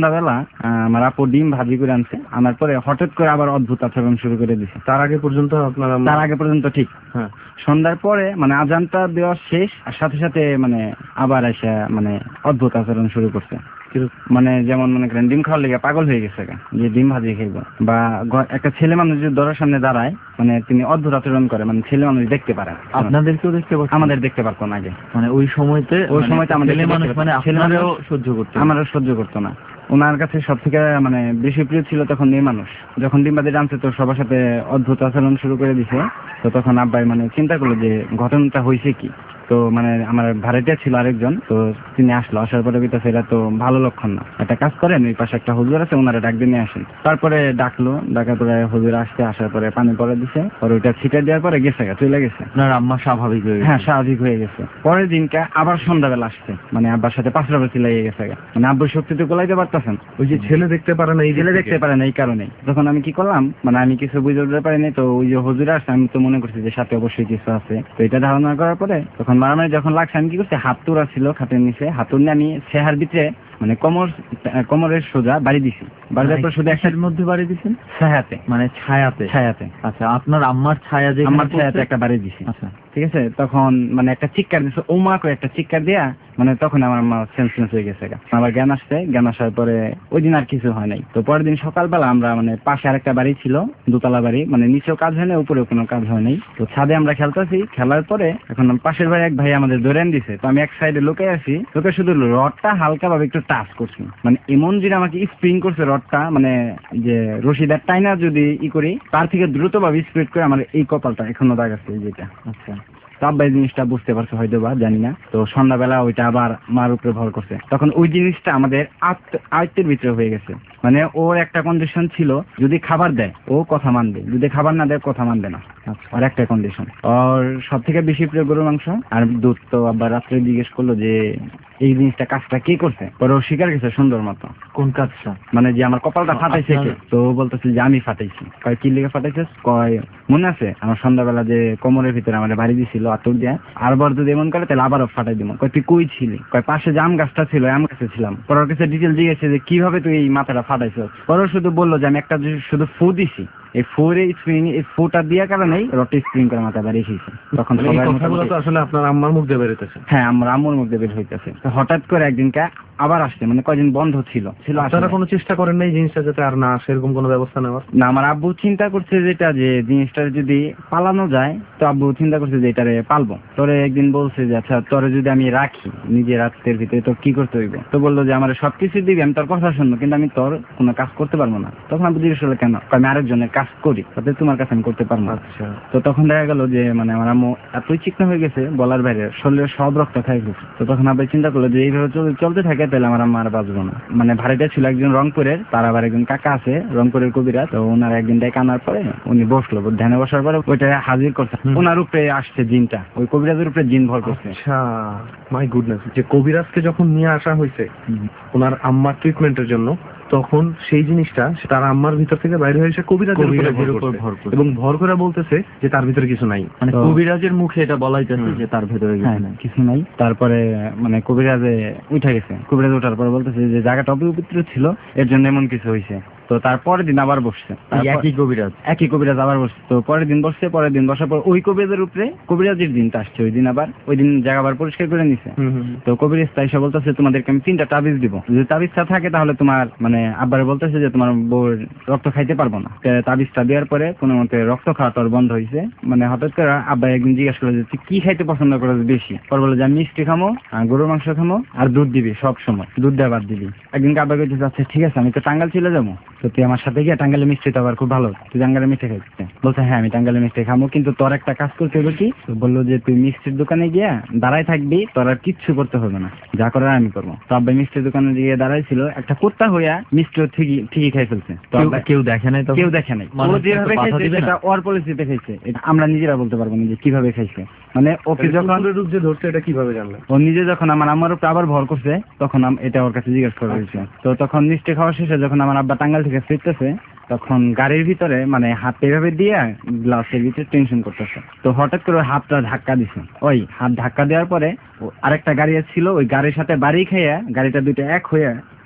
সন্ধ্যাবেলা আহ, আমার আপু ডিম ভাজি করে আনছে, আনার পরে হঠাৎ করে আবার অদ্ভুত আচরণ শুরু করে দিছে। তার আগে পর্যন্ত আপনার আম্মা- তার আগে পর্যন্ত ঠিক। হ্যাঁ। সন্ধ্যার পরে মানে আজানটা দেওয়া শেষ আর সাথে সাথে মানে আবার এসে মানে অদ্ভুত আচরণ শুরু করছে। মানে যেমন মনে করেন ডিম খাওয়ার লেগে পাগল হয়ে গেছে গা, যে ডিম ভাজি খাইব, বা ঘ- একটা ছেলে মানুষ যদি দরজার সামনে দাঁড়ায় মানে তিনি অদ্ভুত আচরণ করে, মানে ছেলে মানুষ দেখতে পারে। আপনাদেরকেও দেখতে পাচ্ছেন? আমাদের দেখতে পারতো না আগে, মানে ওই সময়তে ওই মানে সময়তে আমাদের ছেলে মানুষ মানে ছেলে মানুষ আপনারাও সহ্য করতে আমারও সহ্য করতো না। ওনার কাছে সব থেকে মানে বেশি প্রিয় ছিল তখন মেয়ে মানুষ। যখন ডিম্বাদি জানছে তো সবার সাথে অদ্ভুত আচরণ শুরু করে দিছে, তো তখন আব্বাই মানে চিন্তা করলো যে ঘটনাটা হয়েছে কি। তো মানে আমার ভাড়াটিয়া ছিল আরেকজন, তো তিনি আসলো, আসার পরে বিতাছে এটা তো ভালো লক্ষণ না, একটা কাজ করেন ওই পাশে একটা হুজুর আছে ওনারা ডাক দিয়ে নিয়ে আসেন। তারপরে ডাকলো, ডাকার পরে হুজুর আসতে, আসার পরে পানি পরে দিছে, পরে ওইটা ছিটা দেওয়ার পরে গেছে গা, চলে গেছে। আপনার আম্মা স্বাভাবিক হয়ে গেছে? হ্যাঁ স্বাভাবিক হয়ে গেছে। পরের দিনকে আবার সন্ধ্যাবেলা আসছে, মানে আব্বার সাথে পাঁচটা বেশি লেগে গেছে গা, মানে আব্বুর শক্তিতে গোলাইতে পারতেছেন। ওই যে ছেলে দেখতে পারে না, এই ছেলে দেখতে পারে না এই কারণে। তখন আমি কি করলাম, মানে আমি কিছু বুঝে উঠতে পারিনি, তো ওই যে হুজুর আসছে আমি তো মনে করছি যে সাথে অবশ্যই কিছু আছে। তো এটা ধারণা করার পরে তখন মারামারি যখন লাগছে আমি কি করছি, হাত তোরা ছিল খাটের নিচে, হাতুর নিয়ে আমি সেহার ভিতরে মানে কোমর কোমরের সোজা বাড়ি দিছি। বাড়ি দেওয়ার পর শুধু একটার মধ্যে বাড়ি দিচ্ছেন? ছায়াতে, মানে ছায়াতে? ছায়াতে। আচ্ছা, আপনার আম্মার ছায়া যে আমার ছায়াতে একটা বাড়ি দিছি। আচ্ছা ঠিক আছে। তখন মানে একটা চিৎকার দিছে, ও মা করে একটা চিৎকার দিয়া, মানে তখন আমার মা সেন্স সেন্স হয়ে গেছে। আবার জ্ঞান আসছে, জ্ঞান আসার পরে ওই দিন আর কিছু হয় নাই। তো পরের দিন সকালবেলা আমরা মানে পাশে আরেকটা বাড়ি ছিল, দোতলা বাড়ি, মানে নিচেও কাজ হয় না উপরেও কোনো কাজ হয় নাই। তো ছাদে আমরা খেলতেছি, খেলার পরে এখন পাশের ভাই এক ভাই আমাদের ধরে দিছে। তো আমি এক সাইডে লোকে আছি, লোকে শুধু রডটা হালকা ভাবে একটু টাচ করছি, মানে এমন যদি আমাকে স্প্রিং করছে রডটা, মানে যে রশিদার টাইনা যদি ই করি তার থেকে দ্রুত ভাবে স্প্রেড করে আমার এই কপালটা এখনো দাগ আছে যেটা। আচ্ছা, আব্বাই জিনিসটা বুঝতে পারছে হয়তো বা, জানি না। তো সন্ধ্যাবেলা ওইটা আবার মার উপরে ভর করছে। তখন ওই জিনিসটা আমাদের আয়ত্তের ভিতরে হয়ে গেছে। মানে ওর একটা কন্ডিশন ছিল, যদি খাবার দেয় ও কথা মানবে, যদি খাবার না দেয় কথা মানবে না। আর একটা কন্ডিশন, আর সব থেকে বেশি প্রিয় গরুর মাংস আর দুধ। তো আবার রাত্রে জিজ্ঞেস করলো যে এই জিনিসটা কাজটা কে করছে, পরে ও স্বীকার গেছে সুন্দর মতো। কোন কাজটা? মানে যে আমার কপালটা ফাটাইছে কে। তো বলতেছে যে আমি ফাটাইছি। কয় কি লিগে ফাটাইছিস? কয় মনে আছে আমার সন্ধ্যাবেলা যে কোমরের ভিতরে আমার বাড়ি দিছিল আতর দিয়ে, আরবার যদি এমন করে তাহলে আবারও ফাটাই দিব। কয় তুই কই ছিলি? কয় পাশে যে আম গাছটা ছিল আম গাছে ছিলাম। পরে ওর কাছে ডিটেল জিজ্ঞেসে যে কিভাবে তুই এই মাথাটা ফাটাইছ। পরে শুধু বললো যে আমি একটা শুধু ফু দিছি, এই ফোরে স্প্রিং, এই ফুটা দিয়া কারণেই রটে স্প্রিং করে মাথা বাড়ি এসেছে। তখন সবাই কথাগুলো তো আসলে আপনার আম্মার মুখ দিয়ে বেরোতেছে। হ্যাঁ, আমার আম্মুর মুখ দিয়ে বের হইতেছে। হঠাৎ করে একদিনকে আবার আসছে, মানে কয়দিন বন্ধ ছিল ছিল আপনারা কোনো চেষ্টা করেন না এই জিনিসটা যাতে আর না আসে, এরকম কোনো ব্যবস্থা নেওয়ার? না, আমার আব্বু চিন্তা করছে যেটা যে জিনিসটা যদি পালানো যায়, তো আব্বু চিন্তা করছে যে এটারে পালবো। তোরে একদিন বলছে যে আচ্ছা তোরে যদি আমি রাখি নিজের রাত্রের ভিতরে তো কি করতে হইবে। তো বললো যে আমার সবকিছু দিবি, আমি তোর কথা শুনবো, কিন্তু আমি তোর কোনো কাজ করতে পারবো না। তখন আব্বু জিজ্ঞেস করলো কেন? আমি আরেকজনের কাজ করি, তাতে তোমার কাছে আমি করতে পারবো না। আচ্ছা। তো তখন দেখা গেল যে মানে আমার আম্মু এতই চিকনা হয়ে গেছে বলার বাইরে, শরীরের সব রক্ত খাই গেছে। তো তখন আব্বাই চিন্তা করলো যে এইভাবে চলতে থাকে তাহলে আমার আম্মা আর বাঁচবো না। মানে ভাড়াটা ছিল একজন রংপুরের, তার আবার একজন কাকা আছে রংপুরের কবিরাজ। তো ওনার একদিন ডেকে আনার পরে উনি বসলো, ধ্যানে বসার পরে ওইটা হাজির করছে, ওনার উপরে আসছে জিনটা, ওই কবিরাজের উপরে জিন ভর করছে। আচ্ছা, মাই গুডনেস। যে কবিরাজকে যখন নিয়ে আসা হয়েছে ওনার আম্মার ট্রিটমেন্টের জন্য, তখন সেই জিনিসটা তার আম্মার ভিতর থেকে বাইরে হয়ে এসে কবিরাজের উপর ভর করছে এবং ভর করে বলতেছে যে তার ভিতরে কিছু নাই। মানে কবিরাজের মুখে এটা বলাই যাচ্ছে যে তার ভিতরে কিছু নাই। তারপরে মানে কবিরাজে উঠে গেছে, কবিরাজ ওঠার পরে বলতেছে যে জায়গাটা অপবিত্র ছিল, এর জন্য এমন কিছু হয়েছে। তো তারপরের দিন আবার বসছে একই কবিরাজ একই কবিরাজ আবার বসছে। তো পরের দিন বসছে, পরের দিন বসার পর ওই কবিরাজের উপরে কবিরাজের দিনটা আসছে, ওই দিন আবার ওই দিন জায়গা আবার পরিষ্কার করে নিছে। তো কবিরাজ তাই সে বলতেছে তোমাদেরকে আমি তিনটা তাবিজ দিব, যদি তাবিজটা থাকে তাহলে তোমার মানে আব্বারে বলতেছে যে তোমার বউর রক্ত খাইতে পারবো না। তাবিজটা দেওয়ার পরে কোনো মতে রক্ত খাওয়া তোর বন্ধ হয়েছে। মানে হঠাৎ করে আব্বা একদিন জিজ্ঞাসা করলো যে তুই কি খাইতে পছন্দ করো বেশি? পর বলে যে আমি মিষ্টি খামো, গরুর মাংস খামো, আর দুধ দিবি, সব সময় দুধ দেওয়া বাদ দিবি। একদিনকে আব্বা বলতে আচ্ছা ঠিক আছে, আমি তো টাঙ্গাল চলে যাবো, তো তুই আমার সাথে গিয়ে টাঙ্গালের মিষ্টি তো আবার খুব ভালো, তুই টাঙ্গালের মিষ্টি খাইতে বলছে। হ্যাঁ আমি টাঙ্গালের মিষ্টি খামো, কিন্তু তোর একটা কাজ করতে হবে। কি বললো যে তুই মিষ্টির দোকানে গিয়ে দাঁড়াই থাকবি, তোর আর কিচ্ছু করতে হবে না, যা করার আমি করবো। তো আব্বা মিষ্টির দোকানে গিয়ে দাঁড়াই ছিল, একটা কুত্তা হইয়া মিষ্টিও ঠিকই ঠিকই খাই ফেলছে। তো কেউ দেখে নাই, কেউ দেখে নাই। ও যেভাবে খাইছে সেটা ওর পলিসিতে খাইছে, আমরা নিজেরা বলতে পারবো না যে কিভাবে খাইছে। মানে ওকে যখন রূপ যে ধরছে এটা কিভাবে জানলেন? ও নিজে যখন আমার আম্মার উপরে আবার ভর করছে তখন এটা ওর কাছে জিজ্ঞেস করা হয়েছে। তো তখন মিষ্টি খাওয়া শেষে যখন আমার আব্বা টাঙ্গাল থেকে ফিরতেছে, তখন গাড়ির ভিতরে মানে হাত এভাবে দিয়ে গ্লাসের ভিতরে টেনশন করতেছে। তো হঠাৎ করে হাতটা ধাক্কা দিছে। ওই হাত ধাক্কা দেওয়ার পরে আরেকটা গাড়ি ছিল, ওই গাড়ির সাথে বাড়ি খাইয়া গাড়িটা দুইটা এক হইয়া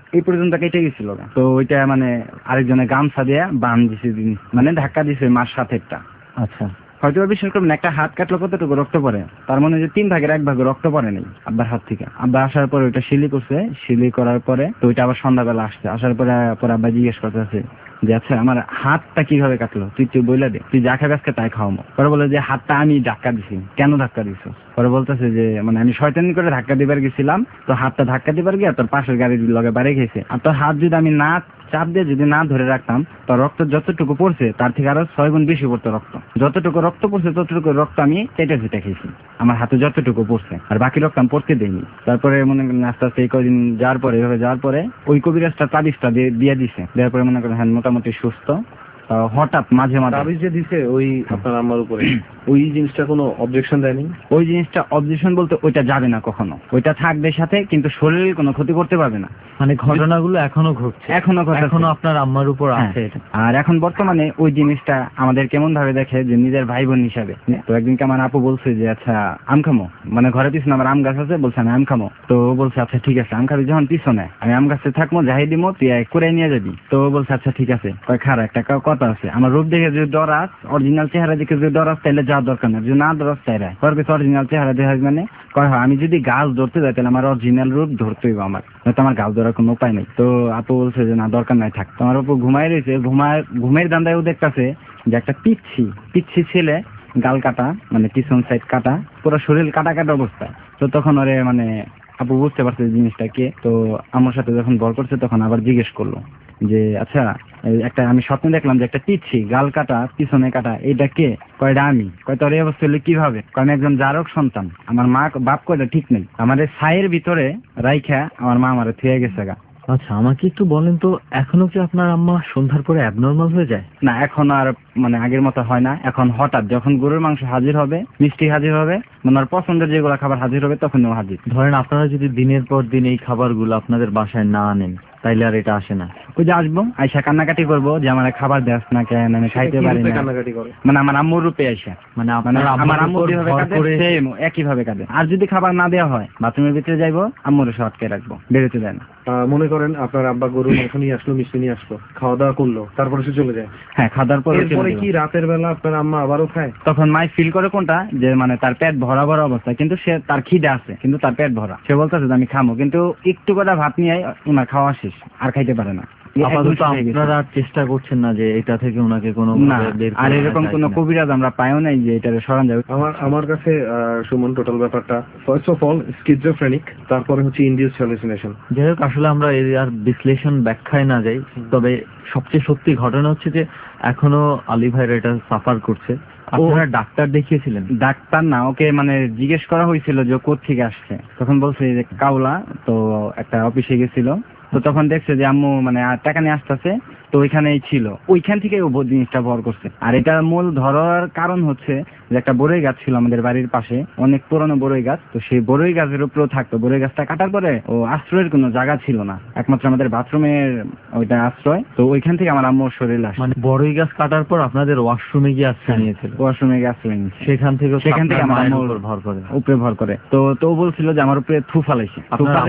এই পর্যন্ত কেটে গেছিল। তো ওইটা মানে আরেকজনে গামছা দিয়ে বান দিছে, মানে ধাক্কা দিছে মার সাথেরটা। আচ্ছা, হয়তো বিশ্বাস করবেন একটা হাত কাটলো কতটুকু রক্ত পড়ে, তার মানে যে তিন ভাগের এক ভাগ রক্ত পড়ে নেই আব্বার হাত থেকে। আব্বা আসার পরে ওইটা শিলি করছে, শিলি করার পরে তো ওইটা আবার সন্ধ্যাবেলা আসছে, আসার পরে পরে আব্বা জিজ্ঞেস করতেছে যে আচ্ছা আমার হাতটা কিভাবে কাটলো, তুই তুই বইলা দে, তুই যা খাবে আজকে তাই খাওয়াবো। পরে বলে যে হাতটা আমি ধাক্কা দিছি। কেন ধাক্কা দিছো? পরে বলতেছে যে মানে আমি শয়তানি করে ধাক্কা দিবার গেছিলাম, তো হাতটা ধাক্কা দিবার গিয়ে তোর পাশের গাড়ির লগে বাড়ি গেছে, আর তোর হাত যদি আমি না চাপ দিয়ে যদি না ধরে রাখতাম, তো রক্ত যতটুকু পড়ছে তার থেকে আরো ছয় গুণ বেশি পড়তো রক্ত। যতটুকু রক্ত পড়ছে ততটুকু রক্ত আমি কেটে ফেটে খেয়েছি, আমার হাতে যতটুকু পড়ছে, আর বাকি রক্ত আমি পড়তে দেয়নি। তারপরে মনে করেন আস্তে আস্তে এই কদিন যাওয়ার পরে এভাবে যাওয়ার পরে ওই কবিরাজটা তাবিজটা দিয়ে দিয়ে দিছে, দেওয়ার পরে মনে করেন হ্যাঁ মোটামুটি সুস্থ। হঠাৎ মাঝে মাঝে তাবিজ যে দিছে ওই আপনার আম্মার উপরে, ওই জিনিসটা কোনো অবজেকশন দেয়নি? ওই জিনিসটা অবজেকশন বলতে ওইটা যাবে না কখনো, ওইটা থাকবে সাথে, কিন্তু শরীরের কোনো ক্ষতি করতে পারবে না। মানে ঘটনাগুলো এখনো ঘটছে, এখনো এখনো আপনার আম্মার উপর আছে এটা। আর এখন বর্তমানে ওই জিনিসটা আমাদের কেমন ভাবে দেখে যে নিজের ভাই বোন হিসাবে। তো একদিনকে আমার আপু বলছে যে আচ্ছা আম খামো, মানে ঘরে পিছনে আমার আম গাছ আছে, বলছে আমি আম খামো। তো ও বলছে আচ্ছা ঠিক আছে, আম খাবি যখন পিছনে আমি আম গাছে থাকবো, যাই দিমো তুই করে নিয়ে যাবি। তো ও বলছে আচ্ছা ঠিক আছে। কয় খারাপ একটা কথা আছে, আমার রূপ দেখে যদি ডরাস, অরিজিনাল চেহারা দেখে যদি ডরাস তাহলে যাওয়ার দরকার না, যদি না ডরাস চাইরা কর কিছু অরিজিনাল চেহারা দেখা মানে কয় হয় আমি যদি গাছ ধরতে যাই তাহলে আমার অরিজিনাল রূপ ধরতে হইব, আমার হয়তো আমার গাছ ধরার কোনো উপায় নেই। তো আপু বলছে যে না দরকার নাই থাক। তোমার আপু ঘুমাই রয়েছে, ঘুমায় ঘুমের দান্দায় ও দেখতেছে যে একটা পিচ্ছি পিচ্ছি ছেলে, গাল কাটা মানে পিছন সাইড কাটা, পুরো শরীর কাটা কাটা অবস্থায়। তো তখন ওরে মানে আপু বুঝতে পারছে জিনিসটা কে। তো আমার সাথে যখন বল করছে তখন আবার জিজ্ঞেস করলো যে আচ্ছা একটা আমি স্বপ্নে দেখলাম যে একটা পিচ্ছি গাল কাটা পিছনে কাটা, এটা কে? কয়টা আমি। কয় তোর এই অবস্থা হলে কিভাবে? কয় আমি একজন জারক সন্তান, আমার মা বাপ কয়টা ঠিক নেই, আমার ছায়ের ভিতরে রাইখা আমার মা আমার থুয়ে গেছে গা। আচ্ছা আমাকে একটু বলেন তো, এখনো কি আপনার আম্মা সন্ধ্যার পরে অ্যাবনর্মাল হয়ে যায়? না এখন আর মানে আগের মতো হয় না, এখন হঠাৎ যখন গরুর মাংস হাজির হবে, মিষ্টি হাজির হবে, মানে ওর পছন্দের যেগুলো খাবার হাজির হবে তখন ও হাজির। ধরেন আপনারা যদি দিনের পর দিন এই খাবারগুলো আপনাদের বাসায় না আনেন তাইলে আর এটা আসে না? ওই যে আসবো আইসা কান্নাকাটি করবো যে আমার খাবার দেস না কেন, আমি খাইতে পারি না, মানে আমার আম্মুর রূপে আইসা, মানে আমার আম্মু যেভাবে কাঁদে সেম একই ভাবে কাঁদে। আর যদি খাবার না দেওয়া হয় বাথরুমের ভিতরে যাইবো, আম্মুর সে আটকে রাখবো, বেরোতে দেয় না। মনে করেন আপনার আব্বা গরুর মাংস নিয়ে আসলো, মিষ্টি নিয়ে আসলো, খাওয়া দাওয়া করলো, তারপরে সে চলে যায়। হ্যাঁ খাওয়ার পরে এরপরে কি রাতের বেলা আপনার আম্মা আবারও খায়? তখন মাই ফিল করে কোনটা যে মানে তার পেট ভরা ভরা অবস্থা, কিন্তু সে তার খিদে আছে কিন্তু তার পেট ভরা, সে বলতেছে যে আমি খামো, কিন্তু একটু কটা ভাত নিয়ে ওনার খাওয়া শেষ, আর খাইতে পারে না। আপাতত আপনারা চেষ্টা করছেন না যে এটা থেকে ওনাকে কোনো আর এরকম কোন কবিরাজ আমরা পাইও নাই যে এটা সরান যাবে। আমার আমার কাছে সুমন টোটাল ব্যাপারটা ফার্স্ট অফ অল স্কিজোফ্রেনিক, তারপরে হচ্ছে ইনডিউসড হ্যালুসিনেশন। যাই হোক আসলে আমরা এর আর বিশ্লেষণ ব্যাখ্যায় না যাই, তবে সবচেয়ে সত্যি ঘটনা হচ্ছে যে এখনো আলী ভাইরা এটা সাফার করছে। আপনারা ডাক্তার দেখিয়েছিলেন? ডাক্তার না, ওকে মানে জিজ্ঞেস করা হয়েছিল যে কোত্থেকে আসছে, তখন বলছে যে কাউলা, তো একটা অফিসে গেছিল, তো তখন দেখছে যে আম্মু মানে টাকা নিয়ে আসতেছে, তো ওইখানেই ছিল, ওইখান থেকে ও জিনিসটা ভর করছে। আর এটা মূল ধরার কারণ হচ্ছে যে একটা বড়ই গাছ ছিল আমাদের বাড়ির পাশে, অনেক পুরনো বড়ই গাছ, তো সেই বড়ই গাছের উপরেও থাকতো। বড়ই গাছটা কাটার পরে ও আশ্রয়ের কোনো জায়গা ছিল না, একমাত্র আমাদের বাথরুমের ওইটা আশ্রয়, তো ওইখান থেকে আমার আম্মুর শরীর আসে। মানে বড়ই গাছ কাটার পর আপনাদের ওয়াশরুমে গিয়ে আশ্রয় নিয়েছিল? ওয়াশরুমে গিয়ে আশ্রয় নিয়েছে, সেখান থেকে সেখান থেকে আমার আম্মুর ভর করে উপরে ভর করে। তো তো বলছিল যে আমার উপরে থু ফালাইছে,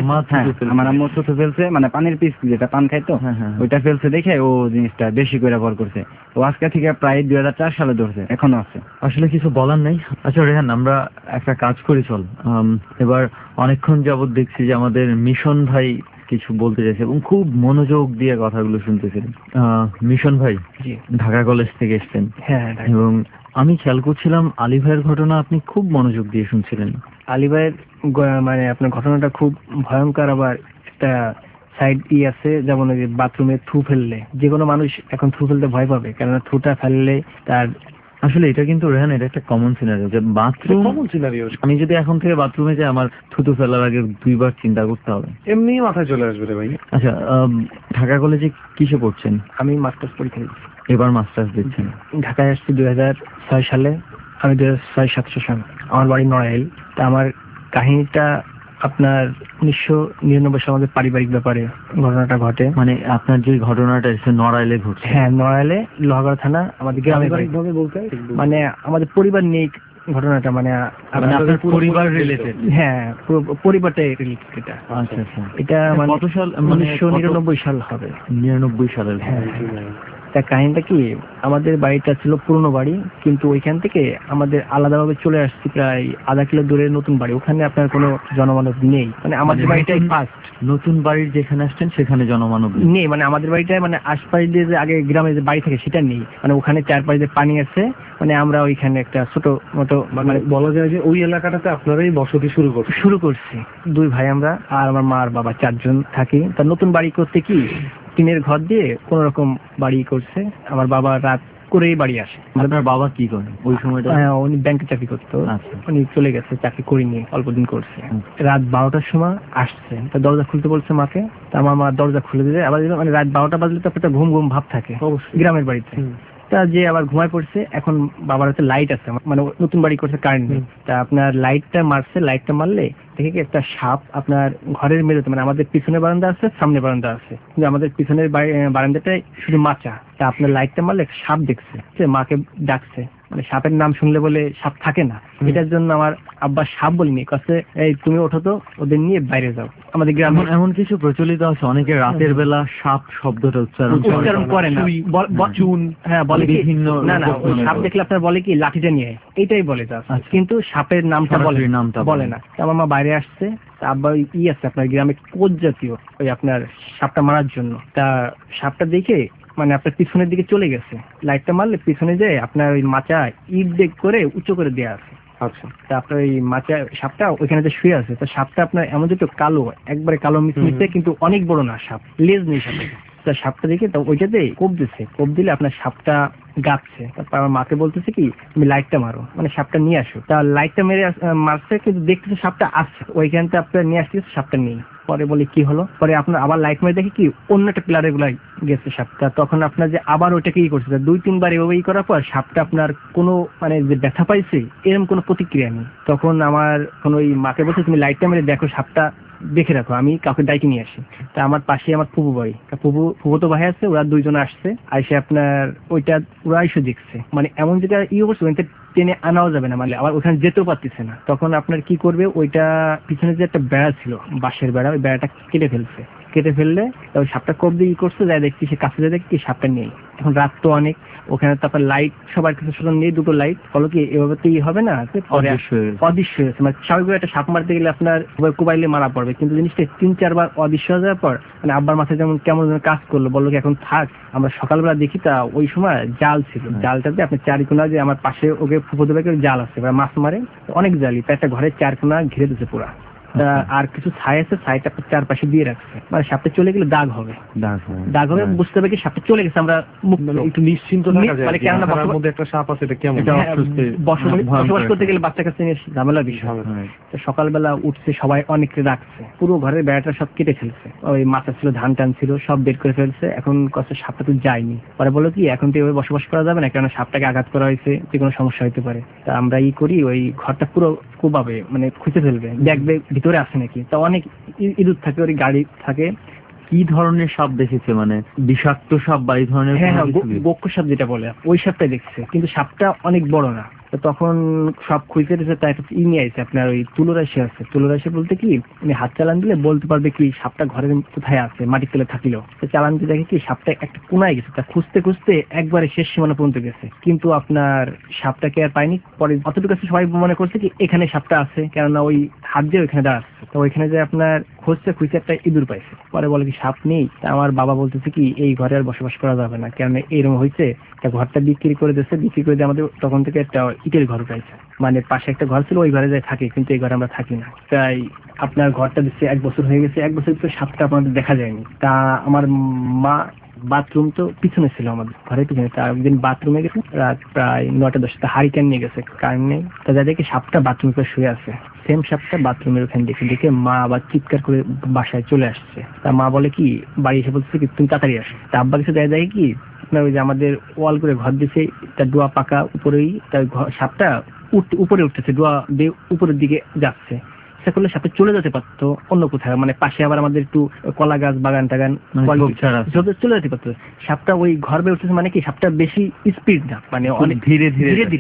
আমার আম্মু থু ফেলছে, মানে পানির পিস যেটা পান খাইতো ওইটা ফেলছে দেখে ও জিনিসটা বেশি করে ভর করছে। ও আজকে থেকে প্রায় দুই হাজার চার সালে ধরছে, এখনো আছে। আসলে কিছু বলার নেই। আচ্ছা রেহান, আমরা একটা কাজ করি চল, এবার অনেকক্ষণ যাবত দেখছি যে আমাদের মিশন ভাই কিছু বলতে চাইছে এবং খুব মনোযোগ দিয়ে কথাগুলো শুনতেছিলেন। মিশন ভাই ঢাকা কলেজ থেকে এসছেন, এবং আমি খেয়াল করছিলাম আলী ভাইয়ের ঘটনা আপনি খুব মনোযোগ দিয়ে শুনছিলেন। আলী ভাইয়ের মানে আপনার ঘটনাটা খুব ভয়ঙ্কর, আবার একটা সাইড ই আছে, যেমন ওই বাথরুমে থু ফেললে যে কোনো মানুষ এখন থু ফেলতে ভয় পাবে, কেননা থুটা ফেললে তার আসলে এটা কিন্তু রেহান এটা একটা কমন সিনারিও যে বাথরুম কমন সিনারিও আমি যদি এখন থেকে বাথরুমে যাই আমার থুতু ফেলার আগে দুইবার চিন্তা করতে হবে, এমনি মাথায় চলে আসবে রে ভাই। আচ্ছা ঢাকা কলেজে কিসে পড়ছেন? আমি মাস্টার্স পরীক্ষা দিচ্ছি। এবার মাস্টার্স দিচ্ছেন? ঢাকায় আসছি দুই হাজার ছয় সালে, আমি দুই হাজার ছয় সাতশো সাল, আমার বাড়ি নড়াইল। তা আমার কাহিনীটা আপনার উনিশশো নিরানব্বই সালে আমাদের পারিবারিক ব্যাপারে ঘটনাটা ঘটে। মানে আপনার যে ঘটনাটা এসে নড়াইলে ঘটছে? হ্যাঁ নড়াইলে লোহাগড়া থানা, আমাদের গ্রামে বলতে মানে আমাদের পরিবার নিয়ে ঘটনাটা, মানে মানে আপনার পরিবার রিলেটেড? হ্যাঁ, পুরো পরিবারটাই রিলেটেড এটা। আচ্ছা আচ্ছা। এটা মানে কত সাল? উনিশশো নিরানব্বই সাল হবে। নিরানব্বই সালের। হ্যাঁ। তা কাহিনীটা কি, আমাদের বাড়িটা ছিল পুরনো বাড়ি, কিন্তু ওইখান থেকে আমাদের আলাদাভাবে চলে আসছি প্রায় আধা কিলো দূরে নতুন বাড়ি, ওখানে আপনার কোনো জনমানব নেই, মানে আমাদের বাড়িটাই ফার্স্ট। নতুন বাড়ির যেখানে আসছেন সেখানে জনমানব নেই, মানে আমাদের বাড়িটায় মানে আশপাশ দিয়ে যে আগে গ্রামে যে বাড়ি থাকে সেটা নেই, মানে ওখানে চারপাশে পানি আছে, মানে আমরা ওইখানে একটা ছোট মতো মানে বলা যায় যে ওই এলাকাটাতে আপনারাই বসতি শুরু করছি শুরু করছি দুই ভাই আমরা, আর আমার মা আর বাবা চারজন থাকি। তা নতুন বাড়ি করতে কি টিনের ঘর দিয়ে কোন রকম বাড়ি করছে। আমার বাবা রাত করেই বাড়ি আসে। আপনার বাবা কি করেন ওই সময়টা? উনি ব্যাংকে চাকরি করতো। আচ্ছা। উনি চলে গেছে, চাকরি করিনি, অল্প দিন করছে। রাত বারোটার সময় আসছে, তা দরজা খুলতে বলছে মাকে, তা আমার মা দরজা খুলে দিলে, আবার মানে রাত বারোটা বাজলে তো একটা ঘুম ঘুম ভাব থাকে গ্রামের বাড়িতে। তা যে আবার ঘুমায় পড়ছে। এখন বাবার হাতে লাইট আছে, মানে নতুন বাড়ি করছে, কারেন্ট নেই। তা আপনার লাইটটা মারছে, লাইটটা মারলে দেখে কি একটা সাপ আপনার ঘরের মেঝেতে, মানে আমাদের পিছনের বারান্দা আছে, সামনে বারান্দা আছে, কিন্তু আমাদের পিছনের বারান্দাটাই শুধু মাচা। তা আপনার লাইটটা মারলে সাপ দেখছে, সে মাকে ডাকছে, মানে সাপের নাম শুনলে বলে সাপ থাকে না, এটার জন্য আমার আব্বা সাপ বলিনি, কাছে এই তুমি ওঠো তো, ওদের নিয়ে বাইরে যাও। আমাদের গ্রামে এমন কিছু প্রচলিত আছে, অনেকে রাতের বেলা সাপ শব্দটা উচ্চারণ উচ্চারণ করে না, চুন, হ্যাঁ বলে কি না না, সাপ দেখলে আপনার বলে কি লাঠিটা নিয়ে, এইটাই বলে যা, কিন্তু সাপের নামটা বলে নামটা বলে না। আমার মা বাইরে আসছে, আব্বা ই আছে আপনার গ্রামে কোচ জাতীয়, ওই আপনার সাপটা মারার জন্য। তা সাপটা দেখে মানে আপনার পিছনের দিকে চলে গেছে, লাইটটা মারলে পিছনে যায় আপনার ওই মাচা ইট দেখ করে উঁচু করে দেওয়া আছে। আচ্ছা। তা আপনার ওই মাচা সাপটা ওইখানে যে শুয়ে আছে, তা সাপটা আপনার এমন যেটা কালো, একবারে কালো মিশমিশে, কিন্তু অনেক বড় না সাপ, লেজ নেই সাপে। তা সাপটা দেখে তো ওইটাতে কোপ দিচ্ছে, কোপ দিলে আপনার সাপটা গাচ্ছে। তারপর আমার মাকে বলতেছে কি তুমি লাইটটা মারো, মানে সাপটা নিয়ে আসো। তা লাইটটা মেরে মারছে, কিন্তু দেখতেছে সাপটা আসছে, ওইখানটা আপনার নিয়ে আসতেছে, সাপটা নেই। পরে বলে কি হলো, পরে আপনার আবার লাইট মেরে দেখে কি অন্য একটা পিলারে গুলাই গেছে সাপটা। তখন আপনার যে আবার ওইটাকে ই করছে, দুই তিনবার এভাবেই করার পর সাপটা আপনার কোনো মানে যে ব্যথা পাইছে এরকম কোনো প্রতিক্রিয়া নেই। তখন আমার কোন ওই মাকে বলছে তুমি লাইটটা মেরে দেখো, সাপটা দেখে রাখো, আমি কাউকে ডাইকে নিয়ে আসি। তা আমার পাশে আমার ফুপু ভাই, ফুপু ফুপু তো ভাই আছে, ওরা দুইজন আসছে, আইসে আপনার ওইটা ওরা এসে দেখছে, মানে এমন যেটা ইয়ে করছে ওইটা টেনে আনাও যাবে না, মানে আবার ওখানে যেতেও পারতেছে না। তখন আপনার কি করবে, ওইটা পিছনে যে একটা বেড়া ছিল, বাঁশের বেড়া, ওই বেড়াটা কেটে ফেলছে। কেটে ফেললে ওই সাপটা কব দিয়ে ই করছে, যাই দেখছি সে কাছে যায় দেখি সাপটা নেই। এখন রাত তো অনেক, ওখানে তারপর লাইট সবার কিছু সুতরাং নেই, দুটো লাইট, বলো কি এভাবে তো ই হবে না, অদৃশ্য হয়েছে। মানে স্বাভাবিক একটা সাপ মারতে গেলে আপনার কুবাইলে মারা পড়বে, কিন্তু জিনিসটা তিন চারবার অদৃশ্য হয়ে যাওয়ার পর মানে আব্বার মাথায় যেমন কেমন যেন কাজ করলো, বললো কি এখন থাক। আমরা সকালবেলা দেখি তা ওই সময় জাল ছিল, জালটাতে আপনার চারিকোনা যে আমার পাশে ওকে ফুফুতে জাল আছে, মাছ মারে অনেক জালি, তাই একটা ঘরের চারকোনা ঘিরে দিচ্ছে পুরা। আর কিছু ছাই আছে, ছাইটা চারপাশে দিয়ে রাখছে, মানে সাপটা চলে গেলে দাগ হবে, দাগ হবে বুঝতে হবে কি সাপটা চলে গেছে। আমরা একটু নিশ্চিন্ত থাকা যায়, মানে কেননা বাসার মধ্যে একটা সাপ আছে, এটা কেমন বসবাস করতে গেলে বাচ্চা কাছে ঝামেলা বিষয়। তো সকালবেলা উঠছে, সবাই অনেককে রাখছে, পুরো ঘরের বেড়াটা সব কেটে ফেলছে, ওই মাথা ছিল, ধান টান ছিল, সব বের করে ফেলছে। এখন কষ্ট সাপটা তো যায়নি, পরে বলো কি এখন তো এভাবে বসবাস করা যাবে না, কেননা সাপটাকে আঘাত করা হয়েছে, যে কোনো সমস্যা হতে পারে। তা আমরা ই করি, ওই ঘরটা পুরো কোবাবে, মানে খুঁজে ফেলবে, দেখবে ভিতরে আছে নাকি। তা অনেক ইঁদুর থাকে, ওই গাড়ি থাকে। কি ধরনের সাপ দেখেছে, মানে বিষাক্ত সাপ বা এই ধরনের? হ্যাঁ হ্যাঁ, বক্ষ সাপ যেটা বলে, ওই সাপটাই দেখছে, কিন্তু সাপটা অনেক বড় না। তখন সব খুঁজতে দিয়েছে, তাই একটা ই নিয়ে আসছে আপনার ওই তুলোরাশি আছে। তুলোরাশি বলতে কি উনি হাত চালান দিলে বলতে পারবে কি সাপটা ঘরের কোথায় আছে, মাটির তলে থাকলেও। তো চালান দিয়ে দেখে কি সাপটা একটা কোনায় গেছে, তা খুঁজতে খুঁজতে একবারে শেষ সীমানা পর্যন্ত গেছে, কিন্তু আপনার সাপটাকে আর পায়নি। পরে অতটুকু কাছে সবাই মনে করছে কি এখানে সাপটা আছে, কেননা ওই হাত দিয়ে ওইখানে দাঁড়াচ্ছে। তো ওইখানে যে আপনার খুঁজতে খুঁজতে একটা ইঁদুর পাইছে, পরে বলে কি সাপ নেই। তা আমার বাবা বলতেছে কি এই ঘরে আর বসবাস করা যাবে না, কেননা এরকম হয়েছে। তা ঘরটা বিক্রি করে দিচ্ছে, বিক্রি করে দিয়ে আমাদের তখন থেকে একটা ইটের ঘর পাইছে, মানে পাশে একটা ঘর ছিল, ওই ঘরে যাই থাকে, কিন্তু এই ঘরে আমরা থাকি না। তাই আপনার ঘরটা দিচ্ছে এক বছর হয়ে গেছে, এক বছর তো সাপটা আপনাদের দেখা যায়নি। তা আমার মা বাথরুম তো পিছনে ছিল, আমাদের ঘরের পিছনে, তা একদিন বাথরুমে গেছে রাত প্রায় নটা দশটা, হারিকেন নিয়ে গেছে, কারণ নেই। তা যা দেখে সাপটা বাথরুমে করে শুয়ে আছে, সেম সাপটা বাথরুমের ওখানে দেখে দেখে মা আবার চিৎকার করে বাসায় চলে আসছে। তা মা বলে কি বাড়ি এসে বলছে কি তুমি তাড়াতাড়ি আসো। তা আব্বা কিছু দেয় দেখে কি আপনার ওই যে আমাদের ওয়াল করে ঘর দিছে, তার ডোয়া পাকা উপরেই, তার সাপটা উপরে উঠতেছে, ডোয়া দিয়ে উপরের দিকে যাচ্ছে। সে করলে সাপটা চলে যেতে পারতো অন্য কোথাও, মানে পাশে আবার আমাদের একটু কলা গাছ বাগান টাগান চলে যেতে পারতো। সাপটা ওই ঘর বেয়ে উঠতেছে, মানে কি সাপটা বেশি স্পিড না, মানে অনেক ধীরে ধীরে ধীরে ধীরে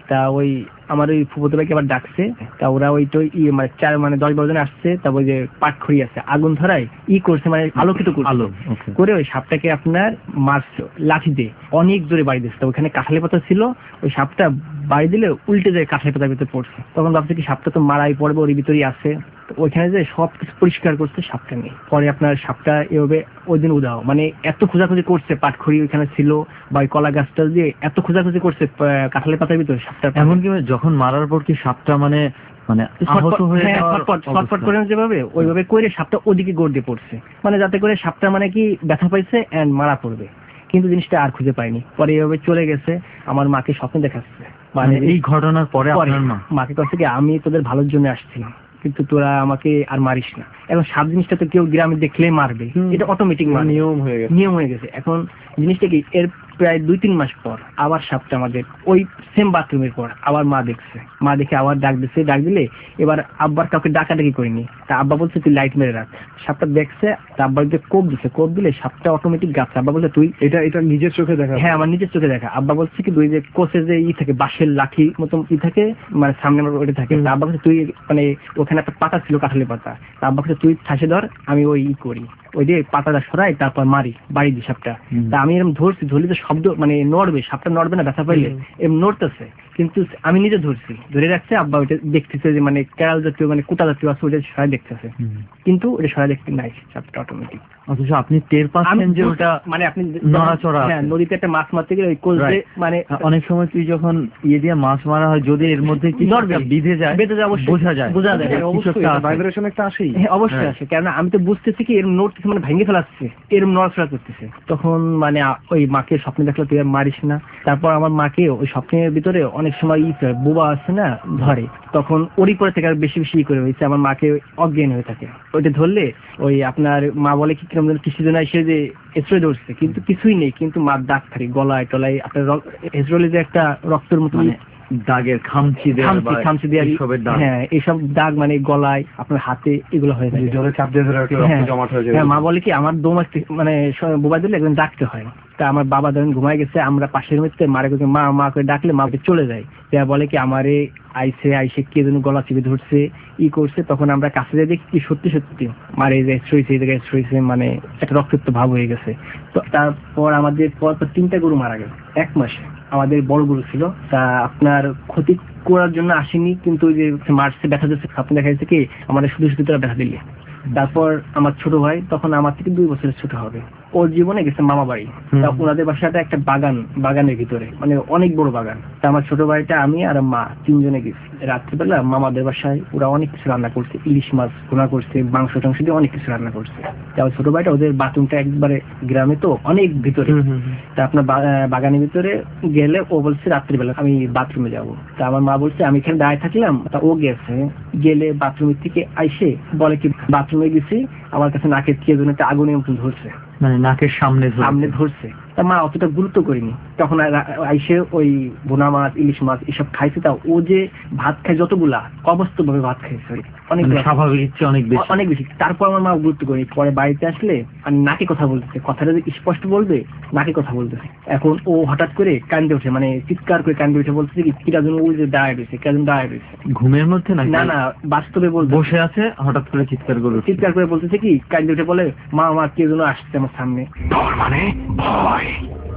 তা ওই আমার ওই ফুফুতো ভাইকে আবার ডাকছে, তা ওরা ওই তো ই মানে চার মানে দশ বারো জন আসছে, তারপর ওই যে পাটখড়ি আছে আগুন ধরায় ই করছে মানে আলোকিত করছে, আলো করে ওই সাপটাকে আপনার মারছে লাঠি দিয়ে অনেক জোরে বাড়ি দিচ্ছে। ওইখানে কাঁঠালি পাতা ছিল, ওই সাপটা বাড়ি দিলে উল্টে যায় কাঁঠালি পাতার ভিতরে পড়ছে। তখন ভাবছে কি সাপটা তো মারাই পড়বে, ওর ভিতরেই আছে। ওইখানে যে সব কিছু পরিষ্কার করছে, সাপটা নেই। পরে আপনার সাপটা এভাবে ওই দিন উদাও মানে এত খোঁজাখুঁজি করছে, পাটখড়ি ওইখানে ছিল বা ওই কলা গাছটা দিয়ে এত খোঁজাখুঁজি করছে কাঁঠালি পাতার ভিতরে সাপটা। এমনকি যখন মারার পর কি সাপটা মানে মানে আহত হয়ে ছটফট করে যেভাবে ওইভাবে করে সাপটা ওদিকে গড় দিয়ে পড়ছে, মানে যাতে করে সাপটা মানে কি ব্যথা পাইছে এন্ড মারা পড়বে, কিন্তু জিনিসটা আর খুঁজে পাইনি। পরে এইভাবে চলে গেছে, আমার মাকে স্বপ্ন দেখাচ্ছে, মানে এই ঘটনার পরে আপনার মা মাকে কাছে কি আমি তোদের ভালোর জন্য আসছি, কিন্তু তোরা আমাকে আর মারিস না। এখন সাপ জিনিসটা তো কেউ গ্রামে দেখলেই মারবে, এটা অটোমেটিক নিয়ম হয়ে গেছে নিয়ম হয়ে গেছে এখন জিনিসটা কি এর প্রায় দুই তিন মাস পর আবার সাপটা আমাদের ওই সেম বাথরুমের পর আবার মা দেখছে, মা দেখে আবার ডাক দিচ্ছে, ডাক দিলে এবার আব্বার কাউকে ডাকাডাকি করিনি, তা আব্বা বলছে তুই লাইট মেরে রাখ। সাপটা দেখছে, তা আব্বার যে কোপ দিচ্ছে, কোপ দিলে সাপটা অটোমেটিক গাছে। আব্বা বলছে তুই এটা এটা নিজের চোখে দেখা? হ্যাঁ আমার নিজের চোখে দেখা। আব্বা বলছে কি তুই যে কোচে যে ই থাকে বাঁশের লাঠি মতন ই থাকে মানে সামনে ওটা থাকে, তা আব্বা বলছে তুই মানে ওখানে একটা পাতা ছিল কাঁঠালি পাতা, তা আব্বা বলছে তুই ঠাসে ধর, আমি ওই ই করি ওই দিয়ে পাতাটা সরাই তারপর মারি বাড়ি দিই সাপটা। তা আমি এরকম ধরছি, ধরলে তো শব্দ মানে নড়বে, সাপটা নড়বে না ব্যথা পাইলে, এরকম নড়তেছে, কিন্তু আমি নিজে ধরছি, ধরে রাখছে। আব্বা ওইটা দেখতেছে যে মানে কেরাল জাতীয় মানে কুটা জাতীয় আছে, ওইটা সরাই দেখতেছে, কিন্তু ওটা সরাই দেখতে নাই সাপটা অটোমেটিক। অথচ আপনি টের পাচ্ছেন যে ওটা মানে আপনি নড়াচড়া। হ্যাঁ নদীতে একটা মাছ মারতে গেলে ওই কোলতে মানে অনেক সময় তুই যখন ইয়ে দিয়ে মাছ মারা হয় যদি এর মধ্যে কি নড়বে বিধে যায় বেঁধে যায় অবশ্যই বোঝা যায় বোঝা যায় অবশ্যই ভাইব্রেশন একটা আসেই। হ্যাঁ অবশ্যই আসে, কারণ আমি তো বুঝতেছি কি এরকম নড়তেছে মানে ভেঙে ফেলাচ্ছে, এরকম নড়াচড়া করতেছে। তখন মানে ওই মাকে স্বপ্নে দেখলো তুই আর মারিস না। তারপর আমার মাকে ওই স্বপ্নের ভিতরে অনেক সময় ই বোবা আছে না ধরে, তখন ওরই পরে থেকে আর বেশি বেশি করে হয়েছে, আমার মাকে অজ্ঞান হয়ে থাকে। ওইটা ধরলে ওই আপনার মা বলে কি কিরকম কিছু জন এসে যে এসরে ধরছে, কিন্তু কিছুই নেই, কিন্তু মার দাগ থাকে গলায় টলায়, আপনার এসরলে যে একটা রক্তের মতো দাগের খামচি খামচি খামচি দেওয়া, হ্যাঁ এইসব দাগ মানে গলায় আপনার হাতে এগুলো হয়ে যায়, জোরে চাপ দিয়ে ধরে জমাট হয়ে যায়। হ্যাঁ মা বলে কি আমার দম মানে বোবা দিলে একদম ডাকতে হয়। তা আমার বাবা ধরেন ঘুমায় গেছে, আমরা পাশের মধ্যে মারে মা মা করে ডাকলে মাকে চলে যায়, তা বলে কি আমারে আইসে আইসে কে যেন গলা চিপে ধরছে ই করছে। তখন আমরা কাছে যাই দেখি কি সত্যি সত্যি মারে যে শুয়েছে এই জায়গায় শুয়েছে, মানে একটা রক্তাক্ত ভাব হয়ে গেছে। তো তারপর আমাদের পর তিনটা গরু মারা গেল এক মাসে, আমাদের বড় গরু ছিল, তা আপনার ক্ষতি করার জন্য আসেনি, কিন্তু ওই যে মার্চে দেখা যাচ্ছে আপনি দেখা যাচ্ছে কি আমাদের শুধু শুধু তারা দেখা দিলে। তারপর আমার ছোট ভাই তখন আমার থেকে দুই বছরের ছোট হবে, ওর জীবনে গেছে মামা বাড়ি, তা ওনাদের বাসাটা একটা বাগান, বাগানের ভিতরে মানে অনেক বড় বাগান। তা আমার ছোট ভাইটা আমি আর মা তিনজনে গেছি রাত্রিবেলা মামাদের বাসায়, ওরা অনেক কিছু রান্না করছে, ইলিশ মাছ ভুনা করছে, মাংস টাংস দিয়ে অনেক কিছু রান্না করছে। তা ছোট ভাইটা ওদের বাথরুমটা একবারে গ্রামে তো অনেক ভিতরে, তা আপনার বাগানের ভিতরে গেলে ও বলছে রাত্রিবেলা আমি বাথরুমে যাবো। তা আমার মা বলছে আমি এখানে দাঁড়িয়ে থাকলাম, তা ও গেছে, গেলে বাথরুমের থেকে আইসে বলে কি বাথরুমে গেছি, আমার কাছে নাকের কে যেন একটা আগুনের মতন ধরছে, মানে নাকের সামনে সামনে ধরছে। তা মা অতটা গুরুত্ব করিনি, তখন আইসে ওই বোনা মাছ ইলিশ মাছ এসব খাইছে। তা ও যে ভাত খায় যতগুলা অবস্থ ভাবে ভাত খাইছে অনেক স্বাভাবিক অনেক বেশি অনেক বেশি। তারপর আমার মা গুরুত্ব করিনি, পরে বাড়িতে আসলে আমি নাকে কথা বলতেছে, কথাটা যে স্পষ্ট বলবে নাকে কথা বলতেছে। এখন ও হঠাৎ করে কান্দে ওঠে, মানে চিৎকার করে কান্দে উঠে বলতেছে কি কিরা যেন ওই যে দাঁড়ায় রয়েছে, কিরা যেন দাঁড়ায় রয়েছে ঘুমের মধ্যে, না না বাস্তবে বল বসে আছে, হঠাৎ করে চিৎকার করে চিৎকার করে বলতেছে কি কান্দে উঠে বলে মা মা কে যেন আসছে আমার সামনে। মানে ভয়।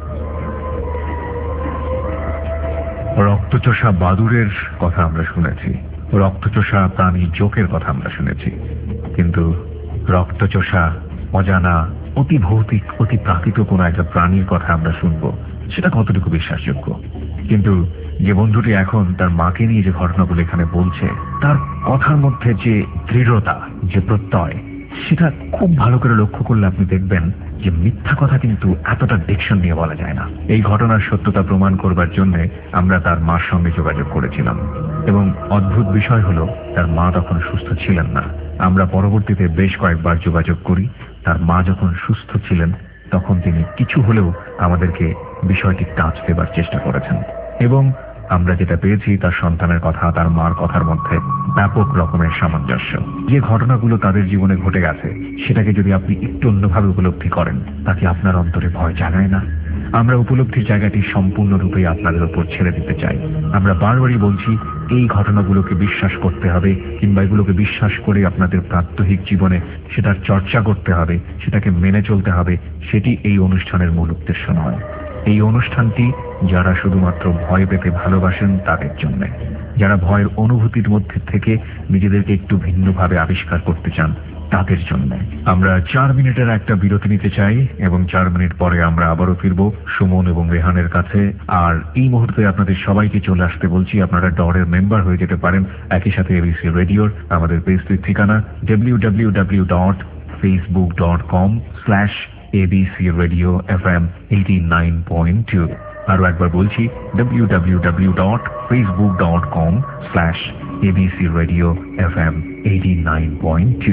রক্তচোষা বাদুড়ের কথা আমরা শুনেছি, রক্তচোষা প্রাণী জোকের কথা আমরা শুনেছি, কিন্তু রক্তচোষা অজানা অতি ভৌতিক অতি প্রাকৃত কোন একটা প্রাণীর কথা আমরা শুনবো, সেটা কতটুকু বিশ্বাসযোগ্য? কিন্তু যে বন্ধুটি এখন তার মাকে নিয়ে যে ঘটনাগুলো এখানে বলছে, তার কথার মধ্যে যে দৃঢ়তা, যে প্রত্যয়, সেটা খুব ভালো করে লক্ষ্য করলে আপনি দেখবেন যে মিথ্যা কথা কিন্তু এতটা ডিকশন নিয়ে বলা যায় না। এই ঘটনার সত্যতা প্রমাণ করবার জন্য আমরা তার মার সঙ্গে যোগাযোগ করেছিলাম, এবং অদ্ভুত বিষয় হলো তার মা তখন সুস্থ ছিলেন না। আমরা পরবর্তীতে বেশ কয়েকবার যোগাযোগ করি, তার মা যখন সুস্থ ছিলেন তখন তিনি কিছু হলেও আমাদেরকে বিষয়টি টাচ দেবার চেষ্টা করেছেন, এবং আমরা যেটা পেয়েছি তার সন্তানের কথা তার মার কথার মধ্যে ব্যাপক রকমের সামঞ্জস্য। যে ঘটনাগুলো তাদের জীবনে ঘটে গেছে সেটাকে যদি আপনি একটু অন্যভাবে উপলব্ধি করেন, তাকে আপনার অন্তরে ভয় জাগায় না? আমরা উপলব্ধির জায়গাটি সম্পূর্ণরূপে আপনাদের উপর ছেড়ে দিতে চাই। আমরা বারবারই বলছি, এই ঘটনাগুলোকে বিশ্বাস করতে হবে, কিংবা এগুলোকে বিশ্বাস করে আপনাদের প্রাত্যহিক জীবনে সেটার চর্চা করতে হবে, সেটাকে মেনে চলতে হবে, সেটি এই অনুষ্ঠানের মূল উদ্দেশ্য নয়। এই অনুষ্ঠানটি যারা শুধুমাত্র ভয় পেতে ভালোবাসেন তাদের জন্য, যারা ভয়ের অনুভূতির মধ্যে থেকে নিজেদেরকে একটু ভিন্নভাবে আবিষ্কার করতে চান তাদের জন্য। আমরা চার মিনিটের একটা বিরতি নিতে চাই এবং চার মিনিট পরে আমরা আবারও ফিরবো সুমন এবং রেহানের কাছে। আর এই মুহূর্তে আপনাদের সবাইকে চলে আসতে বলছি, আপনারা ডরের মেম্বার হয়ে যেতে পারেন। একই সাথে এবিসি রেডিওর আমাদের পেজটির ঠিকানা W W W dot Facebook dot com slash ABC radio F M eighty nine point two. আরো একবার বলছি, W W W dot Facebook dot com slash ABC radio F M eighty nine point two.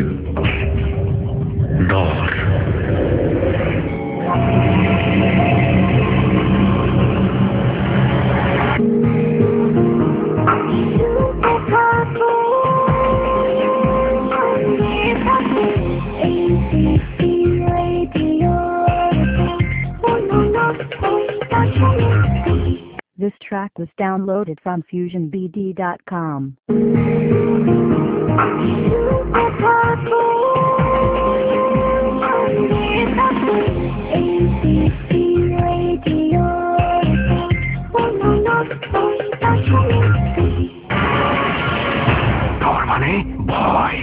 ডর This track was downloaded from fusion b d dot com. ডর মানে ভয়।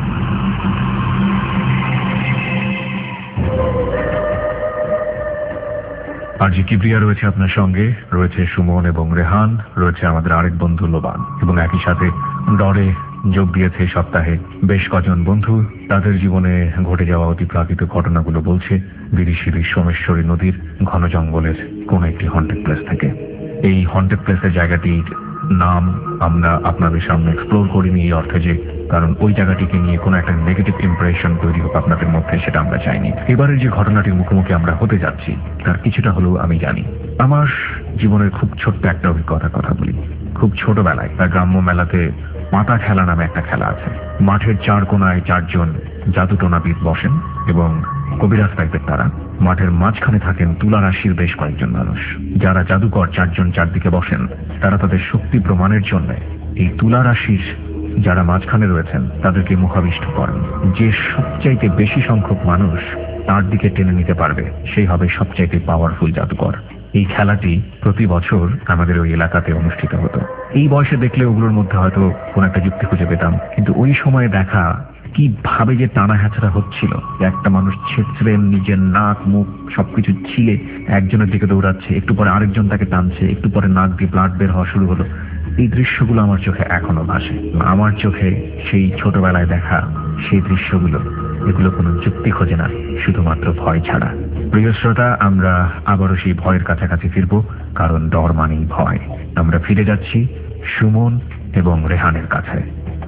আর জি কিবরিয়া রয়েছে আপনার সঙ্গে, রয়েছে সুমন এবং রেহান, রয়েছে আমাদের আরেক বন্ধু লোবান, এবং একই সাথে ডরে যোগ দিয়েছে সপ্তাহে বেশ কজন বন্ধু। তাদের জীবনে ঘটে যাওয়া অতিপ্রাকৃত ঘটনাগুলো বলছে বিরিশিরি সোমেশ্বরী নদীর ঘন জঙ্গলের কোন একটি হন্টেড প্লেস থেকে। এই হন্টেড প্লেসের জায়গাটির নাম আমরা আপনাদের সামনে এক্সপ্লোর করিনি এই অর্থে যে কারণ ওই জায়গাটিকে নিয়ে কোনো একটা নেগেটিভ ইমপ্রেশন তৈরি হোক আপনাদের মধ্যে, সেটা আমরা চাইনি। এবারের যে ঘটনাটির মুখোমুখি আমরা হতে যাচ্ছি তার কিছুটা হলেও আমি জানি। আমার জীবনের খুব ছোট্ট একটা অভিজ্ঞতার কথা বলি। খুব ছোটবেলায় তার গ্রাম্য মেলাতে পাতা খেলা নামে একটা খেলা আছে। মাঠের চার কোনায় চারজন জাদুটোনাবিদ বসেন এবং কবিরাজ টাইপের তারা। মাঠের মাঝখানে থাকেন তুলা রাশির বেশ কয়েকজন মানুষ। যারা জাদুকর চারজন চারদিকে বসেন, তারা তাদের শক্তি প্রমাণের জন্য এই তুলা রাশির যারা মাঝখানে রয়েছেন তাদেরকে মুখাবিষ্ট করেন। যে সবচাইতে বেশি সংখ্যক মানুষ তার দিকে টেনে নিতে পারবে সেই হবে সবচাইতে পাওয়ারফুল জাদুকর। এই খেলাটি প্রতি বছর আমাদের ওই এলাকাতে অনুষ্ঠিত হতো। এই বয়সে দেখলে ওগুলোর মধ্যে হয়তো কোন একটা যুক্তি খুঁজে পেতাম, কিন্তু ওই সময়ে দেখা কিভাবে যে টানা হ্যাচড়া হচ্ছিল, একটা মানুষ ছেঁচড়ে নিজের নাক মুখ সবকিছু ছিলে একজনের দিকে দৌড়াচ্ছে, একটু পরে আরেকজন তাকে টানছে, একটু পরে নাক দিয়ে ব্লাড বের হওয়া শুরু হলো। এই দৃশ্যগুলো আমার চোখে এখনো ভাসে। আমার চোখে সেই ছোটবেলায় দেখা সেই দৃশ্যগুলো, এগুলো কোনো যুক্তি খোঁজে না, শুধুমাত্র ভয় ছাড়া। প্রিয় শ্রোতা, আমরা আবারও সেই ভয়ের কাছাকাছি ফিরব, কারণ ডর মানেই ভয়। আমরা ফিরে যাচ্ছি সুমন এবং রেহানের কাছে।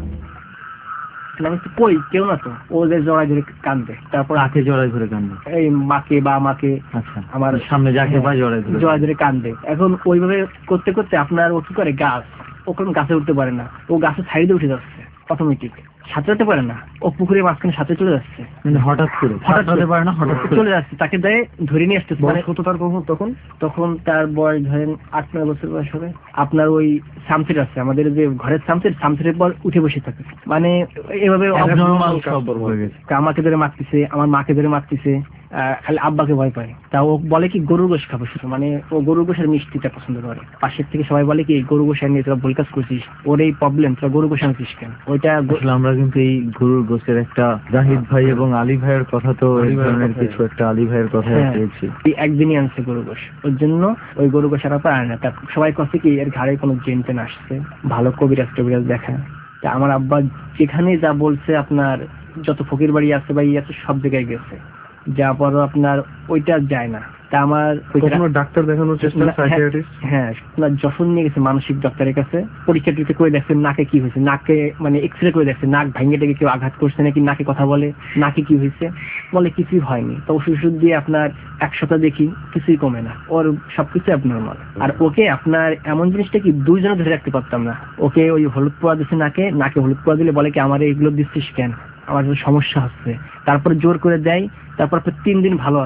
কই কেউ না তো, ওদের জড়াই ধরে কান্দে, তারপর হাতে জড়াই ধরে কান্দে, এই মাকে বা আমাকে, আচ্ছা আমার সামনে যাকে বা জড়াই ধরে জড়াই ধরে কান্দে। এখন ওইভাবে করতে করতে আপনার ও কি করে, গাছ ওখানে গাছে উঠতে পারে না, ও গাছের সাইডে উঠে যাচ্ছে অটোমেটিক, সাঁতরাতে পারে না, ও পুকুরের মাঝখানে সাঁতরে চলে যাচ্ছে, মানে হঠাৎ করে হঠাৎ পারে না, হঠাৎ করে চলে যাচ্ছে। তাকে দেয় ধরে নিয়ে আসতেছে। মানে কত তার কখন তখন তখন তার বয়স ধরেন আট নয় বছর বয়স হবে। আপনার ওই সামসির আছে, আমাদের যে ঘরের সামসির, সামসিরের পর উঠে বসে থাকে, মানে এভাবে আমাকে ধরে মারতেছে, আমার মাকে ধরে মারতেছে, খালি আব্বাকে ভয় পায়। তা ও বলে কি গরুর গোশ খাবো শুধু, মানে ও গরুর গোশের মিষ্টিটা পছন্দ করে। পাশের থেকে সবাই বলে কি গরু গোশ নিয়ে তোরা ভুল কাজ করছিস, ওর এই প্রবলেম, তোরা গরু গোশ আনছিস কেন। ওইটা আমরা কিন্তু এই গরুর গোশের একটা জাহিদ ভাই এবং আলী ভাইয়ের কথা, তো এই ধরনের কিছু একটা আলী ভাইয়ের কথা পেয়েছি, একদিনই আনছে গরু গোশ, ওর জন্য ওই গরু গোশ আর পারে না। তা সবাই কথা কি এর ঘাড়ে কোনো জেন টেন আসছে, ভালো কবিরাজ টবিরাজ দেখা। তা আমার আব্বা যেখানে যা বলছে, আপনার যত ফকির বাড়ি আছে বা ইয়ে আছে সব জায়গায় গেছে, যা পরও আপনার ওইটা যায় না। তা আমার ডাক্তার দেখানোর চেষ্টা, হ্যাঁ আপনার যশোর নিয়ে গেছে মানসিক ডাক্তারের কাছে, পরীক্ষা টরীক্ষা করে দেখছে নাকে কি হয়েছে, নাকে মানে এক্স রে করে দেখছে নাক ভাঙে থেকে কেউ আঘাত করছে নাকি, নাকে কথা বলে, নাকে কি হয়েছে, বলে কিছুই হয়নি। তো ওষুধ ওষুধ দিয়ে আপনার এক সপ্তাহ দেখি কিছুই কমে না, ওর সবকিছু অ্যাবনরমাল। আর ওকে আপনার এমন জিনিসটা কি দুইজনে ধরে রাখতে পারতাম না। ওকে ওই হলুদ পোয়া দিচ্ছে নাকে, নাকে হলুদ পোয়া দিলে বলে কি আমার এইগুলো দিচ্ছিস কেন, আমার সমস্যা হচ্ছে। তারপরে জোর করে দেয়, তারপর তিন দিন ভালো আছে,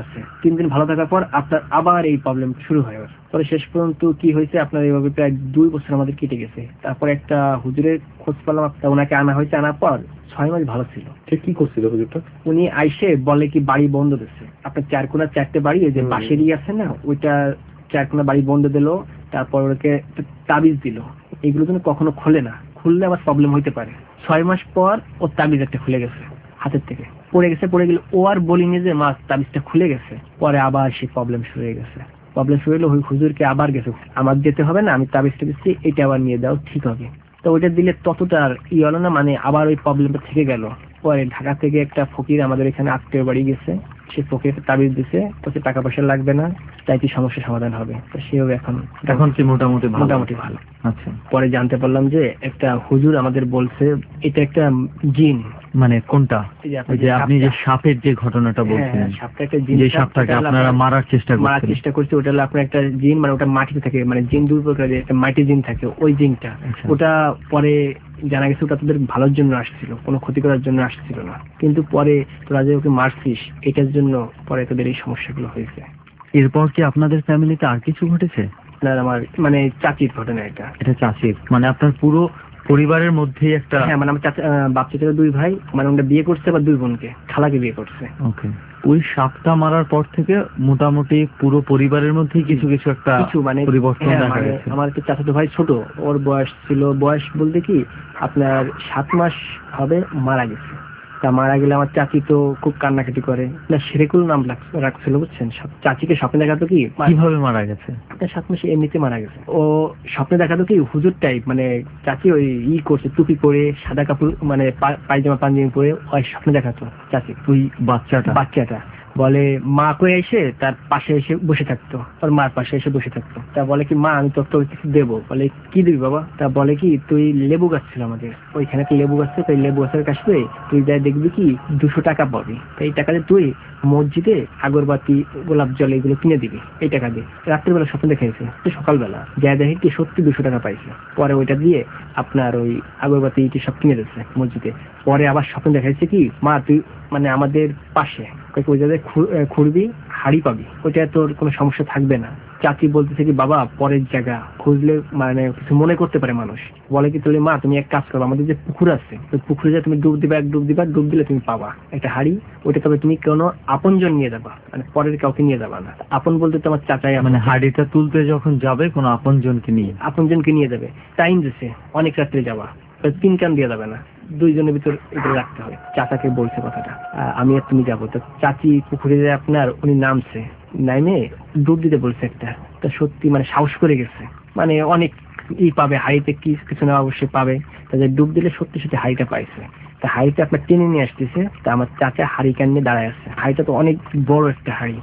তিন দিন ভালো থাকার পর আপনার আবার এই প্রবলেম শুরু হয়। পরে শেষ পর্যন্ত কি হয়েছে আপনার এইভাবে প্রায় দুই বছর আমাদের কেটে গেছে। তারপর একটা হুজুরের খোঁজ পেলাম, ওনাকে আনা হয়েছে, আনার পর ছয় মাস ভালো ছিল। ঠিক কি করছিল হুজুরটা? উনি আইসে বলে কি বাড়ি বন্ধ দিচ্ছে, আপনার চার কোনা চারটে বাড়ি ওই যে পাশেরই আছে না, ওইটা চার কোনা বাড়ি বন্ধ দিল, তারপর ওকে তাবিজ দিল, এগুলো যেন কখনো খোলে না, খুললে আবার প্রবলেম হইতে পারে। ছয় মাস পর ওর তাবিজ একটা খুলে গেছে হাতের থেকে, পড়ে গেছে, পড়ে গেলে ও আর বলিনি যে মা তাবিজটা খুলে গেছে। পরে আবার সেই প্রবলেম শুরু হয়ে গেছে। প্রবলেম শুরু হলো, ওই হুজুরকে আবার গেছে, আমার যেতে হবে না, আমি তাবিজটা দিচ্ছি, এটা আবার নিয়ে দাও, ঠিক হবে। তো ওইটা দিলে ততটা আর ই হলো না, মানে আবার ওই প্রবলেমটা থেকে গেল। পরে ঢাকা থেকে একটা ফকির আমাদের এখানে আত্মীয় বাড়ি গেছে, সে ফকির তাবিজ দিছে, তোকে টাকা পয়সা লাগবে না, তাই কি সমস্যার সমাধান হবে। তো সেও এখন এখন কি মোটামুটি মোটামুটি ভালো। আচ্ছা, পরে জানতে পারলাম যে একটা হুজুর আমাদের বলছে এটা একটা জিন। মানে কোনটা? যে আপনি যে সাপের যে ঘটনাটা বলছিলেন, সাপটা একটা জিন, যে সাপটাকে আপনারা মারার চেষ্টা করছেন, মারার চেষ্টা করছে, ওটা হলো আপনার একটা জিন, মানে ওটা মাটিতে থাকে, মানে জিন দুই প্রকার, একটা মাটি জিন থাকে, ওই জিনটা। ওটা পরে জানা গেছে ওটা তোদের ভালোর জন্য আসছিল, কোনো ক্ষতি করার জন্য আসছিল না, কিন্তু পরে তোরা যে ওকে মারছিস এটার জন্য পরে তোদের এই সমস্যাগুলো হয়েছে। এরপর কি আপনাদের ফ্যামিলিতে আর কিছু ঘটেছে? আপনার আমার মানে চাচির ঘটনা এটা। এটা চাচির মানে আপনার পুরো পরিবারের মধ্যে একটা? হ্যাঁ, মানে আমার চাচা বাপ চাচারা দুই ভাই, মানে ওটা বিয়ে করছে বা দুই বোনকে, খালাকে বিয়ে করছে। ওকে, ওই সাপটা মারার পর থেকে মোটামুটি পুরো পরিবারের মধ্যে কিছু কিছু একটা কিছু মানে পরিবর্তন দেখা গেছে। আমার একটা চাচাতো ভাই ছোট, ওর বয়স ছিল, বয়স বলতে কি আপনার সাত মাস হবে মারা গেছে। তা মারা গেলে আমার চাচি তো খুব কান্নাকাটি করে, না সেরেকুল নাম রাখছিল বুঝছেন। চাচিকে স্বপ্নে দেখাতো কি কিভাবে মারা গেছে, সাত মাসে এমনিতে মারা গেছে। ও স্বপ্নে দেখাতো কি হুজুর টাইপ, মানে চাচি ওই ই করছে টুপি পরে সাদা কাপড় মানে পায়জামা পাঞ্জাবি পরে ওই স্বপ্নে দেখাতো চাচি। তুই বাচ্চাটা বাচ্চাটা বলে মা কয়ে এসে তার পাশে এসে বসে থাকতো, ওর মার পাশে এসে বসে থাকতো। তা বলে কি মা আমি তো তোকে কিছু দেবো, বলে কি দিবি বাবা। তা বলে কি তুই লেবু গাছ ছিল আমাদের ওইখানে, একটা লেবু গাছ, তাই লেবু গাছের কাছে তুই যাই দেখবি কি দুশো টাকা পাবি, এই টাকাতে তুই মসজিদে আগরবাতি গোলাপ জল এগুলো কিনে দিবি, এই টাকা দিয়ে। রাত্রিবেলা স্বপ্ন দেখেছে, সকালবেলা যা দেখে কি সত্যি দুশো টাকা পাইছে। পরে ওইটা দিয়ে আপনার ওই আগরবাতি সব কিনে দিচ্ছে মসজিদে। পরে আবার স্বপ্ন দেখাইছে কি মা তুই মানে আমাদের পাশে ওই জায়গায় খুঁড়বি, হাড়ি পাবি, ওইটা তোর কোনো সমস্যা থাকবে না। চাচি বলতেছে কি বাবা পরের জায়গা খুঁজলে মানে কিছু মনে করতে পারে মানুষ। বলে কি তাহলে মা তুমি এক কাজ করো, আমাদের যে পুকুর আছে ওই পুকুরে যা তুমি ডুব দিবা, এক ডুব দিবা, ডুব দিলে তুমি পাবা একটা হাড়ি, ওইটা তবে তুমি কোনো আপনজন নিয়ে যাবা, মানে পরের কাউকে নিয়ে যাবা না। আপন বলতে তোমার চাচাই, মানে হাড়িটা তুলতে যখন যাবে কোনো আপনজনকে নিয়ে, আপনজনকে নিয়ে যাবে। টাইম দিছে অনেক রাত্রে যাবা, তিন কান দিয়ে যাবে না, দুইজনের ভিতর এগুলো রাখতে হবে। চাচাকে বলছে কথাটা, আমি আর তুমি যাবো। তো চাচি পুকুরে আপনার উনি নামছে, নামে ডুব দিতে বলছে একটা, তা সত্যি মানে সাহস করে গেছে, মানে অনেক ই পাবে হাড়িতে, কি কিছু না অবশ্যই পাবে। তাদের ডুব দিলে সত্যি সত্যি হাড়িটা পাইছে। তা হাড়িটা আপনার টেনে নিয়ে আসতেছে, তা আমার চাচা হাড়ি কান নিয়ে দাঁড়ায় আছে। হাড়িটা তো অনেক বড় একটা হাড়ি,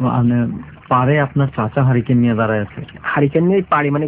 পারে আপনার চাচা হারিকেন নিয়ে দাঁড়ায় আছে, হারিকেন নিয়ে পারে মানে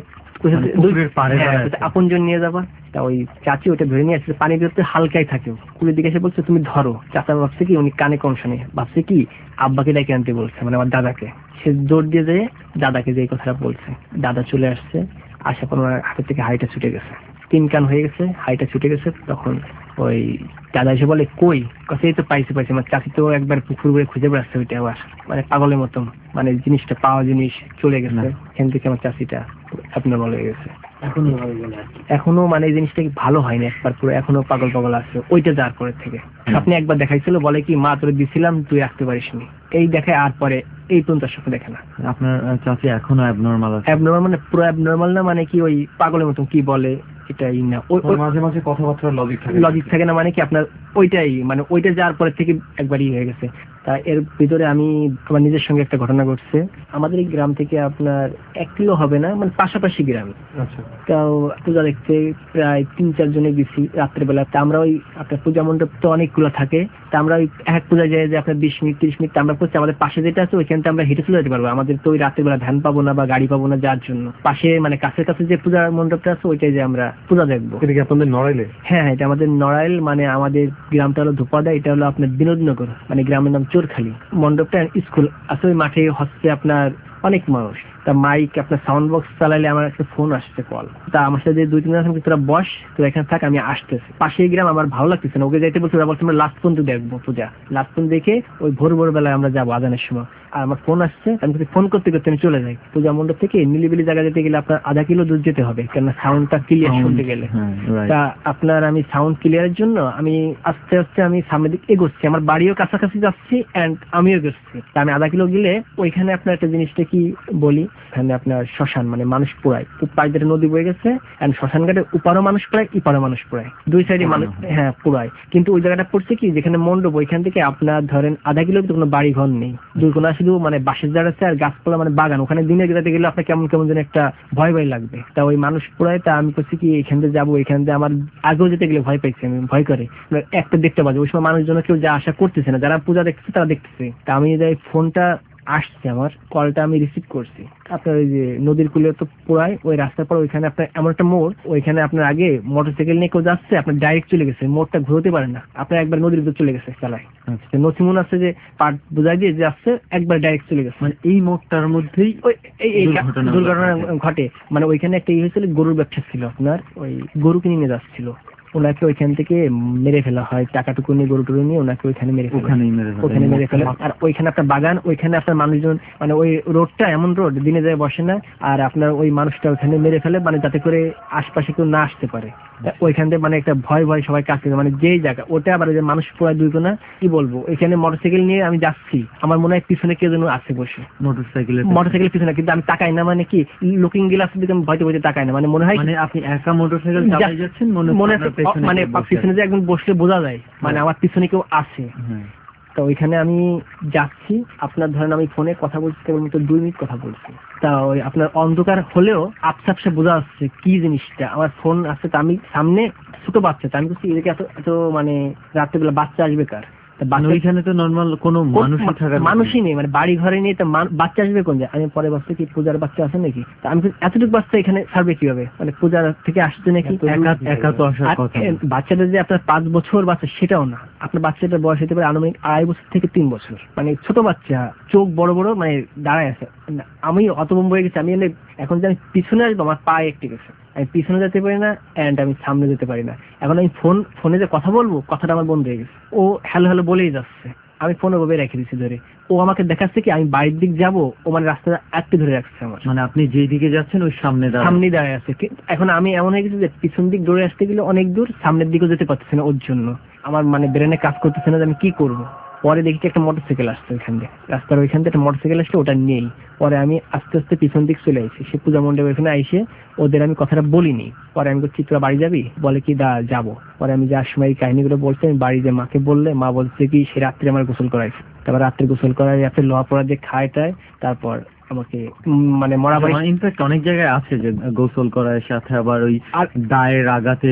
আপনজন নিয়ে যাবা। তা ওই চাচি ওটা ধরে নিয়ে আসছে, পানি বেরোতে হালকাই থাকে, কুলের দিকে এসে বলছে তুমি ধরো। চাচা ভাবছে কি উনি কানে কম শোনে, ভাবছে কি আব্বাকে ডেকে আনতে বলছে, মানে আমার দাদাকে। সে জোর দিয়ে যেয়ে দাদাকে যে কথাটা বলছে, দাদা চলে আসছে, আসার পর ওনার হাতের থেকে হাড়িটা ছুটে গেছে, তিন কান হয়ে গেছে, হাড়িটা ছুটে গেছে। তখন ওই দাদা এসে বলে কই, কথা এই তো পাইছে পাইছে। আমার চাচি তো একবার পুকুর করে খুঁজে বেড়াচ্ছে ওইটা, আবার মানে পাগলের মতন, মানে জিনিসটা পাওয়া জিনিস চলে গেছে। এখান থেকে আমার চাচিটা অ্যাবনর্মাল হয়ে গেছে। এখনো এখনো মানে এই জিনিসটা ভালো হয়নি একবার পুরো, এখনো পাগল পাগল আছে ওইটা যার পরের থেকে। আপনি একবার দেখাইছিল, বলে কি মা তোরে দিছিলাম তুই রাখতে পারিস নি, এই দেখায় আর পরে এই পর্যন্ত সাথে দেখে না। আপনার চাচি এখনো অ্যাবনর্মাল আছে? অ্যাবনর্মাল মানে পুরো অ্যাবনর্মাল না, মানে কি ওই পাগলের মতন কি বলে এটাই না, ওই মাঝে মাঝে কথাবার্তার লজিক থাকে, লজিক থাকে না, মানে কি আপনার ওইটাই মানে ওইটা যাওয়ার পরের থেকে একবারই হয়ে গেছে। তা এর ভিতরে আমি আমার নিজের সঙ্গে একটা ঘটনা ঘটছে। আমাদের এই গ্রাম থেকে আপনার এক কিলো হবে না, মানে পাশাপাশি গ্রাম। আচ্ছা, তাও পূজা দেখতে প্রায় তিন চার জনে গেছি রাত্রেবেলা। তা আমরা ওই আপনার পূজা মণ্ডপ তো অনেকগুলো থাকে, তা আমরা ওই এক পূজা যাই যে আপনার বিশ মিনিট তিরিশ মিনিট আমরা করছি, আমাদের পাশে যেটা আছে ওইখানটা আমরা হেঁটে চলে যেতে পারবো। আমাদের তো ওই রাত্রেবেলা ভ্যান পাবো না বা গাড়ি পাবো না, যার জন্য পাশে মানে কাছের কাছে যে পূজা মণ্ডপটা আছে ওইটাই যে আমরা পূজা দেখবো। এটা কি আপনাদের নড়াইলে? হ্যাঁ, এটা আমাদের নড়াইল, মানে আমাদের গ্রামটা হলো ধোপাদা, এটা হলো আপনার বিনোদনগর, মানে গ্রামের নাম চোরখালি। মণ্ডপটা স্কুল আছে ওই মাঠে, হচ্ছে আপনার অনেক মানুষ। তা মাইক আপনার সাউন্ড বক্স চালাইলে আমার একটা ফোন আসছে কল, তা আমার সাথে দুই তিন জন তোরা বস, তোরা এখানে থাক, আমি আসতেছি। পাশেই গ্রাম, আমার ভালো লাগতেছে না, ওকে যাইতে বলছে, ওরা বলছে আমরা লাস্ট পর্যন্ত দেখবো পূজা, লাস্ট পর্যন্ত দেখে ওই ভোর ভোর বেলায় আমরা যাবো আজানের সময়। আর আমার ফোন আসছে, আমি ফোন করতে করতে আমি চলে যাই। পূজা মণ্ডপ থেকে নিলিবিলি জায়গা যেতে গেলে আপনার আধা কিলো দূর যেতে হবে, কেননা সাউন্ডটা ক্লিয়ার শুনতে গেলে। তা আপনার আমি সাউন্ড ক্লিয়ারের জন্য আমি আস্তে আস্তে আমি সামনের দিকে এগোচ্ছি, আমার বাড়িও কাছাকাছি যাচ্ছি অ্যান্ড আমিও এগোচ্ছি। তা আমি আধা কিলো গেলে ওইখানে আপনার একটা জিনিসটা কি বলি, এখানে আপনার শ্মশান মানে মানুষ পোড়ায়, পাইদের নদী বয়ে গেছে অ্যান্ড শ্মশান ঘাটে উপারও মানুষ পোড়ায় ইপারও মানুষ পোড়ায়, দুই সাইডে মানুষ হ্যাঁ পোড়ায়। কিন্তু ওই জায়গাটা পড়ছে কি যেখানে মণ্ডপ ওইখান থেকে আপনার ধরেন আধা কিলো কোনো বাড়ি ঘর নেই, দুর্গোনা শুধু মানে বাঁশের জার আছে আর গাছপালা মানে বাগান। ওখানে দিনে যেতে গেলে আপনার কেমন কেমন যেন একটা ভয় ভয় লাগবে। তা ওই মানুষ পোড়ায়, তা আমি করছি কি এখান থেকে যাবো, এখান থেকে আমার আগেও যেতে গেলে ভয় পাইছি, আমি ভয় করে একটা দেখতে পাবো। ওই সময় মানুষজন কেউ যা আশা করতেছে না, যারা পূজা দেখতেছে তারা দেখতেছে। তা আমি যাই ফোনটা আসছে, আমার কলটা আমি রিসিভ করছি। আপনার ওই যে নদীর কূলে তো পোড়ায়, ওই রাস্তার পর ওইখানে আপনার এমন একটা মোড়, ওইখানে আপনার আগে মোটরসাইকেল নিয়ে কেউ যাচ্ছে, আপনার ডাইরেক্ট চলে গেছে, মোড়টা ঘুরতে পারে না, আপনার একবার নদীর ভিতর চলে গেছে চালায়। নথিমুন আছে যে পাট বোঝাই দিয়ে যে আসছে, একবার ডাইরেক্ট চলে গেছে। মানে এই মোড়টার মধ্যেই ওই এই দুর্ঘটনা ঘটে। মানে ওইখানে একটা ই হয়েছিল, গরুর ব্যবসা ছিল, আপনার ওই গরু কিনে নিয়ে যাচ্ছিল, ওনাকে ওইখান থেকে মেরে ফেলা হয়, টাকাটুকু নিয়ে গরু টরু নিয়ে ওনাকে ওইখানে মেরে ওখানে মেরে ফেলে। আর ওইখানে আপনার বাগান, ওইখানে আপনার মানুষজন মানে ওই রোডটা এমন রোড দিনে যায় বসে না, আর আপনার ওই মানুষটা ওখানে মেরে ফেলে, মানে যাতে করে আশপাশে কেউ না আসতে পারে। ওইখান থেকে মানে একটা ভয় ভয় সবাই কাজ করে, মানে যেই জায়গা ওটা আবার যে মানুষ পোড়ায় দুই কোনা কি বলবো। ওইখানে মোটরসাইকেল নিয়ে আমি যাচ্ছি, আমার মনে হয় পিছনে কেউ যেন আছে বসে মোটরসাইকেল মোটরসাইকেলের পিছনে, কিন্তু আমি তাকাই না, মানে কি লুকিং গ্লাসের দিকে আমি ভয়তে ভয়তে তাকাই না, মানে মনে হয় আপনি একা মোটরসাইকেল চালিয়ে যাচ্ছেন, মনে মানে পিছনে যে একদম বসলে বোঝা যায় মানে আমার পিছনে কেউ আছে। তো ওইখানে আমি যাচ্ছি, আপনার ধরেন আমি ফোনে কথা বলছি কেবলমাত্র দুই মিনিট কথা বলছি, তা ওই আপনার অন্ধকার হলেও আপসা আপসা বোঝা যাচ্ছে কি জিনিসটা। আমার ফোন আসছে, তা আমি সামনে ছোট বাচ্চা, তা আমি বলছি এদিকে এত এত মানে রাত্রেবেলা বাচ্চা আসবে কার, ওইখানে তো নর্মাল কোনো মানুষই থাকার মানুষই নেই, মানে বাড়ি ঘরে নেই, তা বাচ্চা আসবে কোন যায়। আমি পরে ভাবছি কি পূজার বাচ্চা আছে নাকি, তা আমি এতটুকু বাচ্চা এখানে ছাড়বে কিভাবে, মানে পূজার থেকে আসছে নাকি, একা তো আসার কথা। বাচ্চাটা যে আপনার পাঁচ বছর বাচ্চা সেটাও না, আপনার বাচ্চাটার বয়স হতে পারে আনুমানিক আড়াই বছর থেকে তিন বছর, মানে ছোট বাচ্চা, চোখ বড় বড়, মানে দাঁড়ায় আছে। আমি অতবম্ব হয়ে গেছি, আমি এখন যে আমি পিছনে আসবো আমার পায়ে একটি গেছে, আমি পিছনে যেতে পারি না অ্যান্ড আমি সামনে যেতে পারি না। এখন আমি ফোন ফোনে যে কথা বলবো, কথাটা আমার বন্ধ হয়ে গেছে, ও হ্যালো হ্যালো বলেই যাচ্ছে, আমি ফোনে ওভাবে রেখে দিচ্ছি ধরে। ও আমাকে দেখাচ্ছে কি আমি বাড়ির দিক যাবো, ও মানে রাস্তাটা আটকে ধরে রাখছে আমার, মানে আপনি যেই দিকে যাচ্ছেন ওই সামনে সামনে দাঁড়ায় আছে। এখন আমি এমন হয়ে গেছি যে পিছন দিক দৌড়ে আসতে গেলে অনেক দূর, সামনের দিকেও যেতে পারতেছি না, ওর জন্য আমার মানে ব্রেনে কাজ করতেছে না যে আমি কি করবো। পরে দেখি একটা মোটরসাইকেল আসছে ওইখান দিয়ে, রাস্তার ওইখান থেকে একটা মোটরসাইকেল আসছে, ওটা নেই। পরে আমি আস্তে আস্তে পিছন দিক চলে আসি, সে পূজা মণ্ডপের ওইখানে আইসে ওদের আমি কথাটা বলিনি। পরে আমি বলছি তোরা বাড়ি যাবি, বলে কি দা যাবো। পরে আমি যাওয়ার সময় এই কাহিনীগুলো বলছি, আমি বাড়ি যে মাকে বললে, মা বলছে কি সে রাত্রে আমার গোসল করাইছে, তারপর রাত্রে গোসল করাই রাত্রে লোহা পড়া যে খায় টায়, তারপর আমাকে মানে মরা বাড়ি ইনফ্যাক্ট অনেক জায়গায় আছে যে গোসল করার সাথে আবার ওই দায়ের আগাতে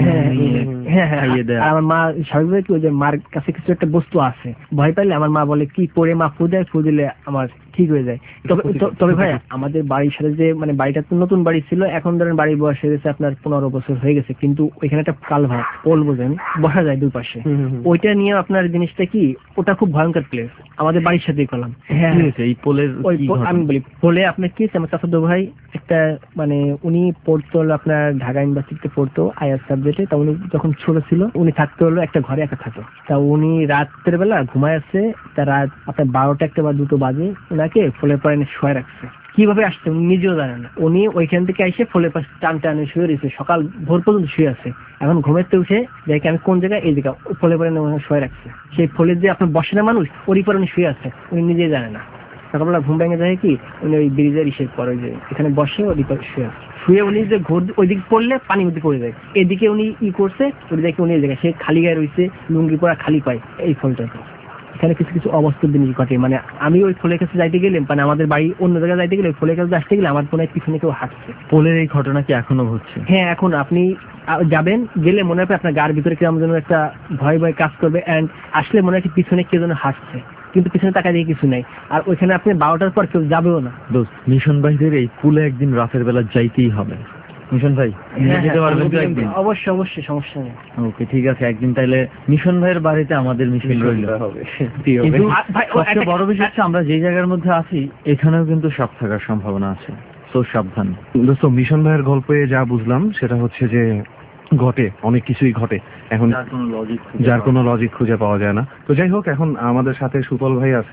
খাইয়ে দেয়। আমার মা স্বাভাবিক কি ওই যে মার কাছে কিছু একটা বস্তু আছে, ভয় পাইলে আমার মা বলে কি পরে মা ফু দেয়, ফু দিলে আমার ঠিক হয়ে যায়। তবে তবে ভাই আমাদের বাড়ির সাথে যে মানে বাড়িটা তো নতুন বাড়ি ছিল, এখন ধরেন বাড়ির বয়স হয়ে গেছে আপনার পনেরো বছর হয়ে গেছে, কিন্তু ওইখানে একটা কালভার পোল বোঝেন বসা যায় দুই পাশে, ওইটা নিয়ে আপনার জিনিসটা কি ওটা খুব ভয়ঙ্কর প্লেস, আমাদের বাড়ির সাথেই করলাম। হ্যাঁ এই পোলের আমি বলি পোলে আপনার কি আমার চাচাতো ভাই একটা মানে উনি পড়তো আপনার ঢাকা ইউনিভার্সিটিতে পড়তো আইআর সাবজেক্টে, তা উনি যখন ছোট ছিল উনি থাকতে হলো একটা ঘরে একা থাকতো, তা উনি রাত্রের বেলা ঘুমায় আছে, তা রাত আপনার বারোটা একটা বা দুটো বাজে ওনাকে ফলের পরে শুয়ে রাখছে, কিভাবে আসছে উনি নিজেও জানেন না। উনি ওইখান থেকে এসে ফলের পাশে টান টানে শুয়ে রয়েছে, সকাল ভোর পর্যন্ত শুয়ে আছে। এখন ঘুমেতে উঠে দেখে আমি কোন জায়গায়, এই জায়গা ফলের পরে শুয়ে রাখছে, সেই ফলের যে আপনার বসে না মানুষ ওরই পরে উনি শুয়ে আছে, উনি নিজেই জানে না। সকালবেলা ঘুম ভেঙে যায় কি উনি ওই ব্রিজের ইসের পরে যে এখানে বসে ওই দিকে শুয়ে শুয়ে উনি যে ঘোর ওই দিকে পড়লে পানির মধ্যে পড়ে যায়, এদিকে উনি ই করছে ওই দেখে উনি এই জায়গায় সে খালি গায়ে রয়েছে, লুঙ্গি পরা খালি পায় এই ফলটাতে। এখানে কিছু কিছু অবস্থার জিনিস ঘটে, মানে আমি ওই ফলের কাছে যাইতে গেলে মানে আমাদের বাড়ি অন্য জায়গায় যাইতে গেলে ফলের কাছে আসতে গেলে আমার ফোনে পিছনে কেউ হাঁটছে। পোলের এই ঘটনা কি এখনো ঘটছে? হ্যাঁ এখন আপনি যাবেন গেলে মনে হবে আপনার গার ভিতরে কেমন যেন একটা ভয় ভয় কাজ করবে, অ্যান্ড আসলে মনে হয় পিছনে কেউ যেন হাঁটছে, কিন্তু পিছনে টাকা দিয়ে কিছু নাই। আর ওইখানে আপনি বারোটার পর কেউ যাবেও না। দোস্ত মিশন ভাইদের এই পুলে একদিন রাতের বেলা যাইতেই হবে। মিশন ভাই যেতে পারবেন তো একদিন? অবশ্যই অবশ্যই, সমস্যা নেই। ওকে ঠিক আছে, একদিন তাইলে মিশন ভাইয়ের বাড়িতে আমাদের মিশন রইল। কিন্তু সবচেয়ে বড় বিষয় হচ্ছে আমরা যে জায়গার মধ্যে আছি এখানেও কিন্তু সাপ থাকার সম্ভাবনা আছে, তো সাবধান। দোস্ত মিশন ভাইয়ের গল্পে যা বুঝলাম সেটা হচ্ছে যে ঘটে অনেক কিছুই ঘটে, এখন যার কোনো লজিক খুঁজে পাওয়া যায় না। তো যাই হোক, এখন আমাদের সাথে সুপল ভাই আছে,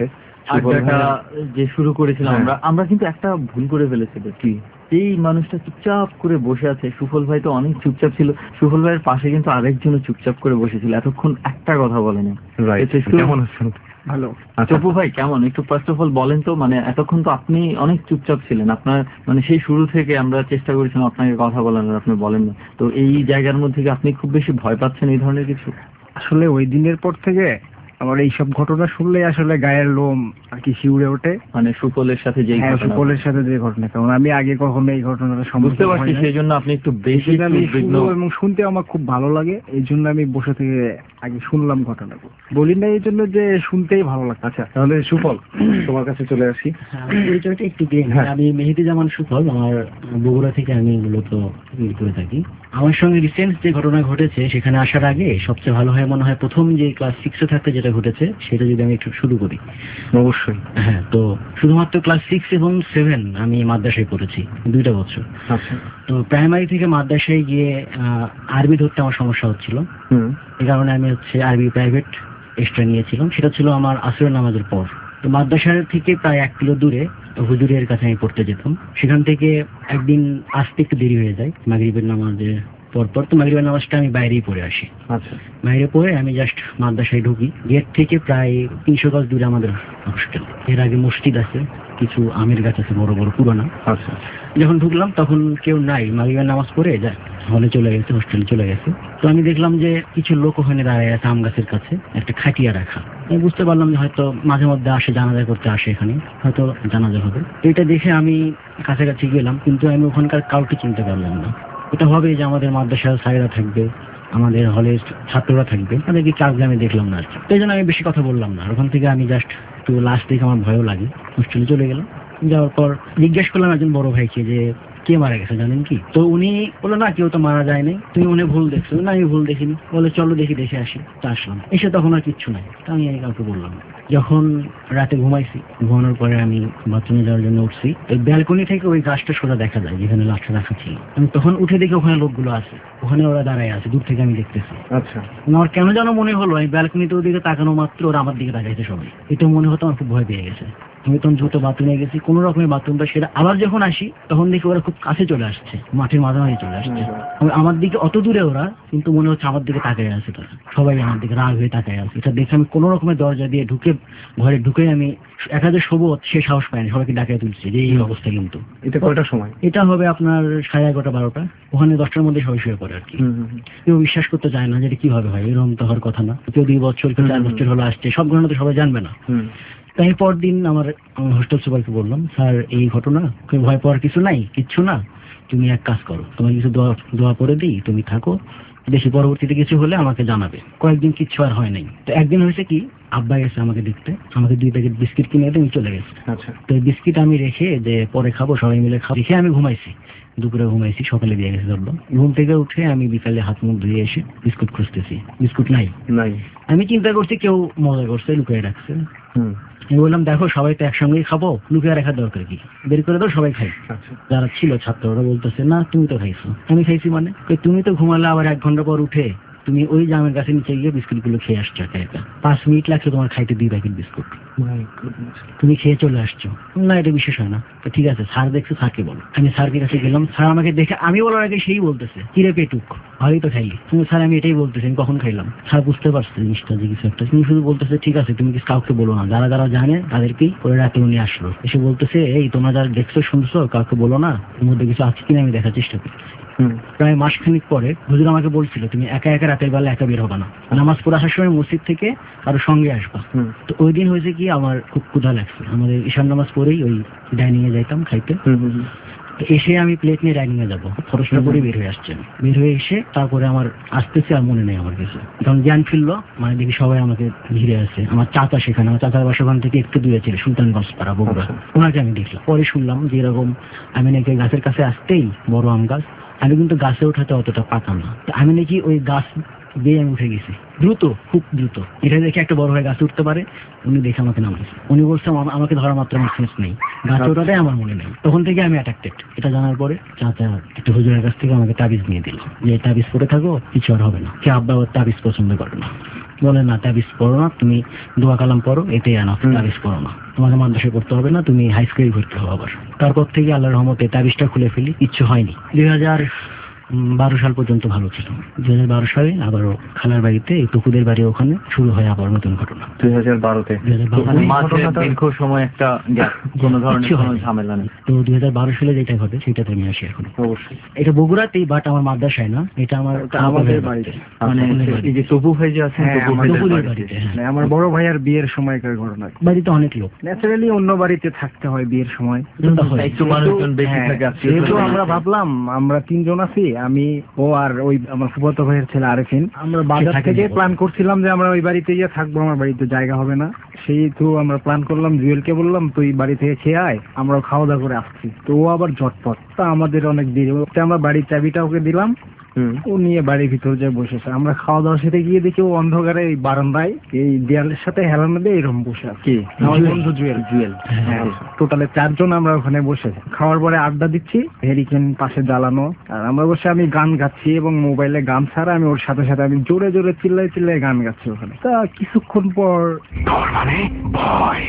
আড্ডাটা যে শুরু করেছিলাম আমরা আমরা কিন্তু একটা ভুল করে ফেলেছি। কি? এই মানুষটা চুপচাপ করে বসে আছে, সুফল ভাই তো অনেক চুপচাপ ছিল, সুফল ভাইয়ের পাশে কিন্তু আরেকজনও চুপচাপ করে বসেছিল, এতক্ষণ একটা কথা বলেনি। কেমন আছেন? ভালো। চপু ভাই কেমন, একটু ফার্স্ট অফ অল বলেন তো, মানে এতক্ষণ তো আপনি অনেক চুপচাপ ছিলেন, আপনার মানে সেই শুরু থেকে আমরা চেষ্টা করেছিলাম আপনাকে কথা বলানোর, আপনি বলেন না, তো এই জায়গার মধ্যে কি আপনি খুব বেশি ভয় পাচ্ছেন এই ধরনের কিছু? আসলে ওই দিনের পর থেকে আমার এইসব ঘটনা শুনলে আসলে গায়ের লোম আর কি শিউরে ওঠে। মানে সুফলের সাথে যে সুফলের সাথে যে ঘটনা, কারণ আমি আগে কখনো এই ঘটনাটা বুঝতে পারছি, সেই জন্য আপনি একটু বেশি উদ্বিগ্ন এবং শুনতে আমার খুব ভালো লাগে, এই জন্য আমি বসে থেকে আগে শুনলাম ঘটনাটা, বলি না এই জন্য যে শুনতেই ভালো লাগে। আচ্ছা তাহলে সুফল তোমার কাছে চলে আসি। পরিচয়টা একটু দিয়ে নিই। আমি মেহেদি জামান সুফল, আমার বগুড়া থেকে আমি মূলত করে থাকি। আমার সঙ্গে রিসেন্ট যে ঘটনা ঘটেছে সেখানে আসার আগে সবচেয়ে ভালো হয় মনে হয় প্রথম যে ক্লাস সিক্সে থাকতে যেটা ঘটেছে সেটা যদি আমি একটু শুরু করি। অবশ্যই। হ্যাঁ, তো শুধুমাত্র ক্লাস সিক্স এবং সেভেন আমি মাদ্রাসায় পড়েছি দুইটা বছর। আচ্ছা। তো প্রাইমারি থেকে মাদ্রাসায় গিয়ে আরবি ধরতে আমার সমস্যা হচ্ছিল, এই কারণে আমি হচ্ছে আরবি প্রাইভেট এক্সট্রা নিয়েছিলাম, সেটা ছিল আমার আসরের নামাজের পর। তো মাদ্রাসার থেকে প্রায় এক কিলো দূরে হুজুরের কাছে আমি পড়তে যেতাম। সেখান থেকে একদিন আসতে একটু দেরি হয়ে যায় মাগরিবের নামাজের পরপর, তো মাগরিবের নামাজটা আমি বাইরেই পড়ে আসি। আচ্ছা। বাইরে পড়ে আমি জাস্ট মাদ্রাসায় ঢুকি, গেট থেকে প্রায় তিনশো গজ দূরে আমাদের হোস্টেল। এর আগে মসজিদ আছে, কিছু আমের গাছ আছে বড় বড় পুরানা। আচ্ছা। যখন ঢুকলাম তখন কেউ নাই, মাগরিবের নামাজ পড়ে যায় হলে চলে গেছে, হোস্টেলে চলে গেছে। তো আমি দেখলাম যে কিছু লোক ওখানে দাঁড়ায় আছে আম গাছের কাছে, একটা খাটিয়া রাখা। আমি বুঝতে পারলাম যে হয়তো মাঝে মধ্যে আসে, জানাজা করতে আসে এখানে, হয়তো জানাজা হবে। এটা দেখে আমি কাছাকাছি গেলাম, কিন্তু আমি ওখানকার কাউকে চিনতে পারলাম না। এটা হবে যে আমাদের মাদ্রাসার স্যারেরা থাকবে, আমাদের হলের ছাত্ররা থাকবে, তাদেরকে কাউকে আমি দেখলাম না আর কি। এই জন্য আমি বেশি কথা বললাম না, ওখান থেকে আমি জাস্ট একটু লাস্ট দিকে আমার ভয়ও লাগে, হোস্টেলে চলে গেলাম। যাওয়ার পর জিজ্ঞেস করলাম একজন বড় ভাইকে যে কে মারা গেছে জানেন কি? তো উনি বললো না, কেউ তো মারা যায়নি, তুমি উনি ভুল দেখছো। না, আমি ভুল দেখিনি। বলে চলো দেখি, দেখে আসি। তা আসলাম, এসে তখন আর কিচ্ছু নাই, তা আমি কাউকে বললাম। যখন রাতে ঘুমাইছি, ঘুমানোর পরে আমি বাথরুমে যাওয়ার জন্য উঠছি, ওই ব্যালকনি থেকে ওই গাছটা সোজা দেখা যায় যেখানে লাশটা রাখা ছিল। আমি তখন উঠে দেখি ওখানে লোকগুলো আছে, ওখানে ওরা দাঁড়ায় আছে, দূর থেকে আমি দেখতেছি। আচ্ছা। আমার কেন যেন মনে হলো আমি ব্যালকনিতে ওদিকে তাকানো মাত্র ওরা আমার দিকে তাকাইছে সবাই। এটা মনে হতো আমার খুব ভয় পেয়ে গেছে। আমি তখন দ্রুত বাথরুমে গেছি, কোন রকমের বাথরুমটা সেটা। আবার যখন আসি তখন দেখি ওরা খুব কাছে চলে আসছে, মাঠের মাঝামাঝি চলে আসছে আমার দিকে, অত দূরে ওরা, কিন্তু মনে হচ্ছে আমার দিকে তাকায় আছে তারা, সবাই আমার দিকে রাগ হয়ে তাকায় আছে। এটা দেখে আমি কোনো রকমের দরজা দিয়ে ঢুকে ঘরে ঢুকে আমি একাদের শোবো, সে সাহস পায়নি, সবাইকে ডাকিয়ে তুলছে যে এই অবস্থা। কিন্তু এটা কয়টার সময়? এটা হবে আপনার সাড়ে এগারোটা বারোটা, ওখানে দশটার মধ্যে সবাই শুয়ে পড়ে আর কি। কেউ বিশ্বাস করতে চায় না যে এটা কিভাবে হয়, এরকম তো হওয়ার কথা না। কেউ দুই বছর কেউ চার বছর হলো আসছে, সব ঘটনা তো সবাই জানবে না। তাই পরদিন আমার হোস্টেল সুপারকে বললাম, স্যার এই ঘটনা, ভয় পাওয়ার কিছু নাই, কিচ্ছু না, তুমি এক কাজ করো, তোমার কিছু দোয়া দোয়া করে দিই, তুমি থাকো, বেশি পরবর্তীতে কিছু হলে আমাকে জানাবে। কয়েকদিন কিচ্ছু আর হয় নাই। তো একদিন হয়েছে কি, আব্বা গেছে আমাকে দেখতে, আমাকে দুই প্যাকেট বিস্কিট কিনে দিয়ে চলে গেছে। আচ্ছা। তো এই বিস্কিট আমি রেখে যে পরে খাবো, সবাই মিলে খাবো, রেখে আমি ঘুমাইছি। দুপুরে ঘুমাইছি, সকালে দিয়ে গেছে ধরলো। ঘুম থেকে উঠে আমি বিকালে হাত মুখ ধুয়ে এসে বিস্কুট খুঁজতেছি, বিস্কুট নাই নাই আমি চিন্তা করছি কেউ মজা করছে, লুকিয়ে রাখছে। আমি বললাম দেখো সবাই তো একসঙ্গেই খাবো, লুকিয়ে রাখার দরকার কি, বের করে দাও, সবাই খাই। যারা ছিল ছাত্র ওরা বলতেছে না তুমি তো খাইছো। আমি খাইছি মানে? তুমি তো ঘুমালে আবার এক ঘন্টা পর উঠে তুমি ওই জামের কাছে নিচে গিয়ে বিস্কুট গুলো খেয়ে আসছো একা একা। পাঁচ মিনিট লাগছে তোমার খাইতে দুই প্যাকেট বিস্কুট, তুমি খেয়ে চলে আসছো। না এটা বিশেষ হয় না। তো ঠিক আছে, স্যার দেখছো, স্যারকে বলো। আমি স্যারকে কাছে গেলাম, স্যার আমাকে দেখে, আমি বলার আগে সেই বলতেছে কিরে পেটুক, ভালোই তো খাইলি। তুমি স্যার আমি এটাই বলতেছি, আমি কখন খাইলাম। স্যার বুঝতে পারছে জিনিসটা যে কিছু একটা। তুমি শুধু বলতেছে ঠিক আছে তুমি কিছু কাউকে বলো না, যারা যারা জানে তাদেরকেই। ওই রাতে উনি আসলো, এসে বলতেছে এই তোমরা যারা দেখছো শুনছো কাউকে বলো না, এর মধ্যে কিছু আছে কিনা আমি দেখার চেষ্টা করি। প্রায় মাসখানিক পরে হুজুর আমাকে বলছিল তুমি একা একা রাতের বেলা একা বের হবা না, নামাজ পড়ে আসার সময় মসজিদ থেকে কারো সঙ্গে আসবা। তো ওই দিন হয়েছে কি আমার খুব ক্ষুধা লাগছে, আমাদের ঈশান নামাজ পড়েই ওই ডাইনিং এ যাইতাম খাইতে। এসে আমি প্লেট নিয়ে ডাইনিং এ যাবো, ফরসটা করে বের হয়ে আসছে। বের হয়ে এসে তারপরে আমার আসতেছে আর মনে নেই আমার কিছু। তখন জ্ঞান ফিরলো, মানে দেখি সবাই আমাকে ঘিরে আছে। আমার চাচা সেখানে, আমার চাচার বাসা ওখান থেকে একটু দূরে ছিল, সুলতানগঞ্জ পাড়া বগুড়া। ওনাকে আমি দেখলাম। পরে শুনলাম যে এরকম আমি নাকি গাছের কাছে আসতেই, বড় আম গাছ, আমি কিন্তু গাছে ওঠাতে অতটা পাতাম না, আমি নাকি ওই গাছ বেয়ে আমি উঠে গেছি দ্রুত, খুব দ্রুত। এটা দেখে একটা বড় হয়ে গাছে উঠতে পারে, উনি দেখে আমাকে নামাইছে। উনি বলছে আমাকে ধরা মাত্র আমার সেন্স নেই, গাছে ওটাই আমার মনে নেই। তখন থেকে আমি অ্যাট্রাক্টেড। এটা জানার পরে চাচা একটা হুজুরের কাছ থেকে আমাকে তাবিজ নিয়ে দিল, যে তাবিজ পরে থাকো কিছু আর হবে না। কে আব্বা ওর তাবিজ পছন্দ করে না, বলে না তাবিজ পড়ো না, তুমি দোয়া কালাম পড়ো, এটাই আনা, তাবিজ পড়ো না, তোমাকে মাদ্রাসায় পড়তে হবে না, তুমি হাই স্কুলে ভর্তি হবো আবার। তারপর থেকে আল্লাহর রহমতে তাবিজটা খুলে ফেলি, কিচ্ছু হয়নি। দুই হাজার বারো সাল পর্যন্ত ভালো ছিল। দুই হাজার বারো সালে আবারও খালার বাড়িতে এই টুকুদের বাড়ি ওখানে শুরু হয় আবার নতুন ঘটনা। দুই হাজার বারোতে দীর্ঘ সময় একটা কোনো ধরনের কোনো ঝামেলা নেই। তো দুই হাজার বারো সালে যেটা ঘটে সেটাতে আমি আসি এখন। অবশ্যই এটা বগুড়াতেই, বাট আমার মাদ্রাসায় না, এটা আমার আমাদের বাড়িতে। মানে এই যে তপু ভাই যে আছেন টুকুদের বাড়িতে, আমার বড় ভাইয়ের বিয়ের সময়কার ঘটনা। বাড়িতে অনেক লোক, ন্যাচারালি অন্য বাড়িতে থাকতে হয় বিয়ের সময়, একটু মানুষজন বেশি থাকে। যেহেতু আমরা ভাবলাম আমরা তিনজন আছি, আমি ও আর ওই আমার ফুফাতো ভাইয়ের ছেলে আরেফিন, আমরা বাজার থেকে প্ল্যান করছিলাম যে আমরা ওই বাড়িতে গিয়ে থাকবো, আমার বাড়িতে জায়গা হবে না, সেই তো আমরা প্ল্যান করলাম, জুয়েলকে বললাম তুই বাড়ি থেকে খেয়ে আয়, আমরা খাওয়া দাওয়া করে আসছি। তো ও আবার ঝটপট, তা আমাদের অনেক দেরি, আমরা বাড়ির চাবিটা ওকে দিলাম, ও নিয়ে বাড়ির ভিতর যে বসেছে। আমরা খাওয়া দাওয়ার সাথে গিয়ে দেখি ও অন্ধকারে এই বারান্দায় এই দেয়ালের সাথে হেলানো দিয়ে এরকম বসে আছে। আমার বন্ধু জুয়েল জুয়েল হ্যাঁ, টোটালে চারজন আমরা ওখানে বসে খাওয়ার পরে আড্ডা দিচ্ছি, হেরিকেন পাশে জ্বালানো, আর আমরা বসে আমি গান গাচ্ছি এবং মোবাইলে গান ছাড়া আমি ওর সাথে সাথে আমি জোরে জোরে চিল্লাই চিল্লাই গান গাচ্ছি ওখানে। তা কিছুক্ষণ পর মানে ভয়।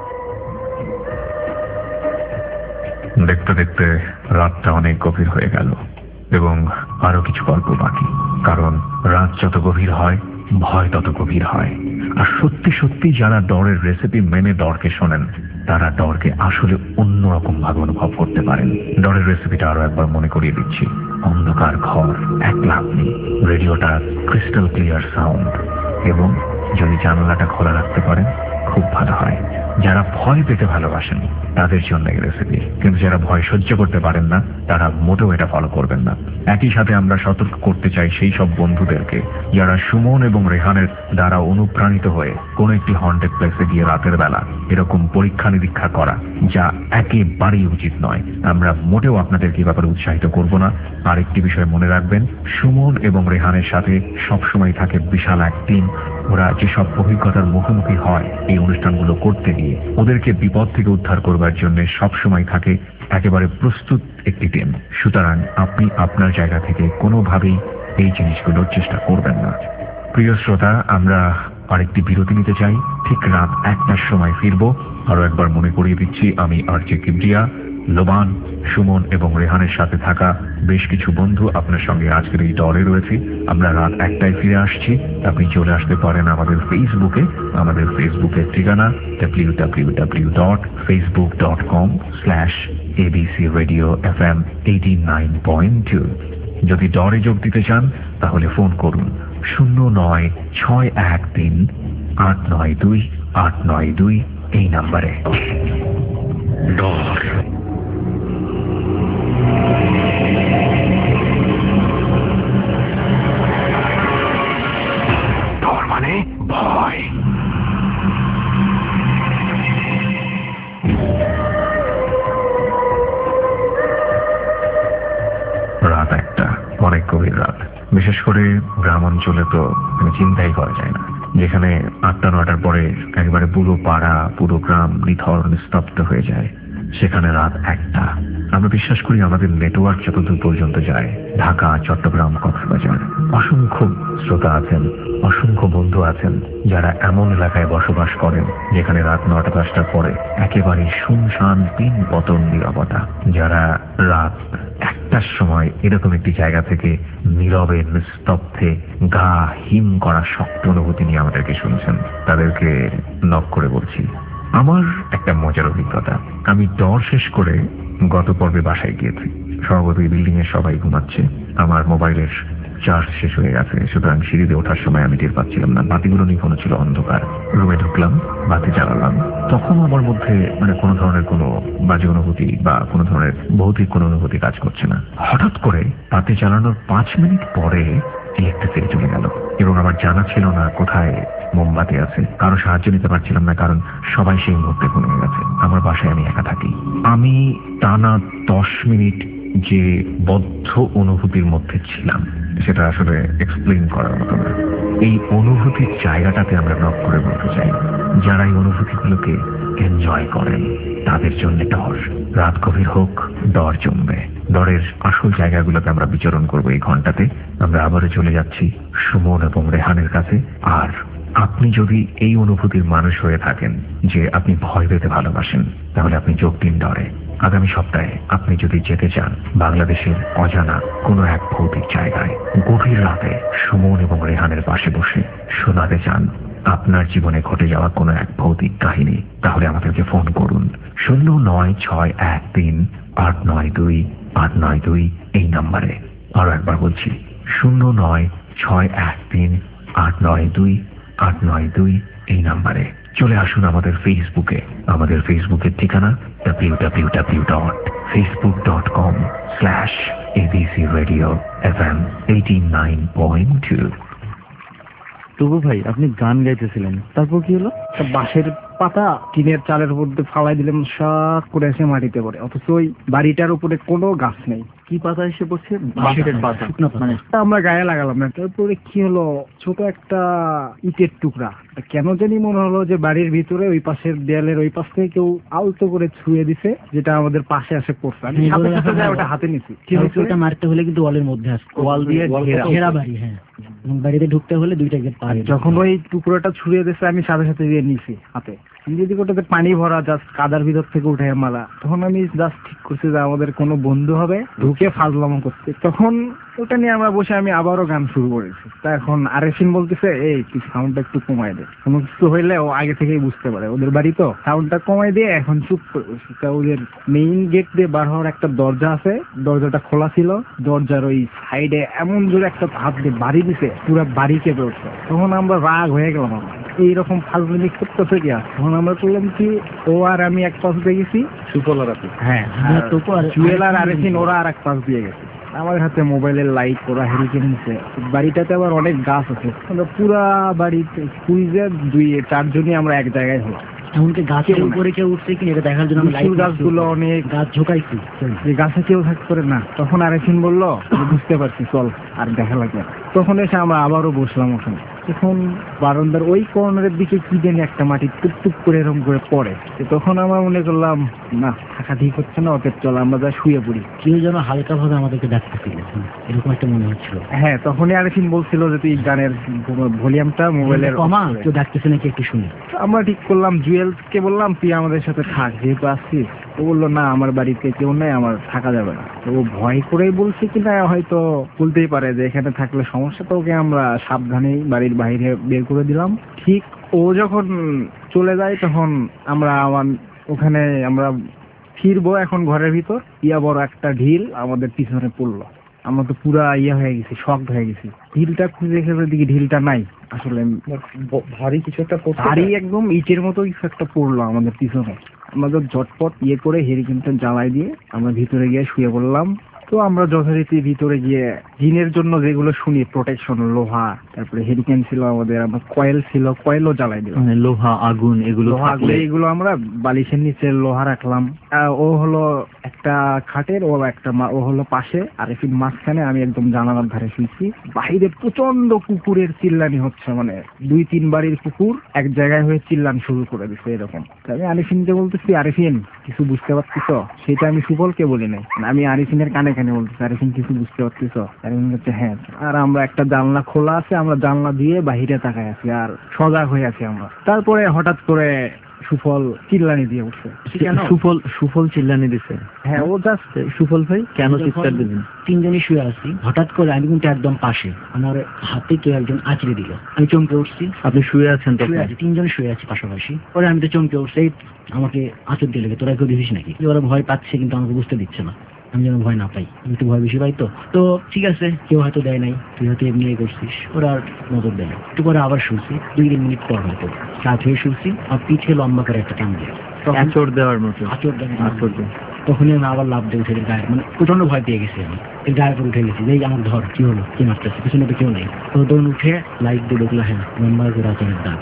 দেখতে দেখতে রাতটা অনেক গভীর হয়ে গেল এবং আরো কিছু গল্প বাকি, কারণ রাত যত গভীর হয় ভয় তত গভীর হয়। আর সত্যি সত্যি যারা ডরের রেসিপি মেনে ডরকে শোনেন তারা ডরকে আসলে অন্যরকম ভাবে অনুভব করতে পারেন। ডরের রেসিপিটা আরো একবার মনে করিয়ে দিচ্ছি। অন্ধকার ঘর, একলা আপনি, রেডিওটা ক্রিস্টাল ক্লিয়ার সাউন্ড, এবং যদি জানালাটা খোলা রাখতে পারেন খুব ভালো হয়। যারা ভয় পেতে ভালোবাসেন তাদের জন্য এই রেসিপি, কিন্তু যারা ভয় সহ্য করতে পারেন না তারা মোটেও এটা ফলো করবেন না। একই সাথে আমরা সতর্ক করতে চাই সেই সব বন্ধুদেরকে যারা সুমন এবং রেহানের দ্বারা অনুপ্রাণিত হয়ে কোন একটি হন্টেড প্লেসে গিয়ে রাতের বেলা এরকম পরীক্ষা নিরীক্ষা করা, যা একেবারেই উচিত নয়। আমরা মোটেও আপনাদেরকে এই ব্যাপারে উৎসাহিত করব না। আরেকটি বিষয় মনে রাখবেন, সুমন এবং রেহানের সাথে সবসময় থাকে বিশাল এক টিম। ওরা যেসব অভিজ্ঞতার মুখোমুখি হয় এই অনুষ্ঠানগুলো করতে গিয়ে, ওদেরকে বিপদ থেকে উদ্ধার করবার জন্য সবসময় থাকে একেবারে প্রস্তুত একটি টিম। সুতরাং আপনি আপনার জায়গা থেকে কোনোভাবেই এই জিনিসগুলোর চেষ্টা করবেন না। প্রিয় শ্রোতা, আমরা আরেকটি বিরতি নিতে চাই। ঠিক রাত একটার সময় ফিরবো। আরো একবার মনে করিয়ে দিচ্ছি, আমি আরজে কিবরিয়া, লোবান, সুমন এবং রেহানের সাথে থাকা বেশ কিছু বন্ধু আপনার সঙ্গে আজকের এই দলে রয়েছে। আমরা রাত একটায় ফিরে আসছি। আপনি চলে আসতে পারেন আমাদের ফেসবুকে। আমাদের ফেসবুকের ঠিকানা W W W dot Facebook dot com slash ABC radio F M eighty nine point two. যদি ডরে যোগ দিতে চান তাহলে ফোন করুন শূন্য নয় ছয় এক তিন আট নয় দুই আট নয় দুই এই নাম্বারে। ডর ডর মানে ভয়। রাত একটা, অনেক গভীর রাত। বিশেষ করে গ্রাম অঞ্চলে তো চিন্তাই করা যায় না, যেখানে আটটা নয়টার পরে একেবারে পুরো পাড়া পুরো গ্রাম নিথর নিস্তব্ধ হয়ে যায়, সেখানে রাত একটা। আমরা বিশ্বাস করি আমাদের নেটওয়ার্ক যতদূর পর্যন্ত যায়, ঢাকা, চট্টগ্রাম, কক্সবাজার, অসংখ্য শ্রোতা আছেন, অসংখ্য বন্ধু আছেন যারা এমন এলাকায় বসবাস করেন যেখানে রাত নটা দশটার পরে একেবারে শুনশান পিন পতন নীরবতা। যারা রাত একটার সময় এরকম একটি জায়গা থেকে নীরবে নিস্তব্ধে গা হিম করা শক্ত অনুভূতি নিয়ে আমাদেরকে শুনছেন, তাদেরকে নক করে বলছি আমার একটা মজার অভিজ্ঞতা। আমি ডর শেষ করে গত পর্বে বাসায় গিয়েছি। সর্বতই বিল্ডিং এর সবাই ঘুমাচ্ছে, আমার মোবাইলের চার্জ শেষ হয়ে গেছে, সুতরাং সিঁড়িতে ওঠার সময় আমি টের পাচ্ছিলাম না। বাতিগুলো নিভানো ছিল, অন্ধকার। রুমে ঢুকলাম, বাতি জ্বালালাম। তখন আমার মধ্যে মানে কোনো ধরনের কোনো বাজে অনুভূতি বা কোনো ধরনের ভৌতিক কোনো অনুভূতি কাজ করছে না। হঠাৎ করে বাতি জ্বালানোর পাঁচ মিনিট পরে ইলেকট্রিসিটি চলে গেল এবং আমার জানা ছিল না কোথায় মোমবাতি আছে। কারো সাহায্য নিতে পারছিলাম না, কারণ সবাই সেই মুহূর্তে ঘুমিয়ে গেছে। আমার বাসায় আমি একা থাকি। আমি টানা দশ মিনিট যে বদ্ধ অনুভূতির মধ্যে ছিলাম সেটা আসলে এক্সপ্লেইন করার মতো না। এই অনুভূতির জায়গাটাতে আমরা নক করে বলতে চাই, যারা এই অনুভূতিগুলোকে এনজয় করেন, তাদের জন্য ডর। রাত গভীর হোক, ডর জমবে। ডরের আসল জায়গাগুলোতে আমরা বিচরণ করব এই ঘন্টাতে। আমরা আবারও চলে যাচ্ছি সুমন এবং রেহানের কাছে। আর আপনি যদি এই অনুভূতির মানুষ হয়ে থাকেন যে আপনি ভয় পেতে ভালোবাসেন, তাহলে আপনি যোগ দিন ডরে। আগামী সপ্তাহে আপনি যদি যেতে চান বাংলাদেশের অজানা কোনো এক ভৌতিক জায়গায়, গভীর রাতে সুমন এবং রেহানের পাশে বসে শোনাতে চান আপনার জীবনে ঘটে যাওয়া কোনো এক ভৌতিক কাহিনী, তাহলে আমাদেরকে ফোন করুন শূন্য নয় ছয় এক তিন আট নয় দুই আট নয় দুই এই নাম্বারে। আরো একবার বলছি, শূন্য নয় ছয় এক তিন আট নয় দুই আট নয় দুই এই নাম্বারে। চলে আসুন আমাদের ফেসবুকে। আমাদের ফেসবুকের ঠিকানা W W W dot Facebook dot com slash ABC radio F M eighty nine point two. Tuku ভাই, আপনি গান গাইতেছিলেন, তারপর কি হলো? বাঁশের পাতা টিনের চালের উপর দিয়ে ফালাই দিলাম, শাক করে এসে মাটিতে পড়ে, অথচ ওই বাড়িটার উপরে কোনো গাছ নেই। কি পাতা এসে পড়ছে? বাঁশের পাতা। মানে আমরা গায়ে লাগালাম না। তারপরে কি হলো, ছোট একটা ইটের টুকরা, কেন জানি মনে হলো যে বাড়ির ভিতরে ওই পাশের দেয়ালের ওই পাশ থেকে কেউ আলতো করে ছুঁয়ে দিছে, যেটা আমাদের পাশে আসে পড়ছে। আমি সাথে সাথে যাই ওটা হাতে নিছি। ওটা মারতে হলে কিন্তু ওয়ালের মধ্যে আসছে, ওয়াল দিয়ে ঘেরা বাড়ি। হ্যাঁ, বাড়িতে ঢুকতে হলে দুইটা গেট পার। যখন ওই টুকরোটা ছুঁড়ে দিছে আমি সাথে সাথে দিয়ে নিছি হাতে। যদি ওটাতে পানি ভরা, জাস্ট কাদার ভিতর থেকে উঠে মালা, তখন আমি জাস্ট ঠিক করছি যে আমাদের কোনো বন্ধু হবে ঢুকে ফাজলামো করছে। তখন ওটা নিয়ে আমরা বসে আমি আবারও গান শুরু করেছি। তা এখন আরেফিন বলতেছে, এই তুই সাউন্ডটা একটু কমাই দে, কোনো কিছু হইলে ও আগে থেকেই বুঝতে পারে, ওদের বাড়ি তো, সাউন্ডটা কমাই দিয়ে এখন চুপ করে বসি। তা ওদের মেইন গেট দিয়ে বার হওয়ার একটা দরজা আছে, দরজাটা খোলা ছিল, দরজার ওই সাইডে এমন জোরে একটা হাত দিয়ে বাড়ি দিছে, পুরো বাড়ি কেঁপে উঠছে। তখন আমরা রাগ হয়ে গেলাম, এইরকম ফাজলামি করতেছে কি। তখন আমরা করলাম কি, ও আর আমি এক পাশ দিয়ে গেছি, সুফল আর আপনি, হ্যাঁ জুয়েল আর আরেফিন ওরা আর এক পাশ দিয়ে গেছে। আমার হাতে মোবাইলের লাইট, ওরা হেরিকেন নিচ্ছে। বাড়িটাতে আবার অনেক গাছ আছে, আমরা পুরা বাড়িতে কুইজে দুই চারজনই আমরা এক জায়গায় হলাম। এমনকি গাছের উপরে কেউ উঠছে কিনা এটা দেখার জন্য গাছগুলো অনেক গাছ ঝোঁকাইছি, গাছে কেউ থাকতে পারে না। তখন আরেফিন বললো, বুঝতে পারছি, চল আর দেখা লাগবে। তখন এসে আমরা আবারও বসলাম ওখানে। তখন বারান্দার ওই কর্নারের দিকে কি জানি একটা মাটি টুকটুক করে এরকম করে পড়ে। তখন আমরা মনে করলাম না, থাকা ঠিক হচ্ছে না, ওকে চল আমরা যা শুয়ে পড়ি। কেউ যেন হালকা ভাবে আমাদেরকে ডাকতেছিল, এরকম একটা মনে হচ্ছিল। হ্যাঁ, তখনই আরেফিন বলছিল যে তুই গানের ভলিউমটা মোবাইলের কমা, কেউ ডাকতেছে নাকি একটু শুনি। আমরা ঠিক করলাম, জুয়েলকে বললাম তুই আমাদের সাথে থাক, যেহেতু আসছিস। ও বললো না, আমার বাড়িতে কেউ নেই, আমার থাকা যাবে না। তো ও ভয় করেই বলছে কিনা হয়তো বলতেই পারে যে এখানে থাকলে সমস্যা। তো ওকে আমরা সাবধানেই বাড়ির বাইরে বের করে দিলাম। ঠিক ও যখন চলে যায় তখন আমরা আমার ওখানে আমরা ফিরবো এখন ঘরের ভিতর, ইয়া বড় একটা ঢিল আমাদের পিছনে পড়লো। আমরা তো পুরা ইয়া হয়ে গেছি, শকড হয়ে গেছি। ঢিলটা খুঁজে খেলে দিকে ঢিলটা নাই, আসলে ভারী কিছু একটা ভারী একদম ইটের মতো কিছু একটা পড়লো আমাদের পিছনে। আমাদের ঝটপট ইয়ে করে হেরিকেনটা জ্বালাই দিয়ে আমরা ভিতরে গিয়ে শুয়ে পড়লাম। তো আমরা যথারীতি ভিতরে গিয়ে জিনের জন্য যেগুলো শুনি, প্রোটেকশন, লোহা, তারপরে হেরিকেন ছিল আমাদের, আমরা কয়েল ছিল, কয়েলও জ্বালাই দিলাম। লোহা, আগুন, এগুলো এগুলো আমরা বালিশের নিচে লোহা রাখলাম। ও হলো একটা খাটের, ও একটা ও হলো পাশে, আর একটু মাঝখানে, আমি একদম জানালার ধারে শুয়েছি। বাহিরে প্রচন্ড কুকুরের চিল্লানি হচ্ছে, মানে দুই তিন বাড়ির কুকুর এক জায়গায় হয়ে চিল্লান শুরু করে দিচ্ছে এরকম। আমি আরিফিনকে বলতেছি, আরিফিন কিছু বুঝতে পারছিস? সেটা আমি সুফলকে বলি নাই, আমি আরিফিনের কানে কানে বলতেছি, আরিফিন কিছু বুঝতে পারছিস? আরিফিন বলছে হ্যাঁ। আর আমরা একটা জানলা খোলা আছে, আমরা জানলা দিয়ে বাহিরে তাকাই আছি আর সজাগ হয়ে আছি আমরা। তারপরে হঠাৎ করে সুফল চিল্লানি দিয়ে উঠছে। সুফল সুফল চিল্লানি দিছে? হ্যাঁ, ও জাস্ট সুফল ভাই কেন চিৎকার দিলেন? তিনজনই শুয়ে আছি, হঠাৎ করে আমি কিন্তু একদম পাশে, আমার হাতে কেউ একজন আঁচড়ে দিল, আমি চমকে উঠছি। আপনি শুয়ে আছেন? শুয়ে আছি, তিনজন শুয়ে আছি পাশাপাশি। পরে আমি তো চমকে উঠছি, আমাকে আঁচড় দিলে, তোরা কেউ দিস নাকি? ওরা ভয় পাচ্ছে কিন্তু আমাকে বুঝতে দিচ্ছে না, আমি যেন ভয় না পাই, আমি একটু ভয় বেশি পাই। তো তো ঠিক আছে, কেউ হয়তো দেয় নাই, তুই হয়তো এমনি করছিস, ওরা আর নজর দেয় না। একটু পরে আবার শুনছি, দুই তিন মিনিট পর হয়তো রাত হয়ে শুনছি, আর পিঠে লম্বা করে একটা টান দিয়ে আঁচড় দেওয়ার মতো। আঁচড় দেয়, আঁচড় দেয়। তখনই আমি আবার লাভ দিয়ে উঠে গায়ে, মানে প্রচন্ড ভয় পেয়ে গেছি, আমি এর গায়ে পরে উঠে গেছি, যে আমার ধর কি হলো, কি মারতেছে, পিছনে তো কেউ নেই। তো তখন উঠে লাইট দিয়ে দেখলো, হ্যাঁ লম্বা করে আঁচড়ের দাগ।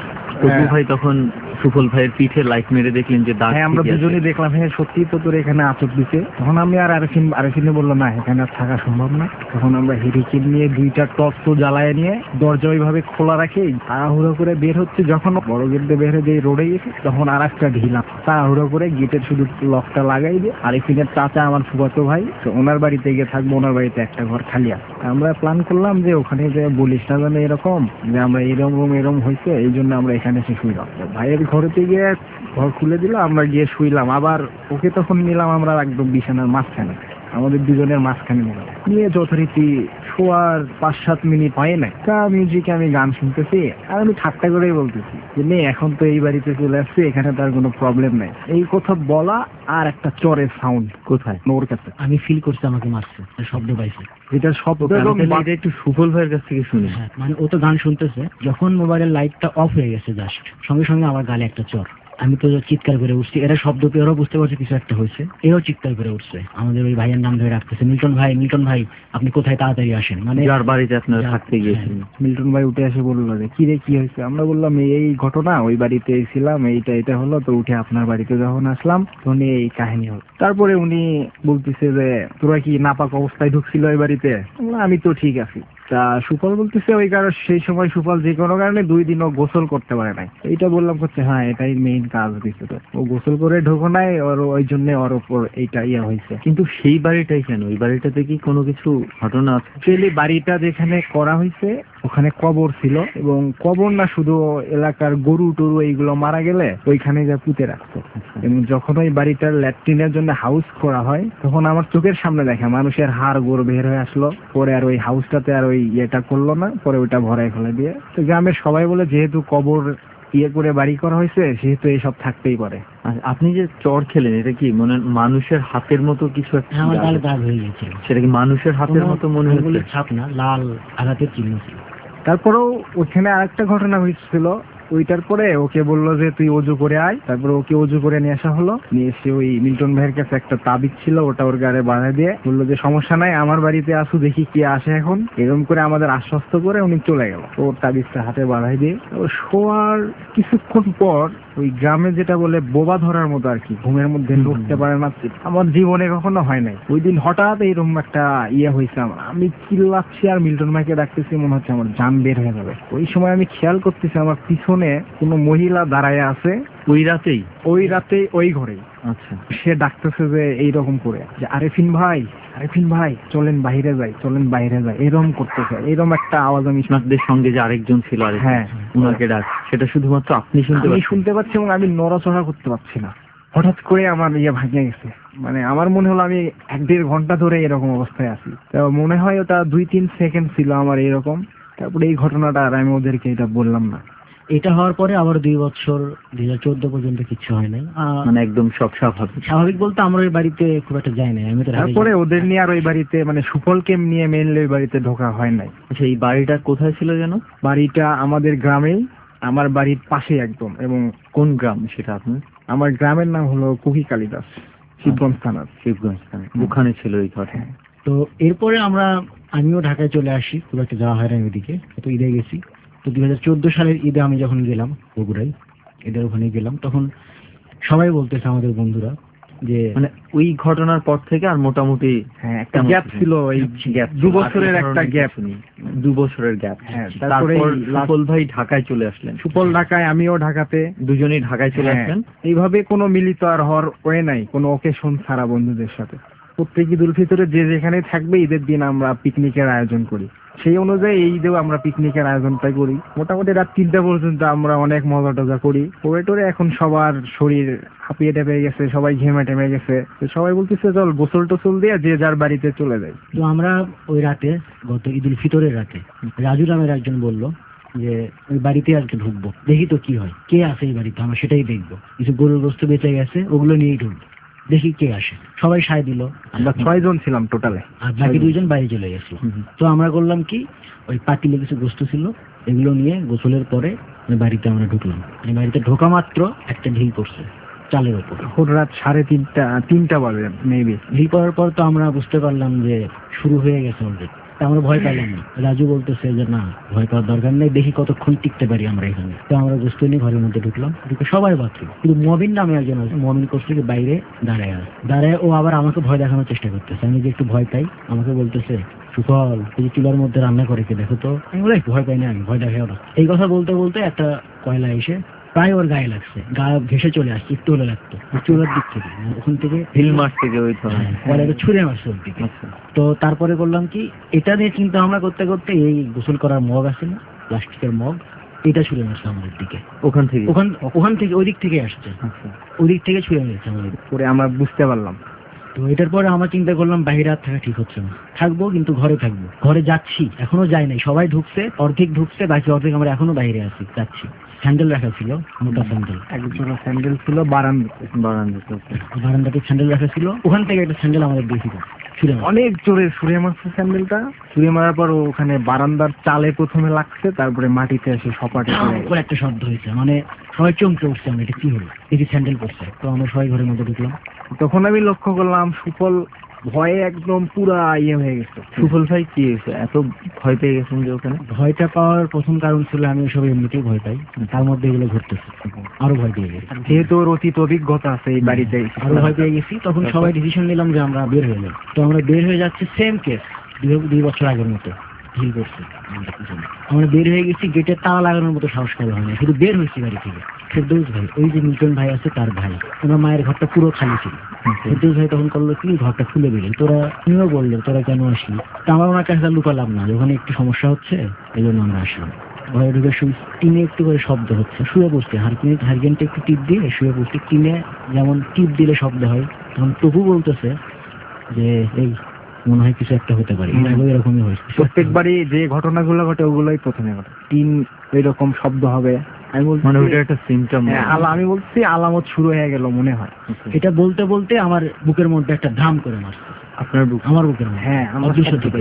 তপু ভাই তখন সুফল ভাইয়ের পিঠে লাইট মেরে দেখলেন যে দাগ। হ্যাঁ আমরা দুজনেই দেখলাম, হ্যাঁ সত্যি তো তোর এখানে আচর দিছে। তখন আমি আর আরেফিন আরেফিনে বললো না এখানে আর থাকা সম্ভব না। তখন আমরা হেরিকেন নিয়ে দুইটা টর্চ তো জ্বালায় নিয়ে দরজা ওইভাবে খোলা রাখি তাড়াহুড়ো করে বের হচ্ছে। যখন বড় গেট দিয়ে বের হয়ে রোডে গেছি তখন আর একটা ঢিলাম, তাড়াহুড়ো করে গেটের শুধু লকটা লাগাই দিয়ে আরেফিনের চাচা আমার ফুফাতো ভাই তো ওনার বাড়িতে গিয়ে থাকবো, ওনার বাড়িতে একটা ঘর খালি আছে। আমরা প্ল্যান করলাম যে ওখানে যে বলিস না জানে এরকম যে আমরা এরকম এরকম হয়েছে এই জন্য আমরা এখানে এসে শুইলাম। ভাইয়ের ঘরেতে গিয়ে ঘর খুলে দিল, আমরা গিয়ে শুইলাম। আবার ওকে তখন নিলাম আমরা একদম বিছানার মাঝখানে, আমাদের দুজনের মাঝখানে নিলাম নিয়ে যথারীতি শোয়ার পাঁচ সাত মিনিট হয় নাই তা মিউজিকে আমি গান শুনতেছি আর আমি ঠাট্টা করেই বলতেছি যে নে এখন তো এই বাড়িতে চলে আসছে এখানে তার কোনো প্রবলেম নাই। এই কথা বলা আর একটা চরের সাউন্ড কোথায় ওর কাছে আমি ফিল করছি আমাকে মারছে, শব্দ পাইছে। এটা শব্দ এটা একটু সুফল ভাইয়ের কাছ থেকে শুনি। হ্যাঁ মানে ও তো গান শুনতেছে, যখন মোবাইলের লাইটটা অফ হয়ে গেছে জাস্ট সঙ্গে সঙ্গে আমার গালে একটা চর। আমি তো চিৎকার করে উঠছি, এরা শব্দ পেয়ে ওরা বুঝতে পারছে কিছু একটা হয়েছে, এও চিৎকার করে উঠছে। আমাদের ওই ভাইয়ের নাম ধরে রাখতেছে, মিল্টন ভাই মিল্টন ভাই আপনি কোথায় তাড়াতাড়ি আসেন। মানে যার বাড়িতে আপনারা থাকতে গিয়েছিলেন। মিল্টন ভাই উঠে এসে বললো যে কি রে কি হয়েছে। আমরা বললাম এই ঘটনা, ওই বাড়িতে ছিলাম এইটা এটা হলো, তো উঠে আপনার বাড়িতে যখন আসলাম তখন এই কাহিনী হলো। তারপরে উনি বলতেছে যে তোরা কি নাপাক অবস্থায় ঢুকছিল ওই বাড়িতে। আমি তো ঠিক আছি। তা সুফল বলতেছে ওই কারণ সেই সময় সুফল যে কোনো কারণে দুই দিন ও গোসল করতে পারে নাই। এইটা বললাম করছে হ্যাঁ এটাই মেইন কাজ দিচ্ছে, তো ও গোসল করে ঢোকো নাই ওর ওই জন্য ওর ওপর এইটা ইয়া হয়েছে। কিন্তু সেই বাড়িটাই কেন, ওই বাড়িটাতে কি কোনো কিছু ঘটনা আছে? অ্যাকচুয়ালি বাড়িটা যেখানে করা হয়েছে ওখানে কবর ছিল, এবং কবর না শুধু এলাকার গরু টরু এইগুলো মারা গেলে ওইখানে যা পুঁতে রাখতো। এবং যখন ওই বাড়িটার ল্যাট্রিনের জন্য হাউস করা হয় তখন আমার চোখের সামনে দেখা মানুষের হাড় গোড় বের হয়ে আসলো। পরে আর ওই হাউসটাতে আর ওই ইয়েটা করলো না, পরে ওইটা ভরাই ফেলে দিয়ে। তো গ্রামের সবাই বলে যেহেতু কবর ইয়ে করে বাড়ি করা হয়েছে সেহেতু এইসব থাকতেই পারে। আপনি যে চর খেলেন এটা কি মনে মানুষের হাতের মতো কিছু একটা? আমার গালে দাগ হয়ে গেছিল। সেটা কি মানুষের হাতের মতো মনে হচ্ছে? ছাপ না, লাল আঘাতের চিহ্ন ছিল। তারপরেও ওখানে আরেকটা ঘটনা হয়েছিল। ওইটার পরে ওকে বললো যে তুই অজু করে আয়। তারপরে ওকে অজু করে নিয়ে আসা হলো, নিয়ে এসে ওই মিল্টন ভাইয়ের কাছে একটা তাবিজ ছিল ওটা ওর গায়ে বাঁধা দিয়ে বললো যে সমস্যা নাই আমার বাড়িতে আসু দেখি কি আসে এখন। এরকম করে আমাদের আশ্বস্ত করে উনি চলে গেল। ওর তাবিজটা হাতে বাঁধাই দিয়ে ও শোয়ার কিছুক্ষণ পর ওই গ্রামে যেটা বলে বোবা ধরার মতো আর কি, ঘুমের মধ্যে ঢুকতে পারে না, আমার জীবনে কখনো হয় নাই। ওই দিন হঠাৎ এইরকম একটা ইয়ে হয়েছে, আমি চিল্লাচ্ছি আর মিল্টন ভাইকে ডাকতেছি মনে হচ্ছে আমার জান বের হয়ে যাবে। ওই সময় আমি খেয়াল করতেছি আমার পিছনে কোনো মহিলা দাঁড়ায় আছে। ওই রাতেই ওই রাতেই ওই ঘরেই। আচ্ছা, সে ডাকতেছে যে এইরকম করে যে আরেফিন ভাই আরেফিন ভাই চলেন বাইরে যাই চলেন বাইরে যাই, এরকম করতেছে। এরকম একটা আওয়াজ আমি আপনাদের সঙ্গে যে আরেকজন ছিল আর হ্যাঁ ওনাকে ডাক, সেটা শুধুমাত্র আপনি শুনতে আমি শুনতে পাচ্ছি এবং আমি নড়াচড়া করতে পারছি না। হঠাৎ করে আমার ইয়ে ভাঙে গেছে, মানে আমার মনে হলো আমি এক দেড় ঘন্টা ধরে এরকম অবস্থায় আছি। তো মনে হয় ওটা দুই তিন সেকেন্ড ছিল আমার এরকম। তারপরে এই ঘটনাটা আর আমি ওদেরকে এটা বললাম না। এটা হওয়ার পরে আবার দুই বছর দুই হাজার চোদ্দ পর্যন্ত কিছু হয় নাই, মানে একদম সব স্বাভাবিক। স্বাভাবিক বলতে আমরা ওই বাড়িতে খুব একটা যাই নাই। আমি তো তারপরে ওদের নিয়ে আর ওই বাড়িতে মানে সুফলকে নিয়ে মেনলি ওই বাড়িতে ঢোকা হয় নাই। আচ্ছা, এই বাড়িটা কোথায় ছিল যেন? বাড়িটা আমাদের গ্রামেই, আমার বাড়ির পাশে একদম। এবং কোন গ্রাম সেটা আপনার? আমার গ্রামের নাম হলো কুকি কালিদাস, শিবগঞ্জ থানার। শিবগঞ্জ থানা, ওখানে ছিল এই ঘটনা। তো এরপরে আমরা আমিও ঢাকায় চলে আসি, খুব একটা যাওয়া হয় না ওইদিকে, তো ঈদে গেছি। তো দুই হাজার চোদ্দ সালের ঈদে আমি যখন গেলাম বগুড়ায়, ঈদের ওখানে গেলাম, তখন সবাই বলতেছে আমাদের বন্ধুরা যে মানে ওই ঘটনার পর থেকে আর মোটামুটি হ্যাঁ একটা গ্যাপ ছিল, এই গ্যাপ দু বছরের একটা গ্যাপ, দু বছরের গ্যাপ। হ্যাঁ, তারপরে সুফল ভাই ঢাকায় চলে আসলেন। সুফল ঢাকায়, আমিও ঢাকাতে, দুজনেই ঢাকায় চলে আসলেন। এইভাবে কোনো মিলিত আর হওয়ার ওয়ে নাই কোনো ওকেশন ছাড়া বন্ধুদের সাথে। প্রত্যেক ঈদুল ফিতরে যে যেখানে থাকবে ঈদের দিন আমরা পিকনিকের আয়োজন করি, সেই অনুযায়ী এই ঈদেও আমরা পিকনিকের আয়োজনটাই করি। মোটামুটি রাত তিনটা পর্যন্ত আমরা অনেক মজা টজা করি। পরে টোরে এখন সবার শরীর হাঁপিয়ে টেপে গেছে, সবাই ঘেমে টেমে গেছে, সবাই বলতেছে চল গোসল টোসল দিয়ে যে যার বাড়িতে চলে যায়। তো আমরা ওই রাতে, গত ঈদুল ফিতরের রাতে, রাজু নামের একজন বললো যে ওই বাড়িতে আজকে ঢুকবো, দেখি তো কি হয়, কে আছে এই বাড়িতে, আমরা সেটাই দেখবো। কিছু গরুর গোস্ত বেঁচে গেছে, ওগুলো নিয়েই ঢুকবো, দেখি কে আসে। সবাই সায় দিল। আমরা ছয় জন ছিলাম টোটালে, আর বাকি দুইজন বাইরে চলে গেছিল। তো আমরা করলাম কি, ওই পাতিলে কিছু গোস্ত ছিল, এগুলো নিয়ে গোসলের পরে বাড়িতে আমরা ঢুকলাম। বাড়িতে ঢোকা মাত্র একটা ঢিল পড়ছে চালের উপর। ভোর রাত সাড়ে তিনটা তিনটা বাজে মেবি। ঢিল পড়ার পর তো আমরা বুঝতে পারলাম যে শুরু হয়ে গেছে অলরেডি। তা আমরা ভয় পেলাম না। রাজু বলতেছে যে না ভয় পাওয়ার দরকার নেই, দেখি কতক্ষণ টিকতে পারি আমরা এখানে। তো আমরা গোসল নিয়ে ঘরের মধ্যে ঢুকলাম, ঢুকে সবাই বাথরুম, কিন্তু মবিন নামে একজন আছে, মবিন করছে কি বাইরে দাঁড়ায় আছে, দাঁড়ায় ও আবার আমাকে ভয় দেখানোর চেষ্টা করতেছে। আমি যে একটু ভয় পাই, আমাকে বলতেছে সুফল এই চুলার মধ্যে রান্না করে কি দেখো তো। আমি বলে ভয় পাই না, আমি ভয় দেখাও না। এই কথা বলতে বলতে একটা কয়লা এসে প্রায় ওর গায়ে লাগছে, গা ঘেসে চলে আসছে, একটু হলে লাগতো চুলার দিক থেকে, ওখান থেকে হিল মারছে থেকে ওই কয়লাটা ছুঁড়ে মারছে ওর দিকে। তো তারপরে করলাম কি, এটা নিয়ে চিন্তা ভাবনা করতে করতে এই গোসল করার মগ আছে না, প্লাস্টিকের মগ, এটা ছুঁড়ে মারছে আমাদের দিকে। ওখান থেকে ওখান ওখান থেকে ওই দিক থেকে আসছে, ওই দিক থেকে ছুঁড়ে মেরেছে আমাদের পরে, আমরা বুঝতে পারলাম। তো এটার পরে আমার চিন্তা করলাম বাইরে আর থাকা ঠিক হচ্ছে না, থাকবো কিন্তু ঘরে থাকবো। ঘরে যাচ্ছি, এখনো যাই নাই, সবাই ঢুকছে, অর্ধেক ঢুকছে, বাকি অর্ধেক আমরা এখনো বাইরে আছি, যাচ্ছি। স্যান্ডেল রাখা ছিল, মোটা স্যান্ডেল, একজোড়া স্যান্ডেল ছিল বারান্দাতে, বারান্দাতে বারান্দাতে স্যান্ডেল রাখা ছিল। ওখান থেকে একটা স্যান্ডেল আমাদের দিয়েছিল, অনেক জোরে ছুঁড়ে মারছে স্যান্ডেলটা। ছুঁড়ে মারার পর ওখানে বারান্দার চালে প্রথমে লাগছে, তারপরে মাটিতে এসে সপাটে করে একটা শব্দ হয়েছে, মানে সবাই চমকে উঠছে, আমরা এটা কি হলো, দেখি স্যান্ডেল পড়ছে। তো আমরা সবাই ঘরের মধ্যে ঢুকলাম, তখন আমি লক্ষ্য করলাম সুফল ভয়ে একদম পুরা ইয়ে হয়ে গেছে। সুফল ভাই কি হয়েছে, এত ভয় পেয়ে গেছেন যে? ওখানে ভয়টা পাওয়ার প্রথম কারণ ছিল আমি সবাই এমনিতেই ভয় পাই, তার মধ্যে এগুলো ঘটতেছে, আরো ভয় পেয়ে গেছি। যেহেতু ওর অতীত অভিজ্ঞতা আছে এই বাড়িতে, আরো ভয় পেয়ে গেছি। তখন সবাই ডিসিশন নিলাম যে আমরা বের হয়ে যাই। তো আমরা বের হয়ে যাচ্ছি, সেম কেস দুই বছর আগের মতো ঢিল করছে। আমরা বের হয়ে গেছি, গেটে তালা লাগানোর মতো সাহস করা হয় না, শুধু বের হয়েছি বাড়ি থেকে। ফেরদৌস ভাই, ওই যে মিল্টন ভাই আছে তার ভাই, ওনার মায়ের ঘরটা পুরো খালি ছিল। ফেরদৌস ভাই তখন করলো কি, ঘরটা খুলে দিলেন, তোরা তুমিও বললো তোরা কেন আসলি। তা আমার ওনার কাছে লুকালাম না, ওখানে একটু সমস্যা হচ্ছে, এই জন্য আমরা আসলাম। ঘরে ঢুকে শুয়ে টিনে একটু করে শব্দ হচ্ছে, শুয়ে বসতে হারকিনে হারকিনটা একটু টিপ দিয়ে শুয়ে বসতে, টিনে যেমন টিপ দিলে শব্দ হয়, তখন তবু বলতেছে যে এই মনে হয় কিছু একটা হতে পারে। এরকমই হয়েছে প্রত্যেকবারই, যে ঘটনাগুলো ঘটে ওগুলোই প্রথমে ঘটে, টিন এরকম শব্দ হবে। আমি বলছি মানে ওটা একটা সিম্পটম, আমি বলছি আলামত শুরু হয়ে গেল মনে হয়। এটা বলতে বলতে আমার বুকের মধ্যে একটা ধাম করে মারছে। আপনার বুক? আমার বুকের মধ্যে, হ্যাঁ আমার দুশো থেকে।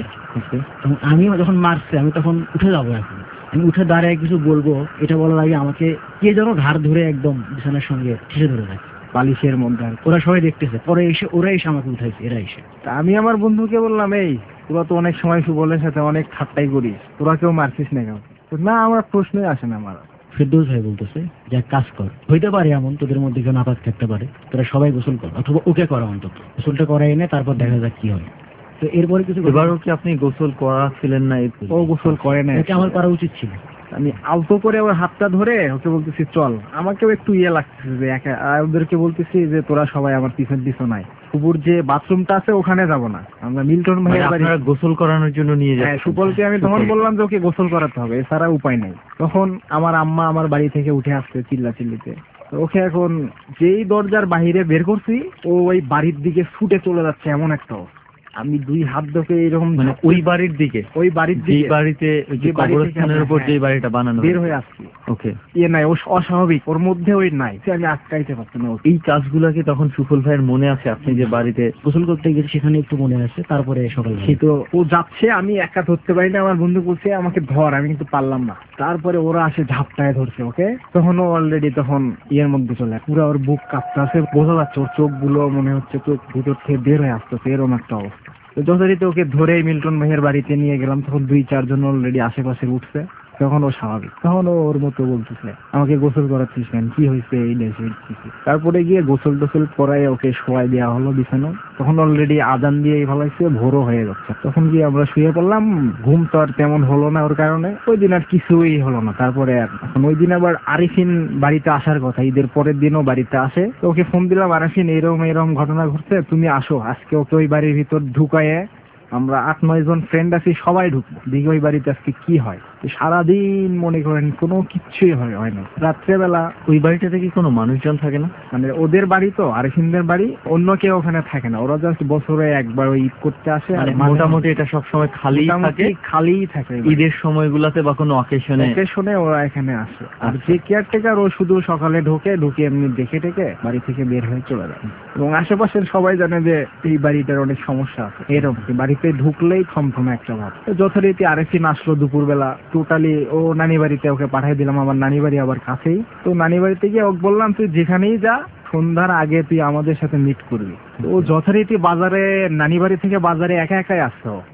আমি যখন মারছে আমি তখন উঠে যাবো, এখন আমি উঠে দাঁড়ায় কিছু বলবো, এটা বলার আগে আমাকে কে যেন ঘাড় ধরে একদম বিছানার সঙ্গে ঠেসে ধরে রাখছে বালিশের মধ্যে। ওরা সবাই দেখতেছে, পরে এসে ওরা এসে আমাকে উঠাইছে, এরা এসে। আমি আমার বন্ধুকে বললাম, এই তোরা তো অনেক সময় সুবলের সাথে অনেক ঠাট্টাই করিস, তোরা কেউ মারছিস না কেন? না, আমার প্রশ্নই আসে না আমার। ফেরদৌস ভাই বলতেছে যে কাজ কর, হইতে পারে এমন তোদের মধ্যে কেউ নাপাক থাকতে পারে, তোরা সবাই গোসল কর, অথবা ওকে করা, অন্তত গোসলটা করাই এনে তারপর দেখা যাক কি হয়। তো এরপরে কিছু, এবারও কি আপনি গোসল করাছিলেন না? ও গোসল করে না, এটা আমার করা উচিত ছিল। আমি আলতো করে ওর হাতটা ধরে ওকে বলতেছি চল, আমাকেও একটু ইয়ে লাগতেছে যে একা, ওদেরকে বলতেছি যে তোরা সবাই আমার পিছন পিছন নাই, কুকুর যে বাথরুমটা আছে ওখানে যাব না, আমরা মিল্টন ভাইয়ের বাড়ি গোসল করানোর জন্য নিয়ে যাই। সুপলকে আমি তখন বললাম যে ওকে গোসল করাতে হবে, এছাড়া উপায় নাই। তখন আমার আম্মা আমার বাড়ি থেকে উঠে আসছে চিল্লা চিল্লিতে, ওকে এখন যেই দরজার বাহিরে বের করছি ও ওই বাড়ির দিকে ছুটে চলে যাচ্ছে, এমন একটা। আমি দুই হাত ধরে এরকম, মানে ওই বাড়ির দিকে, ওই বাড়ির দিকে, বাড়িতে যে কবরস্থানের উপর যে বাড়িটা বানানো, বের হয়ে আসছি। ওকে, ইয়ে নাই, ও অস্বাভাবিক, ওর মধ্যে ওই নাই, আমি আটকাইতে পারছি না। এই কাজগুলোকে তখন সুফল ভাইয়ের মনে আছে? আপনি যে বাড়িতে গোসল করতে গেছি সেখানে একটু মনে আছে। তারপরে সকাল সে তো ও যাচ্ছে, আমি একা ধরতে পারি না, আমার বন্ধু বলছে আমাকে ধর, আমি কিন্তু পারলাম না। তারপরে ওরা আসে ঝাপটায় ধরছে ওকে, তখন ও অলরেডি তখন ইয়ের মধ্যে চলে, পুরো ওর বুক কাঁপতে আছে, বোঝা যাচ্ছে ওর চোখ গুলো মনে হচ্ছে চোখ ভিতর থেকে বের হয়ে আসতেছে, এরকম একটা অবস্থা। যথারীতি ওকে ধরে মিল্টন ভাইয়ের বাড়িতে নিয়ে গেলাম, তখন দুই চারজন অলরেডি আশেপাশে উঠছে, তখন ও স্বাভাবিক, তখন ও ওর মতো বলতেছে আমাকে গোসল করাচ্ছিস কেন, কি হয়েছে এই দেশে। তারপরে গিয়ে গোসল টোসল করাই ওকে শোয়াই দেওয়া হলো বিছানো, তখন অলরেডি আজান দিয়ে ভালাইছে, ভোরও হয়ে যাচ্ছে। তখন গিয়ে আমরা শুয়ে পড়লাম, ঘুম তো আর তেমন হলো না ওর কারণে, ওই দিন আর কিছুই হলো না। তারপরে এখন ওই দিন আবার আরিফিন বাড়িতে আসার কথা, ঈদের পরের দিনও বাড়িতে আসে, তো ওকে ফোন দিলাম, আরিফিন এরকম এরকম ঘটনা ঘটছে, তুমি আসো আজকে, ওকে ওই বাড়ির ভিতর ঢুকায়ে আমরা আট নয় জন ফ্রেন্ড আছি, সবাই ঢুকবো, দেখি ওই বাড়িতে আজকে কি হয়। সারাদিন মনে করেন কোনো কিচ্ছুই হয় হয় না। রাত্রেবেলা ওই বাড়িটা থেকে কোনো মানুষজন থাকে না, মানে ওদের বাড়ি তো আরিফিনদের বাড়ি, অন্য কেউ ওখানে থাকে না, ওরা জাস্ট বছরে একবার ওই ঈদ করতে আসে। আর মোটামুটি এটা সবসময় খালি থাকে, খালি থাকে ঈদের সময়গুলোতে বা কোনো অকেশনে অকেশনে ওরা এখানে আসে। আর যে কেয়ারটেকার ও শুধু সকালে ঢোকে, ঢুকে এমনি দেখে টেকে বাড়ি থেকে বের হয়ে চলে যায়। এবং আশেপাশের সবাই জানে যে এই বাড়িটার অনেক সমস্যা আছে, এরকম বাড়িতে ঢুকলেই থমথমে একটা ভাব। যথারীতি আরিফিন আসলো দুপুরবেলা, টোটালি ও নানি বাড়িতে ওকে পাঠিয়ে দিলাম, আমার নানি বাড়ি আবার কাছেই। তো নানি বাড়িতে গিয়ে ওকে বললাম তুই যেখানেই যা সন্ধ্যার আগে তুই আমাদের সাথে মিট করবি। ও যথারীতি বাজারে, নানি বাড়ি থেকে বাজারে একা একাই আসছে,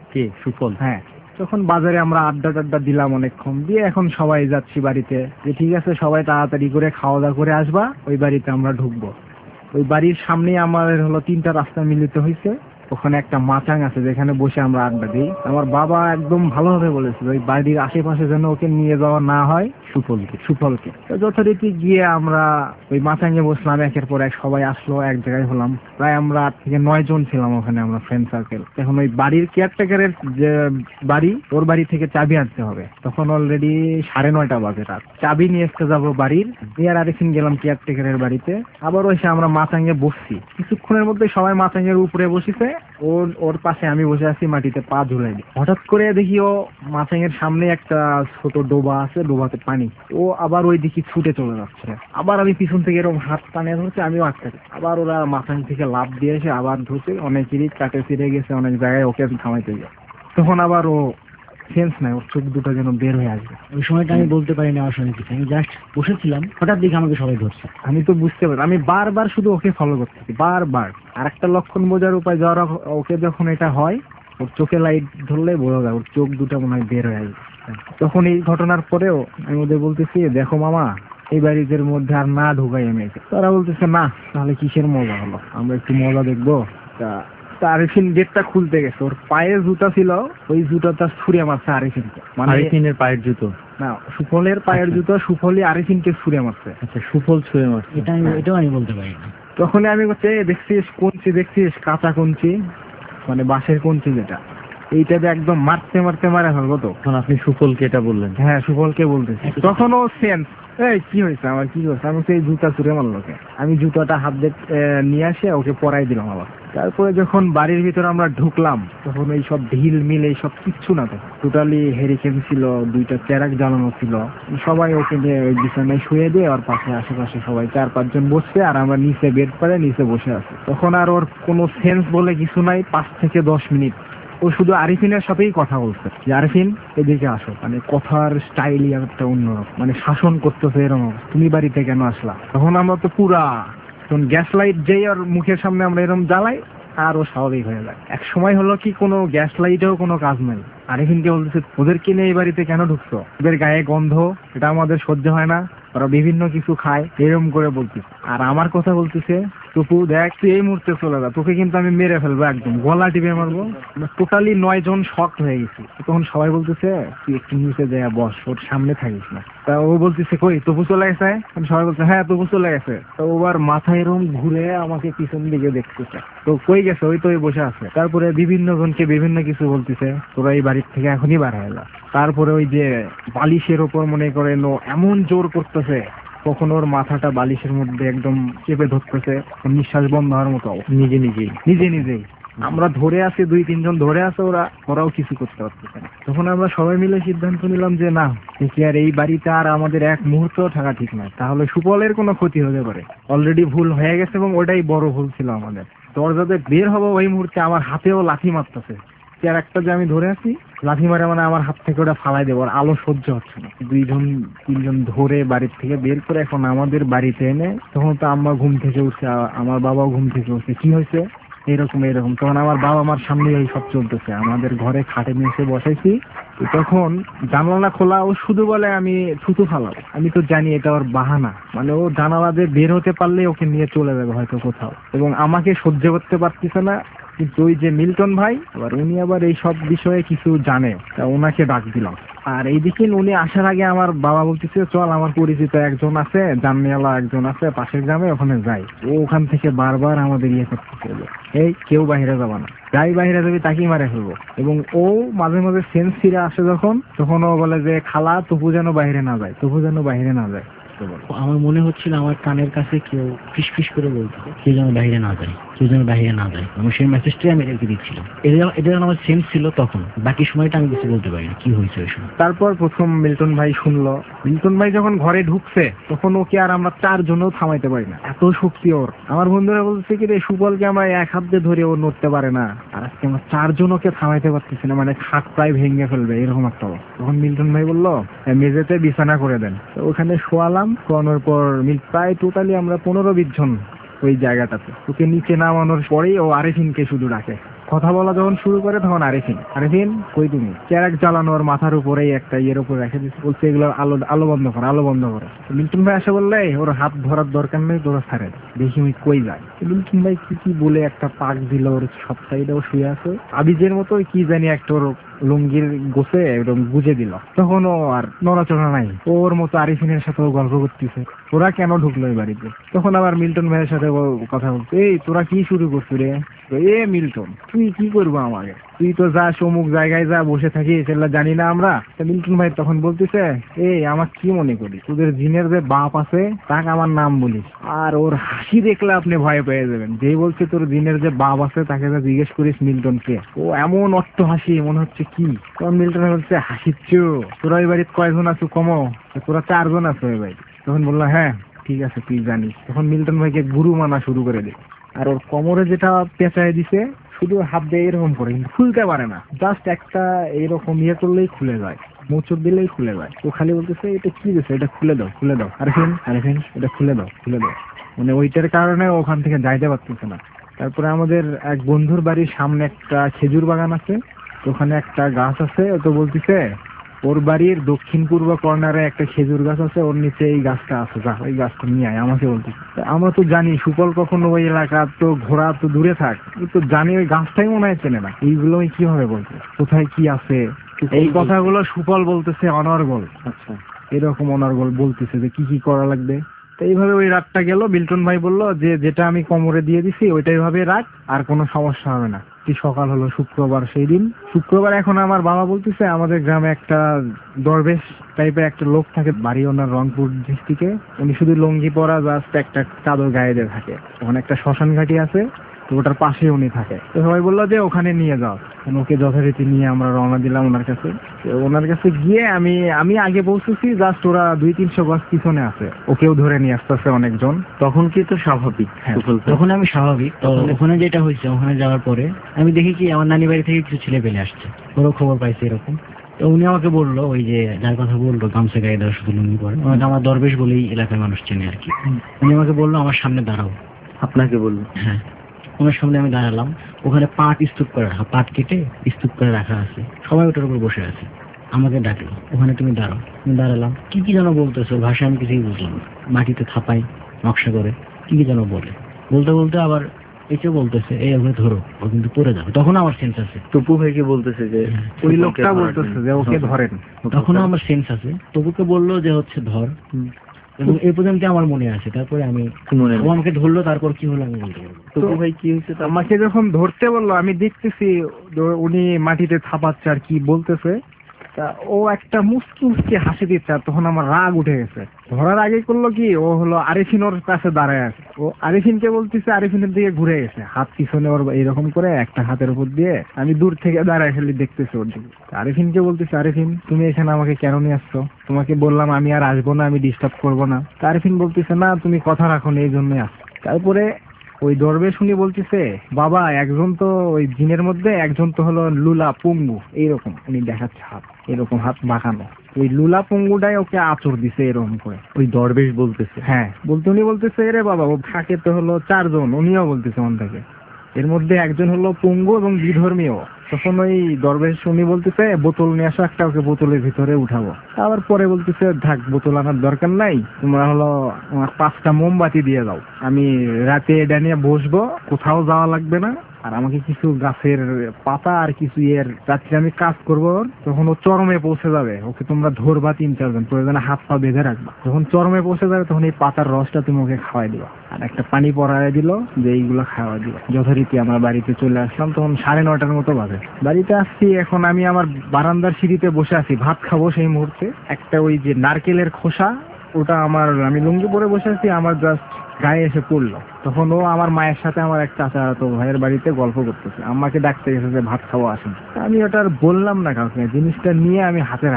কি সুফল? হ্যাঁ, তখন বাজারে আমরা আড্ডা টাড্ডা দিলাম অনেকক্ষণ দিয়ে, এখন সবাই যাচ্ছি বাড়িতে, যে ঠিক আছে সবাই তাড়াতাড়ি করে খাওয়া দাওয়া করে আসবা, ওই বাড়িতে আমরা ঢুকবো। ওই বাড়ির সামনে আমাদের হলো তিনটা রাস্তা মিলিত হয়েছে, ওখানে একটা মাচাং আছে যেখানে বসে আমরা আড্ডা দিই। আমার বাবা একদম ভালোভাবে বলেছিল ওই বাড়ির আশেপাশে যেন ওকে নিয়ে যাওয়া না হয়, সুফলকে সুফলকে তো যথারীতি গিয়ে আমরা ওই মাচাঙ্গে বসলাম, একের পর এক সবাই আসলো, এক জায়গায় হলাম। প্রায় আমরা আট থেকে নয় জন ছিলাম ওখানে, আমরা ফ্রেন্ড সার্কেল। এখন ওই বাড়ির কেয়ারটেকারের যে বাড়ি, ওর বাড়ি থেকে চাবি আনতে হবে। তখন অলরেডি সাড়ে নয়টা বাজে রাত। চাবি নিয়ে আসতে যাবো বাড়ির, নিয়ে আর আরেকদিন গেলাম কেয়ারটেকারের বাড়িতে। আবার ওইসে আমরা মাচাঙ্গে বসছি, কিছুক্ষণের মধ্যে সবাই মাচাঙ্গের উপরে বসেছে, ওর ওর পাশে আমি বসে আছি মাটিতে পা ঝুলাই দিই। হঠাৎ করে দেখি ও মাচাঙ্গের সামনে একটা ছোট ডোবা আছে, ডোবাতে পানি, ও আবার ওই দিকে ছুটে চলে যাচ্ছে। আবার আমি পিছন থেকে এরকম হাত টানে ধরছে, আমিও আটকে, আবার ওরা মাচাং থেকে লাফ দিয়ে এসে আবার ধরছে, অনেকেরই কাটে ফিরে গেছে, অনেক জায়গায় ওকে থামাইতে যায়। তখন আবার ও সেন্স নাই, ওর চোখ দুটো যেন বের হয়ে আসবে। ওই সময়টা আমি বলতে পারিনি আমার সঙ্গে কিছু, আমি জাস্ট বসেছিলাম, হঠাৎ দিকে আমাকে সবাই ধরছে। আমি তো বুঝতে পারি, আমি বারবার শুধু ওকে ফলো করতেছি, বারবার। আর একটা লক্ষণ বোঝার উপায়, যারা ওকে যখন এটা হয়, ওর চোখে লাইট ধরলে বোঝা যায় ওর চোখ দুটো মনে হয় বের হয়ে আসবে। তখন এই ঘটনার পরেও আমি ওদের বলতেছি, দেখো মামা, এই বাড়িদের মধ্যে আর না ঢুকাই আমি। তারা বলতেছে না, তাহলে কিসের মজা হলো, আমরা একটু মজা দেখবো। তা আরিফিন গেটটা খুলতে গেছে, ওর পায়ে জুতা ছিল, ওই জুতাটা ছুঁড়ে মারছে আরিফিনকে। মানে আরিফিনের পায়ের জুতো না, সুফলের পায়ের জুতো, সুফলই আরিফিনকে ছুঁড়ে মারছে। আচ্ছা, সুফল ছুঁড়ে মারছে, এটা আমি এটাও আমি বলতে পারি না। তখন আমি বলছি, দেখছিস কঞ্চি, দেখছিস কাঁচা কঞ্চি, মানে বাঁশের কঞ্চি যেটা, এইটাতে একদম মারতে মারতে মারা ফেলবো। তো তখন আপনি সুফলকে এটা বললেন? হ্যাঁ, সুফলকে বলতেছি। তখন ও সেন্স, এই কি হয়েছে আমার, কি হয়েছে, আমি সেই জুতা ছুঁড়ে মারলোকে। আমি জুতাটা হাত দিয়ে নিয়ে আসে ওকে পরাই দিলাম আবার। তারপরে যখন বাড়ির ভিতরে আমরা ঢুকলাম, তখন এই সব ঢিল মিল এই সব কিচ্ছু না, তো টোটালি হেরিকেন ছিল, দুইটা চেরাক জ্বালানো ছিল। সবাই ওকে নিয়ে ওই বিছানায় শুয়ে দিয়ে ওর পাশে আশেপাশে সবাই চার পাঁচজন বসছে, আর আমরা নিচে বেড করে নিচে বসে আছি। তখন আর ওর কোনো সেন্স বলে কিছু নাই। পাঁচ থেকে দশ মিনিট ও শুধু আরিফিনের সাথেই কথা বলছে, যে আরিফিন এদিকে আসো, মানে কথার স্টাইলই একটা অন্যরকম, মানে শাসন করতেছে এরকম, তুমি বাড়িতে কেন আসলা। তখন আমরা তো পুরা গ্যাস লাইট যেই ওর মুখের সামনে আমরা এরকম জ্বালাই, আর ও স্বাভাবিক হয়ে যায়। এক সময় হলো কি, কোনো গ্যাস লাইটেও কোনো কাজ নাই। আরিফিনকে বলতেছে, ওদেরকে নিয়ে এই বাড়িতে কেন ঢুকছো, ওদের গায়ে গন্ধ, এটা আমাদের সহ্য হয় না, ওরা বিভিন্ন কিছু খায়, এরকম করে বলতেছে। আর আমার কথা বলতেছে, টুকু দেখ, তুই এই মুহূর্তে চলে যা, তোকে কিন্তু আমি মেরে ফেলবো, একদম গলা টিপে মারবো। টোটালি নয় জন শক হয়ে গেছি। তখন সবাই বলতেছে, তুই একটু নিচে যায় বস, ওর সামনে থাকিস না। তা ও বলতেছে, কই তবু চলে গেছে। সবাই বলছে, হ্যাঁ তবু চলে গেছে। তো ওবার মাথায় এরকম ঘুরে আমাকে পিছন দিকে দেখতেছে, তো কই গেছে, ওই তো ওই বসে আছে। তারপরে বিভিন্ন জনকে বিভিন্ন কিছু বলতেছে, তোরা এই বাড়ির থেকে এখনই বার হয়ে যা। তারপরে ওই যে বালিশের ওপর মনে করেন ও এমন জোর করতেছে, কখন ওর মাথাটা বালিশের মধ্যে একদম চেপে ধরতেছে, নিঃশ্বাস বন্ধ হওয়ার মতো, নিজে নিজেই নিজে নিজেই আমরা ধরে আছি, দুই তিনজন ধরে আছে, ওরা ওরাও কিছু করতে পারতেছে না। তখন আমরা সবাই মিলে সিদ্ধান্ত নিলাম যে না, দেখি আর এই বাড়িতে আর আমাদের এক মুহূর্ত থাকা ঠিক নয়, তাহলে সুফলের কোনো ক্ষতি হতে পারে। অলরেডি ভুল হয়ে গেছে এবং ওটাই বড় ভুল ছিল আমাদের। দরজাতে বের হবো ওই মুহূর্তে আমার হাতেও লাথি মারতেছে, চেয়ার একটা যে আমি ধরে আছি, লাথি মারে মানে আমার হাত থেকে ওটা ফালাই দেবো, আর আলো সহ্য হচ্ছে না। দুইজন তিনজন ধরে বাড়ির থেকে বের করে এখন আমাদের বাড়িতে এনে, তখন তো আম্মা ঘুম থেকে উঠছে, আমার বাবাও ঘুম থেকে উঠছে, কি হয়েছে এরকম এরকম। তখন আমার বাবা আমার সামনে এই সব চলতেছে, আমাদের ঘরে খাটে নিচে বসাইছি। তখন জানালা খোলা, ও শুধু বলে আমি থুতু ফালাবো। আমি তো জানি এটা ওর বাহানা, মানে ও জানালা দিয়ে বের হতে পারলে ওকে নিয়ে চলে যাবে হয়তো কোথাও, এবং আমাকে সহ্য করতে পারতেছে না। কিন্তু ওই যে মিল্টন ভাই, আবার উনি আবার এই সব বিষয়ে কিছু জানে, তা ওনাকে ডাক দিলাম। আর এইদিকে উনি আসার আগে আমার বাবা বলতেছে, চল আমার পরিচিত একজন আছে, জাননিয়ালা একজন আছে পাশের গ্রামে, ওখানে যাই। ও ওখান থেকে বারবার আমাদের ইয়ে করতেছে, এই কেউ বাইরে যাবা না, যাই বাইরে যাবি তাকেই মারে ফেলবো। এবং ও মাঝে মাঝে সেন্স ফিরে আসে যখন, তখন ও বলে যে খালা তবু যেন বাইরে না যায়, তবু যেন বাইরে না যায়। আমার মনে হচ্ছিল আমার কানের কাছে কেউ ফিসফিস করে বলতো, কেউ যেন বাইরে না যায়, কেউ যেন বাইরে না যায়। আমি সেই মেসেজটাই আমি এদেরকে দিচ্ছিলাম। এটা এটা আমার সেন্স ছিল তখন, বাকি সময়টা আমি কিছু বলতে পারি না কি হয়েছে ওই সময়। তারপর প্রথম মিল্টন ভাই শুনলো, মিল্টন ভাই যখন ঘরে ঢুকছে, তখন ওকে আর আমরা চারজনও থামাইতে পারি না, এত শক্তি ওর। আমার বন্ধুরা বলছে কি রে, সুবলকে আমরা এক হাত দিয়ে ধরে ও নড়তে পারে না, আর আজকে আমরা চারজন ওকে থামাইতে পারতেছি না, মানে খাট প্রায় ভেঙে ফেলবে এরকম একটা। তখন মিল্টন ভাই বললো, মেঝেতে বিছানা করে দেন। তো ওখানে শোয়ালাম, শোয়ানোর পর প্রায় টোটালি আমরা পনেরো বিশ জন ওই জায়গাটাতে। ওকে নিচে নামানোর পরেই ও আরিফিনকে শুধু ডাকে, কথা বলা যখন শুরু করে তখন আরিফিন আরিফিন কই তুমি ক্যারাক জ্বালানো ওর মাথার উপরেই একটা ইয়ের উপর রেখে দিচ্ছে, বলছে এগুলো আলো আলো বন্ধ করো আলো বন্ধ করো। মিল্টন ভাই আসে বললে ওর হাত ধরার দরকার নেই, তোরা ছাড়ে দাও, দেখি আমি কই যাই। মিল্টন ভাই কি কি বলে একটা পাক দিল ওর সব সাইডেও শুয়ে আছে, আবিজের মতো কি জানি একটা ওর লুঙ্গির গোছে একদম গুজে দিল। তখন ও আর নড়াচড়া নাই, ওর মতো আরিফিনের সাথে গল্প করতেছে, ওরা কেন ঢুকলো এই বাড়িতে। তখন আবার মিল্টন ভাইয়ের সাথে ও কথা বলছে, এই তোরা কি শুরু করছো রে? এ মিল্টন তুই কি করবো আমাকে, তুই তো যা অমুক জায়গায় যা বসে থাকিস সেগুলা জানি না আমরা। মিল্টন ভাই তখন বলতেছে, এই আমার কি মনে করি তোদের জিনের যে বাপ আছে তাকে আমার নাম বলিস, আর ওর হাসি দেখলে আপনি ভয় পেয়ে যাবেন। যেই বলছে তোর জিনের যে বাপ আছে তাকে যা জিজ্ঞেস করিস মিল্টনকে, ও এমন অট্ট হাসি মনে হচ্ছে কি। তখন মিল্টন বলছে, হাসিচ্ছ তোরা ওই বাড়িতে কয়জন আছো? কমো, তোরা চারজন আছো ওই বাড়ি। তখন বললো হ্যাঁ ঠিক আছে তুই জানিস। তখন মিল্টন ভাইকে গুরু মানা শুরু করে দে, আর ওর কোমরে যেটা পেঁচায় দিছে শুধু হাত দিয়ে এরকম করে, কিন্তু খুলতে পারে না, জাস্ট একটা এরকম ইয়ে করলেই খুলে যায়, মোচড় দিলেই খুলে যায়। ও খালি বলতেছে এটা কি দিছে, এটা খুলে দাও খুলে দাও আরিফিন আরিফিন এটা খুলে দাও খুলে দাও, মানে ওইটার কারণে ওখান থেকে যাইতে পারতেছে না। তারপরে আমাদের এক বন্ধুর বাড়ির সামনে একটা খেজুর বাগান আছে, ওখানে একটা গাছ আছে, ও তো বলতেছে ওর বাড়ির দক্ষিণ পূর্ব কর্নারে একটা খেজুর গাছ আছে, ওর নিচে এই গাছটা আছে, যা ওই গাছটা নিয়ে আয় আমাকে বলতে। আমরা তো জানি সুপল কখনো ওই এলাকা তো ঘোরা তো দূরে থাক, তো জানি ওই গাছটাই মনে হয় চেনে না, এইগুলো কিভাবে বলছে কোথায় কি আছে এই কথাগুলো সুপল বলতেছে অনর্গল। আচ্ছা এরকম অনর্গল বলতেছে যে কি কি করা লাগবে। তো এইভাবে ওই রাতটা গেল। মিল্টন ভাই বললো যে যেটা আমি কোমরে দিয়ে দিছি ওইটাই ভাবে রাখ, আর কোনো সমস্যা হবে না। সকাল হলো শুক্রবার, সেই দিন শুক্রবার। এখন আমার বাবা বলতেছে আমাদের গ্রামে একটা দরবেশ টাইপের একটা লোক থাকে, বাড়ি ওনার রংপুর ডিস্ট্রিক্টে, উনি শুধু লুঙ্গি পরা জাস্ট একটা চাদর গায়ে দিয়ে থাকে, ওখানে একটা শ্মশান ঘাটি আছে, তো ওটার পাশে উনি থাকে। তো সবাই বললো যে ওখানে নিয়ে যাও, ওকে যথারীতি নিয়ে আমরা রওনা দিলাম ওনার কাছে। ওনার কাছে গিয়ে আমি আমি আগে পৌঁছেছি, জাস্ট ওরা দুই তিনশো গজ পিছনে আছে, ওকেও ধরে নিয়ে আসতেছে অনেকজন। তখন কি তো স্বাভাবিক? তখন আমি স্বাভাবিক। তো ওখানে যেটা হয়েছে, ওখানে যাওয়ার পরে আমি দেখি কি আমার নানি বাড়ি থেকে কিছু ছেলে পেলে আসছে, ওরও খবর পাইছে এরকম। তো উনি আমাকে বললো, ওই যে যার কথা বললো গামছা গায়ে দেওয়া শুধু লুঙ্গি পরে, ওনাকে আমার দরবেশ বলেই এলাকার মানুষ চেনে আর কি। উনি আমাকে বললো আমার সামনে দাঁড়াও। আপনাকে বললো? হ্যাঁ, ওনার সামনে আমি দাঁড়ালাম। ওখানে পাট স্তূপ করে রাখা, পাট কেটে স্তূপ করে রাখা আছে, সবাই ওটার উপর বসে আছে। আমাকে ডাকলো, ওখানে তুমি দাঁড়াও। আমি দাঁড়ালাম, কি কি যেন বলতেছে, ওর ভাষা আমি কিছুই বুঝলাম না। মাটিতে থাপাই নকশা করে কি কি যেন বলে, বলতে বলতে আবার এসে বলতেছে এই ওকে ধরো, ও কিন্তু পড়ে যাবে। তখন আমার সেন্স আছে। টুপু ভাইকে বলতেছে যে ওই লোকটা বলতেছে যে ওকে ধরেন, তখনও আমার সেন্স আছে। টুপুকে বললো যে হচ্ছে ধর, এবং এই পর্যন্ত আমার মনে আছে। তারপরে আমি ও আমাকে ধরলো, তারপর কি হলো আমি বলতে পারবো। টুপু ভাই কি হয়েছে? আমাকে যখন ধরতে বললো আমি দেখতেছি উনি মাটিতে থাপাচ্ছে আর কি বলতেছে, তা ও একটা মুসকি মুসকি হাসি দিচ্ছে। আর তখন আমার রাগ উঠে গেছে। ধরার আগে করলো কি, ও হলো আরিফিন ওর কাছে দাঁড়ায় আছে, ও আরিফিনকে বলতেছে, আরিফিনের দিকে ঘুরে গেছে, হাত পিছনে ওর এইরকম করে একটা হাতের উপর দিয়ে। আমি দূর থেকে দাঁড়ায় খালি দেখতেছি ওর দিকে। আরিফিনকে বলতেছে, আরিফিন তুমি এখানে আমাকে কেন নিয়ে আসছো? তোমাকে বললাম আমি আর আসবো না, আমি ডিস্টার্ব করবো না। আরিফিন বলতেছে, না তুমি কথা রাখো না, এই জন্যই আসছো। তারপরে ওই দরবেশ শুনি বলতেছে, বাবা একজন তো ওই জিনের মধ্যে একজন তো হলো লুলা পঙ্গু, এইরকম উনি দেখাচ্ছে হাত, এরকম হাত বাঁকানো। ওই লুলা পঙ্গুটাই ওকে আচর দিছে এরকম করে। ওই দরবেশ বলতেছে? হ্যাঁ বলতে উনি বলতেছে, রে বাবা ও থাকে তো হলো চারজন, উনিও বলতেছে মন থেকে, এর মধ্যে একজন হলো পঙ্গু এবং বিধর্মীয়। তখন ওই দরবেশ উনি বলতেছে বোতল নিয়ে আসো একটা, ওকে বোতলের ভিতরে উঠাবো। আবার পরে বলতেছে থাক বোতল আনার দরকার নাই, তোমরা হলো আমার পাঁচটা মোমবাতি দিয়ে দাও, আমি রাতে এটা নিয়ে বসবো, কোথাও যাওয়া লাগবে না, আর আমাকে কিছু গাছের পাতা আর কিছু এর রাত্রে আমি কাজ করবো, তখন ও চরমে পৌঁছে যাবে, ওকে তোমরা ধরবা তিন চারজন, প্রয়োজনে হাত পা বেঁধে রাখবা, যখন চরমে পৌঁছে যাবে তখন এই পাতার রসটা তুমি ওকে খাওয়াই দিবা, আর একটা পানি পরায় দিল যে এইগুলো খাওয়া দিবা। যথারীতি আমরা বাড়িতে চলে আসলাম, তখন সাড়ে নয়টার মতো বাজে। বাড়িতে আসছি, এখন আমি আমার বারান্দার সিঁড়িতে বসে আছি, ভাত খাবো। সেই মুহূর্তে একটা ওই যে নারকেলের খোসা, ওটা আমার, আমি লুঙ্গি পরে বসে আছি, আমার জাস্ট গায়ে এসে পড়লো। তখন ও আমার মায়ের সাথে আমার এক চাচা তো ভাইয়ের বাড়িতে গল্প করতেছে, আমাকে ডাকতে গেছে যে ভাত খাওয়া আসেন। আমি ওটা আর বললাম না কাউকে, জিনিসটা নিয়ে আমি হাতে রাখলাম।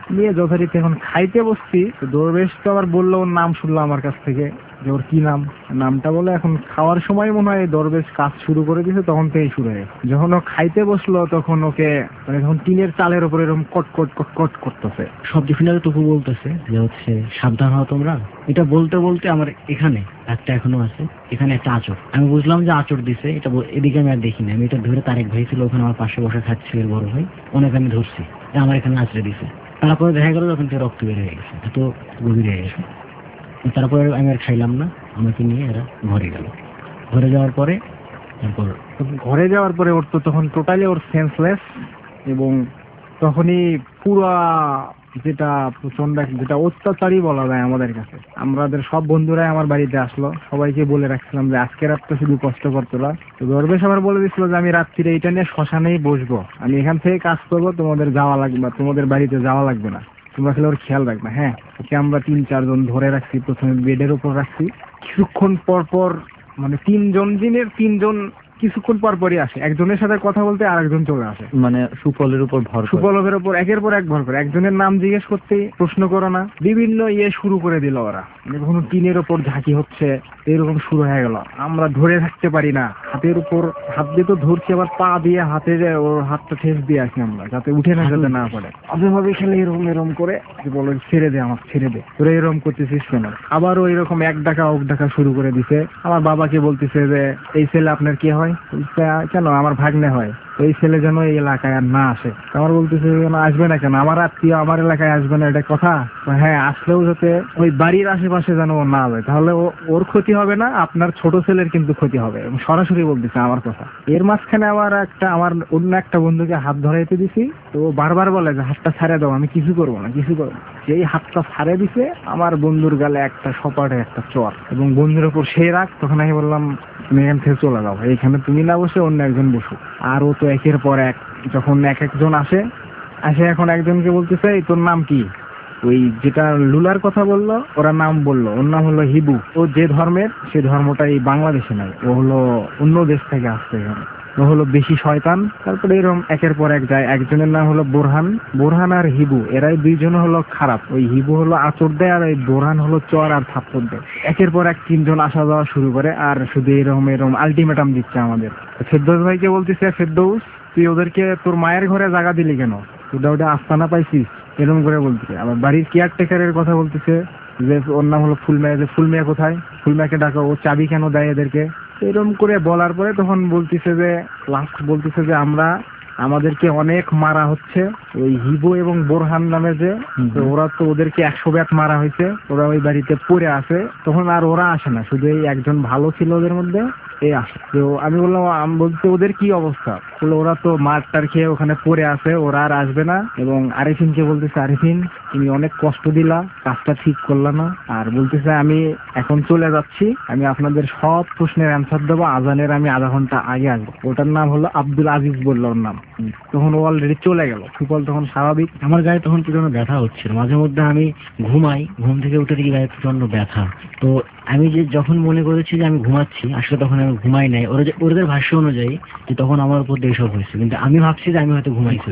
নিয়ে যথারীতি এখন খাইতে বসছি। তো দরবেশ তো আবার বললো, ওর নাম শুনলো আমার কাছ থেকে যে ওর কি নাম, নামটা বলে এখন খাওয়ার সময় মনে হয় দরবেশ কাজ শুরু করে দিয়েছে, তখন থেকেই শুরু হয়ে গেছে। যখন ও খাইতে বসলো তখন ওকে মানে যখন টিনের চালের উপর এরকম কট কট কট কট করতেছে। শব্দ শুনে টুকু বলতেছে যে হচ্ছে সাবধান হও তোমরা। এটা বলতে বলতে আমার এখানে একটা এখনো আছে, এখানে একটা আঁচড়। আমি বুঝলাম যে আঁচড় দিছে, এটা এদিকে আমি আর দেখিনি। আমি এটা ধরে, তারেক ভাই ছিল ওখানে আমার পাশে বসে খাচ্ছিল, বড় ভাই, ওনাকে আমি ধরছি, আমার এখানে আঁচড়ে দিছে। তারপরে দেখা গেল যখন থেকে রক্ত বের হয়ে গেছে, এত গভীর হয়ে গেছে। তারপরে আমি আর খাইলাম না, আমাকে নিয়ে এরা ঘরে গেল। ঘরে যাওয়ার পরে তারপর ঘরে যাওয়ার পরে ওর তো তখন টোটালি ওর সেন্সলেস, এবং তখনই পুরা যেটা প্রচন্ড যেটা অত্যাচারই বলা যায় আমাদের কাছে। আমাদের সব বন্ধুরাই আমার বাড়িতে আসলো, সবাইকে বলে রাখছিলাম যে আজকে রাতটা শুধু কষ্ট করতো না। তো দরবেশ আবার বলে দিচ্ছিল যে আমি রাত্রিরে এইটা নিয়ে শ্মশানেই বসবো, আমি এখান থেকে কাজ করবো, তোমাদের যাওয়া লাগবে, তোমাদের বাড়িতে যাওয়া লাগবে না, তোমরা খেলে ওর খেয়াল রাখবে। হ্যাঁ, ওকে আমরা তিন চারজন ধরে রাখছি, প্রথমে বেডের উপর রাখছি। কিছুক্ষণ পর পর মানে তিনজন দিনের তিনজন কিছুক্ষণ পর পরই আসে, একজনের সাথে কথা বলতে আরেকজন চলে আসে, মানে সুফলের উপর ভর, সুফলের উপর একের পর এক ভর করে। একজনের নাম জিজ্ঞেস করতে প্রশ্ন করো না, বিভিন্ন ইয়ে শুরু করে দিল ওরা, মানে কখনো টিনের উপর ঝাঁকি হচ্ছে, এরকম শুরু হয়ে গেল। আমরা ধরে থাকতে পারি না, হাতের উপর হাত দিয়ে তো ধরছি, আবার পা দিয়ে হাতের ওর হাতটা ঠেস দিয়ে আসি আমরা, যাতে উঠে না যেতে না পারে। অভাবে খেলে এরকম এরকম করে বলো ছেড়ে দে, আমার ছেড়ে দে, তোরা এরকম করতেছিস কেন? আবারও এরকম এক ডাকা ওক ডাকা শুরু করে দিছে। আমার বাবাকে বলতেছে যে এই ছেলে আপনার কি হয়? কেন, আমার ভাগ্নে হয়, এই ছেলে যেন এই এলাকায় আর না আসে। আমার বলতেছে আসবে না কেন, আমার আত্মীয় আমার এলাকায় আসবে না, এটা কথা? হ্যাঁ, আসলেও যাতে ওই বাড়ির আশেপাশে যেন ও না যায়, তাহলে ওর ক্ষতি হবে না, আপনার ছোট ছেলের কিন্তু ক্ষতি হবে। সরাসরি বলতেছে আমার কথা। এর মাঝখানে আবার একটা আমার অন্য একটা বন্ধুকে হাত ধরাইতে দিছি, তো ও বারবার বলে যে হাতটা ছাড়ে দাও, আমি কিছু করবো না, কিছু করবো। যেই হাতটা ছাড়ে দিছে, আমার বন্ধুর গালে একটা সপাটে একটা চর, এবং বন্ধুর উপর সেই রাখ। তখন আমি বললাম তুমি এখান থেকে চলে যাও, এইখানে তুমি না বসে অন্য একজন বসো। আর ও তো একের পর এক যখন এক একজন আসে আসে এখন একজনকে বলতেছে এই তোর নাম কি? ওই যেটা লুলার কথা বললো, ওরা নাম বললো, ওর নাম হলো হিবু। ও যে ধর্মের, সে ধর্মটা এই বাংলাদেশে নাই, ও হলো অন্য দেশ থেকে আসছে এখানে, ও হলো বেশি শয়তান। তারপরে এরকম একের পর এক যায়। একজনের নাম হলো বোরহান। বোরহান আর হিবু এরাই দুইজন হলো খারাপ। ওই হিবু হলো আঁচড় দেয়, আর ওই বোরহান হলো চর আর থাপ্পড় দেয়। একের পর এক তিনজন আসা যাওয়া শুরু করে, আর শুধু এরকম এরকম আলটিমেটাম দিচ্ছে আমাদের। ফেরদৌস ভাইকে বলতেছে, ফেরদৌস তুই ওদেরকে তোর মায়ের ঘরে জায়গা দিলি কেন? তোরা ওটা আস্তানা পাইছিস? এরকম করে বলতেছে। আবার বাড়ির কেয়ারটেকারের কথা বলতেছে যে ওর নাম হলো ফুলমিয়া, যে ফুলমিয়া কোথায়, ফুলমিয়াকে ডাকো, ও চাবি কেন দেয় এদেরকে? এরকম করে বলার পরে তখন বলতেছে যে লাস্ট বলতেছে যে আমরা আমাদেরকে অনেক মারা হচ্ছে, ওই হিবু এবং বোরহান নামে যে, ওরা তো ওদেরকে একশো ব্যাট মারা হয়েছে, ওরা ওই বাড়িতে পড়ে আছে। তখন আর ওরা আসে না, শুধু এই একজন ভালো ছিল ওদের মধ্যে, এই আসে। তো আমি বললাম, আমি বলতে ওদের কি অবস্থা? বললো ওরা তো মারটার খেয়ে ওখানে পড়ে আছে, ওরা আর আসবে না। এবং আরিফিনকে বলতেছে, আরিফিন তুমি অনেক কষ্ট দিলা, কাজটা ঠিক করলা না। আর বলতেছে আমি এখন চলে যাচ্ছি, আমি আপনাদের সব প্রশ্নের অ্যান্সার দেবো, আজানের আমি আধা ঘন্টা আগে আসবো। ওটার নাম হলো আব্দুল আজিজ বললো ওর নাম। তখন ও অলরেডি চলে গেল। সুফল তখন স্বাভাবিক। আমার গায়ে তখন প্রচন্ড ব্যথা হচ্ছিল, মাঝে মধ্যে আমি ঘুমাই, ঘুম থেকে উঠে দেখি গায়ে প্রচন্ড ব্যথা। তো আমি যে যখন মনে করেছি যে আমি ঘুমাচ্ছি, আসলে তখন আমি ঘুমাই নাই। ওরা ওদের ভাষ্য অনুযায়ী যে তখন আমার উপর এইসব হয়েছে, কিন্তু আমি ভাবছি যে আমি হয়তো ঘুমাইছি।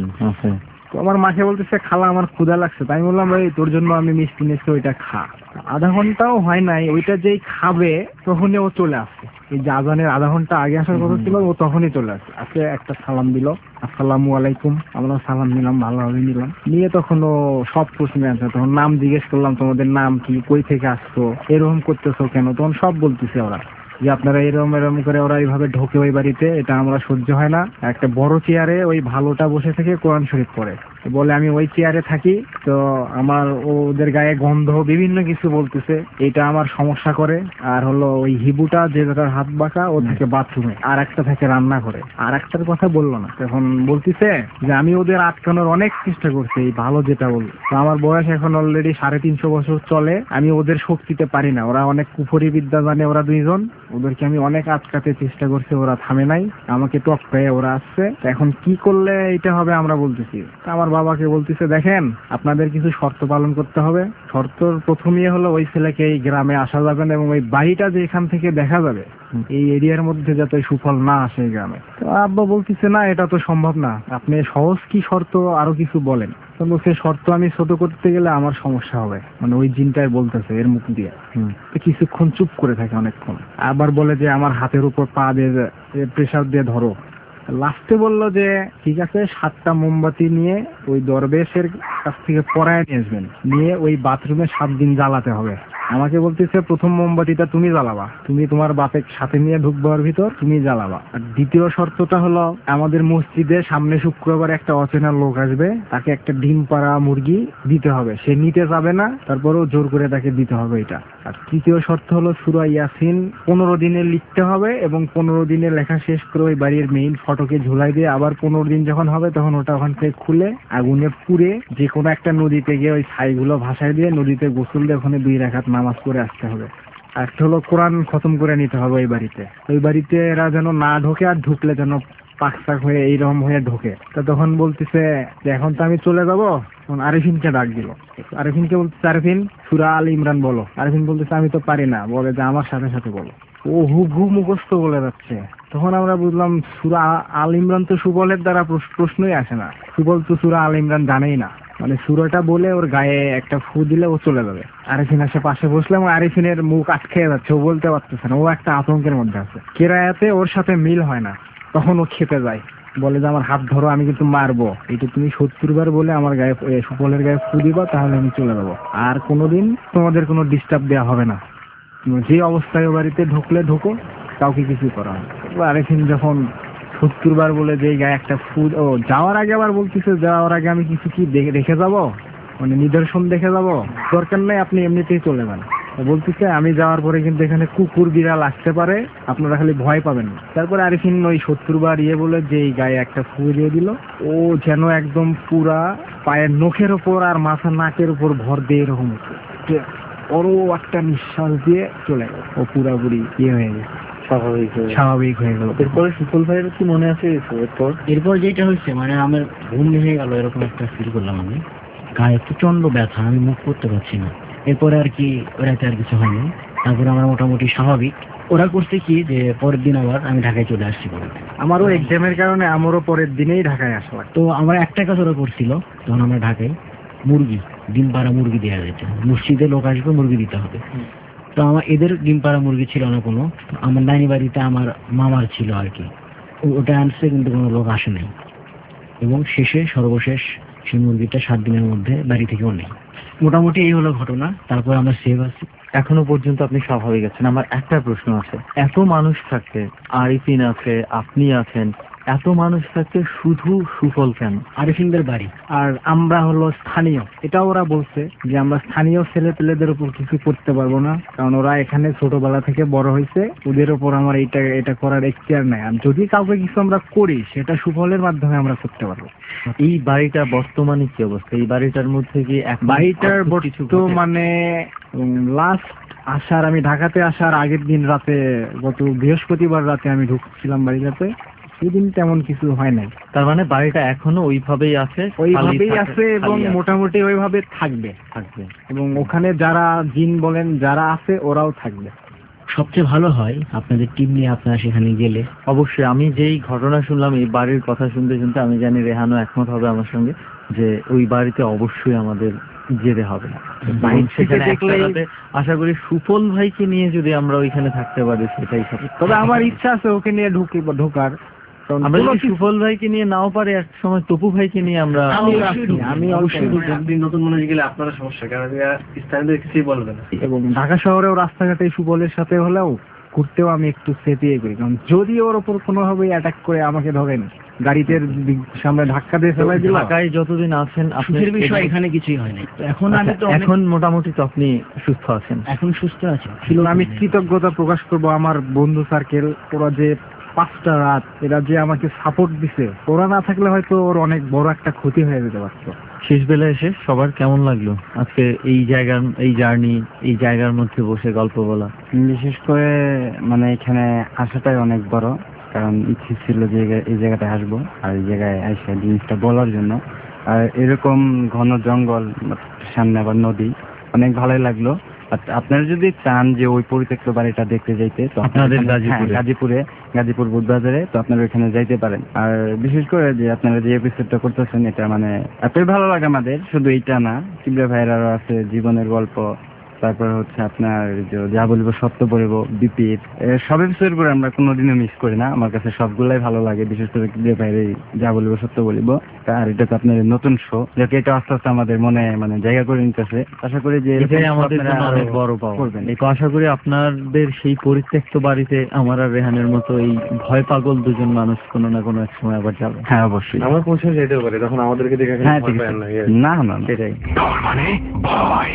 তো আমার মাকে বলতেছে খালা আমার ক্ষুধা লাগছে। তাই বললাম ভাই তোর জন্য আমি মিষ্টি নিয়েছি, ওইটা খা। আধা ঘন্টাও হয় নাই, ওইটা যেই খাবে তখনই ও চলে আসছে। এই যে আজানের আধা ঘন্টা আগে আসার কথা ছিল, ও তখনই চলে আসছে। আসে একটা সালাম দিল, আসসালামু আলাইকুম। আমরা সালাম নিলাম, ভালোভাবে নিলাম। নিয়ে তখন ও সব প্রশ্ন অ্যান্সার। তখন নাম জিজ্ঞেস করলাম, তোমাদের নাম কি, কই থেকে আসছো, এরকম করতেছো কেন? তখন সব বলতেছে ওরা যে আপনারা এরকম এরকম করে, ওরা এইভাবে ঢোকে ওই বাড়িতে, এটা আমরা সহ্য হয় না। একটা বড় চেয়ারে ওই ভালোটা বসে থেকে কোরআন শরীফ পড়ে, বলে আমি ওই চেয়ারে থাকি, তো আমার ওদের গায়ে গন্ধ বিভিন্ন কিছু বলতেছে, এটা আমার সমস্যা করে। আর হলো ওই হিবুটা যে তার হাত বাঁকা, ও থাকে বাথরুমে, আর একটা থাকে রান্না করে। আর একটার কথা বললো না। তখন বলতেছে যে আমি ওদের আটকানোর অনেক চেষ্টা করছি, এই ভালো যেটা বলবো। তো আমার বয়স এখন অলরেডি সাড়ে তিনশো বছর চলে, আমি ওদের শক্তিতে পারি না। ওরা অনেক কুফরি বিদ্যা জানে, ওরা দুইজন। ওদেরকে আমি অনেক আটকাতে চেষ্টা করছি, ওরা থামে নাই, আমাকে টপকায়ে ওরা আসছে। এখন কি করলে এটা হবে আমরা বলতেছি। আমার আমার বাবাকে বলতেছে, দেখেন আপনাদের কিছু শর্ত পালন করতে হবে। শর্তর প্রথম ইয়ে হলো ওই ছেলেকে এই গ্রামে আসা যাবে না এবং ওই বাড়িটা যে এখান থেকে দেখা যাবে এই এরিয়ার মধ্যে যাতে সুফল না আসে এই গ্রামে। তো আব্বা বলতেছে, না এটা তো সম্ভব না, আপনি সহজ কি শর্ত আরো কিছু বলেন। তো সে শর্ত আমি ছোট করতে গেলে আমার সমস্যা হবে, মানে ওই জিনটাই বলতেছে এর মুখ দিয়ে। তো কিছুক্ষণ চুপ করে থাকে অনেকক্ষণ, আবার বলে যে আমার হাতের উপর পা দিয়ে প্রেসার দিয়ে ধরো। লাস্টে বললো যে ঠিক আছে, সাতটা মোমবাতি নিয়ে ওই দরবেশের কাছ থেকে পরায় নিয়ে আসবেন, নিয়ে ওই বাথরুমে সাত দিন জ্বালাতে হবে। আমাকে বলতেছে প্রথম মোমবাতিটা তুমি জ্বালাবা, তুমি তোমার বাপের সাথে নিয়ে ঢুকবার ভিতর তুমি জ্বালাবা। আর দ্বিতীয় শর্তটা হলো আমাদের মসজিদে সামনে শুক্রবার একটা অচেনা লোক আসবে, তাকে একটা ডিম পাড়া মুরগি দিতে হবে, সে নিতে যাবে না, তারপরেও জোর করে তাকে দিতে হবে এটা। আর তৃতীয় শর্ত হলো সূরা ইয়াসিন পনেরো দিনে লিখতে হবে এবং পনেরো দিনে লেখা শেষ করে ওই বাড়ির মেইন ফটকে ঝুলাই দিয়ে আবার পনেরো দিন যখন হবে তখন ওটা ওখান থেকে খুলে আগুনে পুড়ে যে কোনো একটা নদীতে গিয়ে ওই ছাইগুলো ভাসায় দিয়ে নদীতে গোসল দিয়ে ওখানে দুই রাকাত নামাজ পড়ে আসতে হবে। আর একটা হলো কোরআন খতম করে নিতে হবে ওই বাড়িতে। ওই বাড়িতে এরা যেন না ঢোকে, আর ঢুকলে যেন পাকসাক হয়ে এইরকম হয়ে ঢোকে। তো তখন বলতেছে যে এখন তো আমি চলে যাবো, তখন আরিফিনকে ডাক দিল। আরিফিনকে বলতেছে, আরিফিন সূরা আল ইমরান বলো। আরিফিন বলতেছে আমি তো পারি না, বলে যে আমার সাথে সাথে বলো। ও হুবহু মুখস্থ বলে যাচ্ছে। তখন আমরা বুঝলাম সূরা আল ইমরান তো সুবলের দ্বারা প্রশ্নই আসে না, সুবল তো সূরা আল ইমরান জানেই না, মানে সূরাটা বলে ওর গায়ে একটা ফু দিলে ও চলে যাবে। আরিফিন আসে পাশে বসলাম, আরিফিনের মুখ আটকে যাচ্ছে, ও বলতে পারতেছে না, ও একটা আতঙ্কের মধ্যে আছে। কেরায়াতে ওর সাথে মিল হয় না, তখন ও খেপে যায়, বলে যে আমার হাত ধরো, আমি কিন্তু মারবো, এটা তুমি সত্তর বার বলে আমার গায়ে সুবলের গায়ে ফু দিবা, তাহলে আমি চলে যাবো, আর কোনোদিন তোমাদের কোনো ডিস্টার্ব দেওয়া হবে না, যে অবস্থায় ও বাড়িতে ঢুকলে ঢুকো, কাউকে কিছু করা হয়। আরিফিন যখন সত্তর বার বলে যে গায়ে একটা ফুড, ও যাওয়ার আগে আবার বলতেছে যাওয়ার আগে আমি কিছু কি দেখে যাব, মানে নিদর্শন দেখে যাব, দরকার নেই আপনি এমনিতেই চলে যান। বলতেছে আমি যাওয়ার পরে কিন্তু এখানে কুকুর বিড়াল আসতে পারে, আপনারা খালি ভয় পাবেন না। তারপরে আরিফিন ওই সত্তর বার ইয়ে বলে যে গায়ে একটা ফু দিয়ে দিল, ও যেন একদম পুরা পায়ের নখের ওপর আর মাথা নাকের উপর ভর দিয়ে এরকম বড় একটা নিঃশ্বাস দিয়ে চলে গেল, ও পুরাপুরি ইয়ে হয়ে গেছে, স্বাভাবিক স্বাভাবিক হয়ে গেল। এরপরে সুফল ভাইয়ের কি মনে আছে এরপর? এরপর যেটা হয়েছে, মানে আমার ঘুম ভেঙে গেল, এরকম একটা ফিল করলাম, আমি গায়ে প্রচন্ড ব্যথা, আমি মুখ করতে পারছি না। এরপরে আর কি রাতে আর কিছু হয়নি, তারপরে আমরা মোটামুটি স্বাভাবিক। ওরা করছে কি যে পরের দিন আবার আমি ঢাকায় চলে আসছি। আমারও এক্সামের কারণে আমারও পরের দিনেই ঢাকায় আসলাম। তো আমার একটা কাজ ওরা করছিল, তখন আমরা ঢাকায় মুরগি ডিম পাড়া মুরগি দেওয়া যেত, মসজিদে লোক আসবে মুরগি দিতে হবে। তো আমার এদের ডিম পাড়া মুরগি ছিল না কোনো, আমার নানি বাড়িতে আমার মামার ছিল আর কি, ওটা আনছে, কিন্তু কোনো লোক আসে নাই। এবং শেষে সর্বশেষ সেই মুরগিটা সাত দিনের মধ্যে বাড়ি থেকেও নেই। মোটামুটি এই হলো ঘটনা। তারপর আমরা সেভ আছি, এখনো পর্যন্ত আপনি স্বাভাবিক আছেন। আমার একটা প্রশ্ন আছে, এত মানুষ থাকতে, আরিফিন আছে, আপনি আছেন, এত মানুষ থাকতে শুধু সুফল কেন? আরিফিনদের বাড়ি, আর আমরা হলো স্থানীয়, এটা ওরা বলছে যে আমরা স্থানীয় ছেলে পেলেদের উপর কিছু করতে পারবো না, কারণ ওরা এখানে ছোটবেলা থেকে বড় হয়েছে, ওদের উপর আমার এটা এটা করার এখতিয়ার নাই। আর যদি কাউকে কিছু আমরা করি সেটা সুফলের মাধ্যমে আমরা করতে পারবো। এই বাড়িটা বর্তমানে কি অবস্থা? এই বাড়িটার মধ্যে কি বাড়িটার বর্তমানে লাস্ট আসার আমি ঢাকাতে আসার আগের দিন রাতে, গত বৃহস্পতিবার রাতে আমি ঢুকছিলাম বাড়িটাতে, সেদিন তেমন কিছু হয় নাই। তার মানে বাড়িটা এখনো ওইভাবেই আছে, ওইভাবেই আছে এবং মোটামুটি ওইভাবে থাকবে থাকবে এবং ওখানে যারা জিন বলেন যারা আছে ওরাও থাকবে। সবচেয়ে ভালো হয় আপনাদের টিম নিয়ে আপনারা সেখানে গেলে। অবশ্যই। আমি যেই ঘটনা শুনলাম, এই বাড়ির কথা শুনতে শুনতে আমি জানি রেহানও একমত হবে আমার সঙ্গে, যে ওই বাড়িতে অবশ্যই আমাদের যেতে হবে। আশা করি সুফল ভাইকে নিয়ে যদি আমরা ওইখানে থাকতে পারি সেটাই সব। তবে আমার ইচ্ছা আছে ওকে নিয়ে ঢুকে ঢোকার। আমরা যদি সুফল ভাইকে নিয়ে নাও পারে, এক সময় তপু ভাইকে নিয়ে আমরা আমি অবশ্যই নতুন মানুষ গেলে আপনারা সমস্যা, কারণ স্থানীয় কিছুই বলবে না। এবং ঢাকা শহরেও রাস্তাঘাটে সুফলের সাথে হলেও ঘুরতেও আমি একটু সেফিয়ে করি, কারণ যদি ওর ওপর কোনোভাবে অ্যাটাক করে আমাকে ধরেন, গাড়িতে সামনে ধাক্কা দিয়ে ফেলাই দিল। ঢাকায় যতদিন আছেন আপনার বিষয় এখানে কিছুই হয় না। এখন আমি তো এখন মোটামুটি তো আপনি সুস্থ আছেন? এখন সুস্থ আছি। আমি কৃতজ্ঞতা প্রকাশ করব আমার বন্ধু সার্কেল, ওরা যে পাঁচটা রাত এরা যে আমাকে সাপোর্ট দিছে, ওরা না থাকলে হয়তো ওর অনেক বড় একটা ক্ষতি হয়ে যেতে পারতো। শেষ বেলা এসে সবার কেমন লাগলো আজকে এই জায়গার, এই জার্নি, এই জায়গার মধ্যে বসে গল্প বলা? বিশেষ করে মানে এখানে আসাটাই অনেক বড়, কারণ ইচ্ছে ছিল যে এই জায়গাটায় আসবো আর এই জায়গায় এসে জিনিসটা বলার জন্য। আর এরকম ঘন জঙ্গল, সামনে আবার নদী, অনেক ভালোই লাগলো। আপনারা যদি চান যে ওই পরিত্যক্ত বাড়িটা দেখতে যাইতে, তো আপনাদের গাজীপুরে গাজীপুর বুধবাজারে, তো আপনারা ওইখানে যাইতে পারেন। আর বিশেষ করে যে আপনারা যে এপিসোডটা করতেছেন, এটা মানে এতই ভালো লাগে আমাদের, শুধু এইটা না, কিবরিয়া ভাইয়েরও আছে জীবনের গল্প, তারপর হচ্ছে আপনার যা বলবো সত্য বলব, বিপির সব এপিসোড করে আমরা কোনোদিনও মিস করি না। আমার কাছে সবগুলাই ভালো লাগে, বিশেষ করে কিবরিয়া ভাইয়ের যা বলবো সত্য বলিব। আর এটা তো আপনার নতুন শো, যাকে এটা আস্তে আস্তে আমাদের মনে মানে জায়গা করে নিতেছে। আশা করি যে এটাই আমাদের জন্য অনেক বড় পাওয়া করবেন। এই আশা করি আপনাদের সেই পরিত্যক্ত বাড়িতে আমার আর রেহানের মতো এই ভয় পাগল দুজন মানুষ কোনো না কোনো এক সময় আবার যাবে। হ্যাঁ অবশ্যই, আমার পৌঁছে যেতে পারে, তখন আমাদেরকে দেখে হ্যাঁ ঠিক আছে, না না সেটাই মানে ভয়।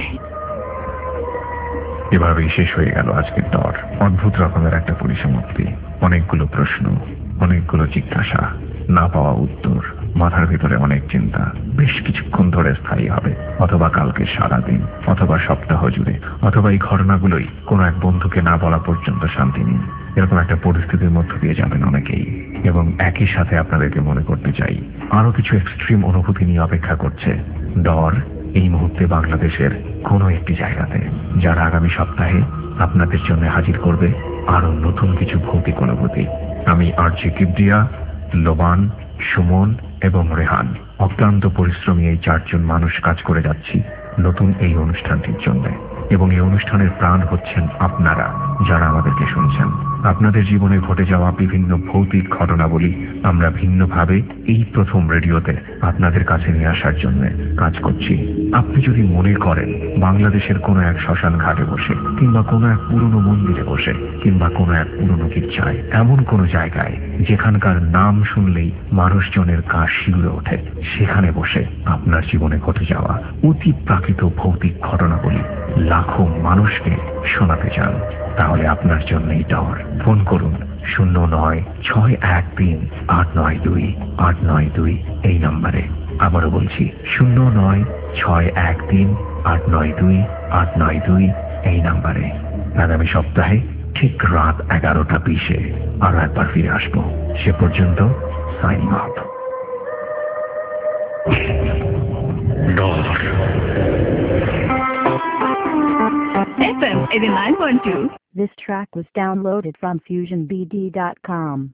এভাবেই শেষ হয়ে গেল আজকের দর। অদ্ভুত রকমের একটা পরিসমাপ্তি, অনেকগুলো প্রশ্ন, অনেকগুলো জিজ্ঞাসা, না পাওয়া উত্তর, মাথার ভিতরে অনেক চিন্তা, বেশ কিছুক্ষণ ধরে স্থায়ী হবে, অথবা কালকে সারাদিন, অথবা সপ্তাহ জুড়ে, অথবা এই ঘটনাগুলোই কোনো এক বন্ধুকে না বলা পর্যন্ত শান্তি নেই। এরকম একটা পরিস্থিতির মধ্য দিয়ে যাবেন অনেকেই। এবং একই সাথে আপনাদেরকে মনে করতে চাই, আরো কিছু এক্সট্রিম অনুভূতি নিয়ে অপেক্ষা করছে ডর এই মুহূর্তে বাংলাদেশের কোনো একটি জায়গাতে, যারা আগামী সপ্তাহে আপনাদের জন্য হাজির করবে আরো নতুন কিছু ভৌতিক অনুভূতি। আমি আরজি কিবরিয়া, লোবান, সুমন এবং রেহান অক্লান্ত পরিশ্রমী এই চারজন মানুষ কাজ করে যাচ্ছি নতুন এই অনুষ্ঠানটির জন্য। এবং এই অনুষ্ঠানের প্রাণ হচ্ছেন আপনারা, যারা আমাদেরকে শুনছেন। আপনাদের জীবনে ঘটে যাওয়া বিভিন্ন ভৌতিক ঘটনাবলী আমরা ভিন্নভাবে এই প্রথম রেডিওতে আপনাদের কাছে নিয়ে আসার জন্য কাজ করছি। আপনি যদি মনে করেন বাংলাদেশের কোনো এক শ্মশান ঘাটে বসে, কিংবা কোনো এক পুরনো মন্দিরে বসে, কিংবা কোনো এক পুরনো গির্জায়, এমন কোনো জায়গায় যেখানকার নাম শুনলেই মানুষজনের গা শিউরে ওঠে, সেখানে বসে আপনার জীবনে ঘটে যাওয়া অতি প্রাকৃত ভৌতিক ঘটনাবলী লাখো মানুষকে শোনাতে চান, তাহলে আপনার জন্যই ডর। ফোন করুন শূন্য নয় ছয় এক তিন আট নয় দুই আট নয় দুই এই নম্বরে। আবারও বলছি শূন্য নয় ছয় এক তিন আট নয় দুই আট নয় দুই এই নম্বরে। আগামী সপ্তাহে ঠিক রাত এগারোটা বিশে আরো একবার ফিরে আসবো। সে পর্যন্ত signing off. F M eighty-nine point two. This track was downloaded from fusion b d dot com.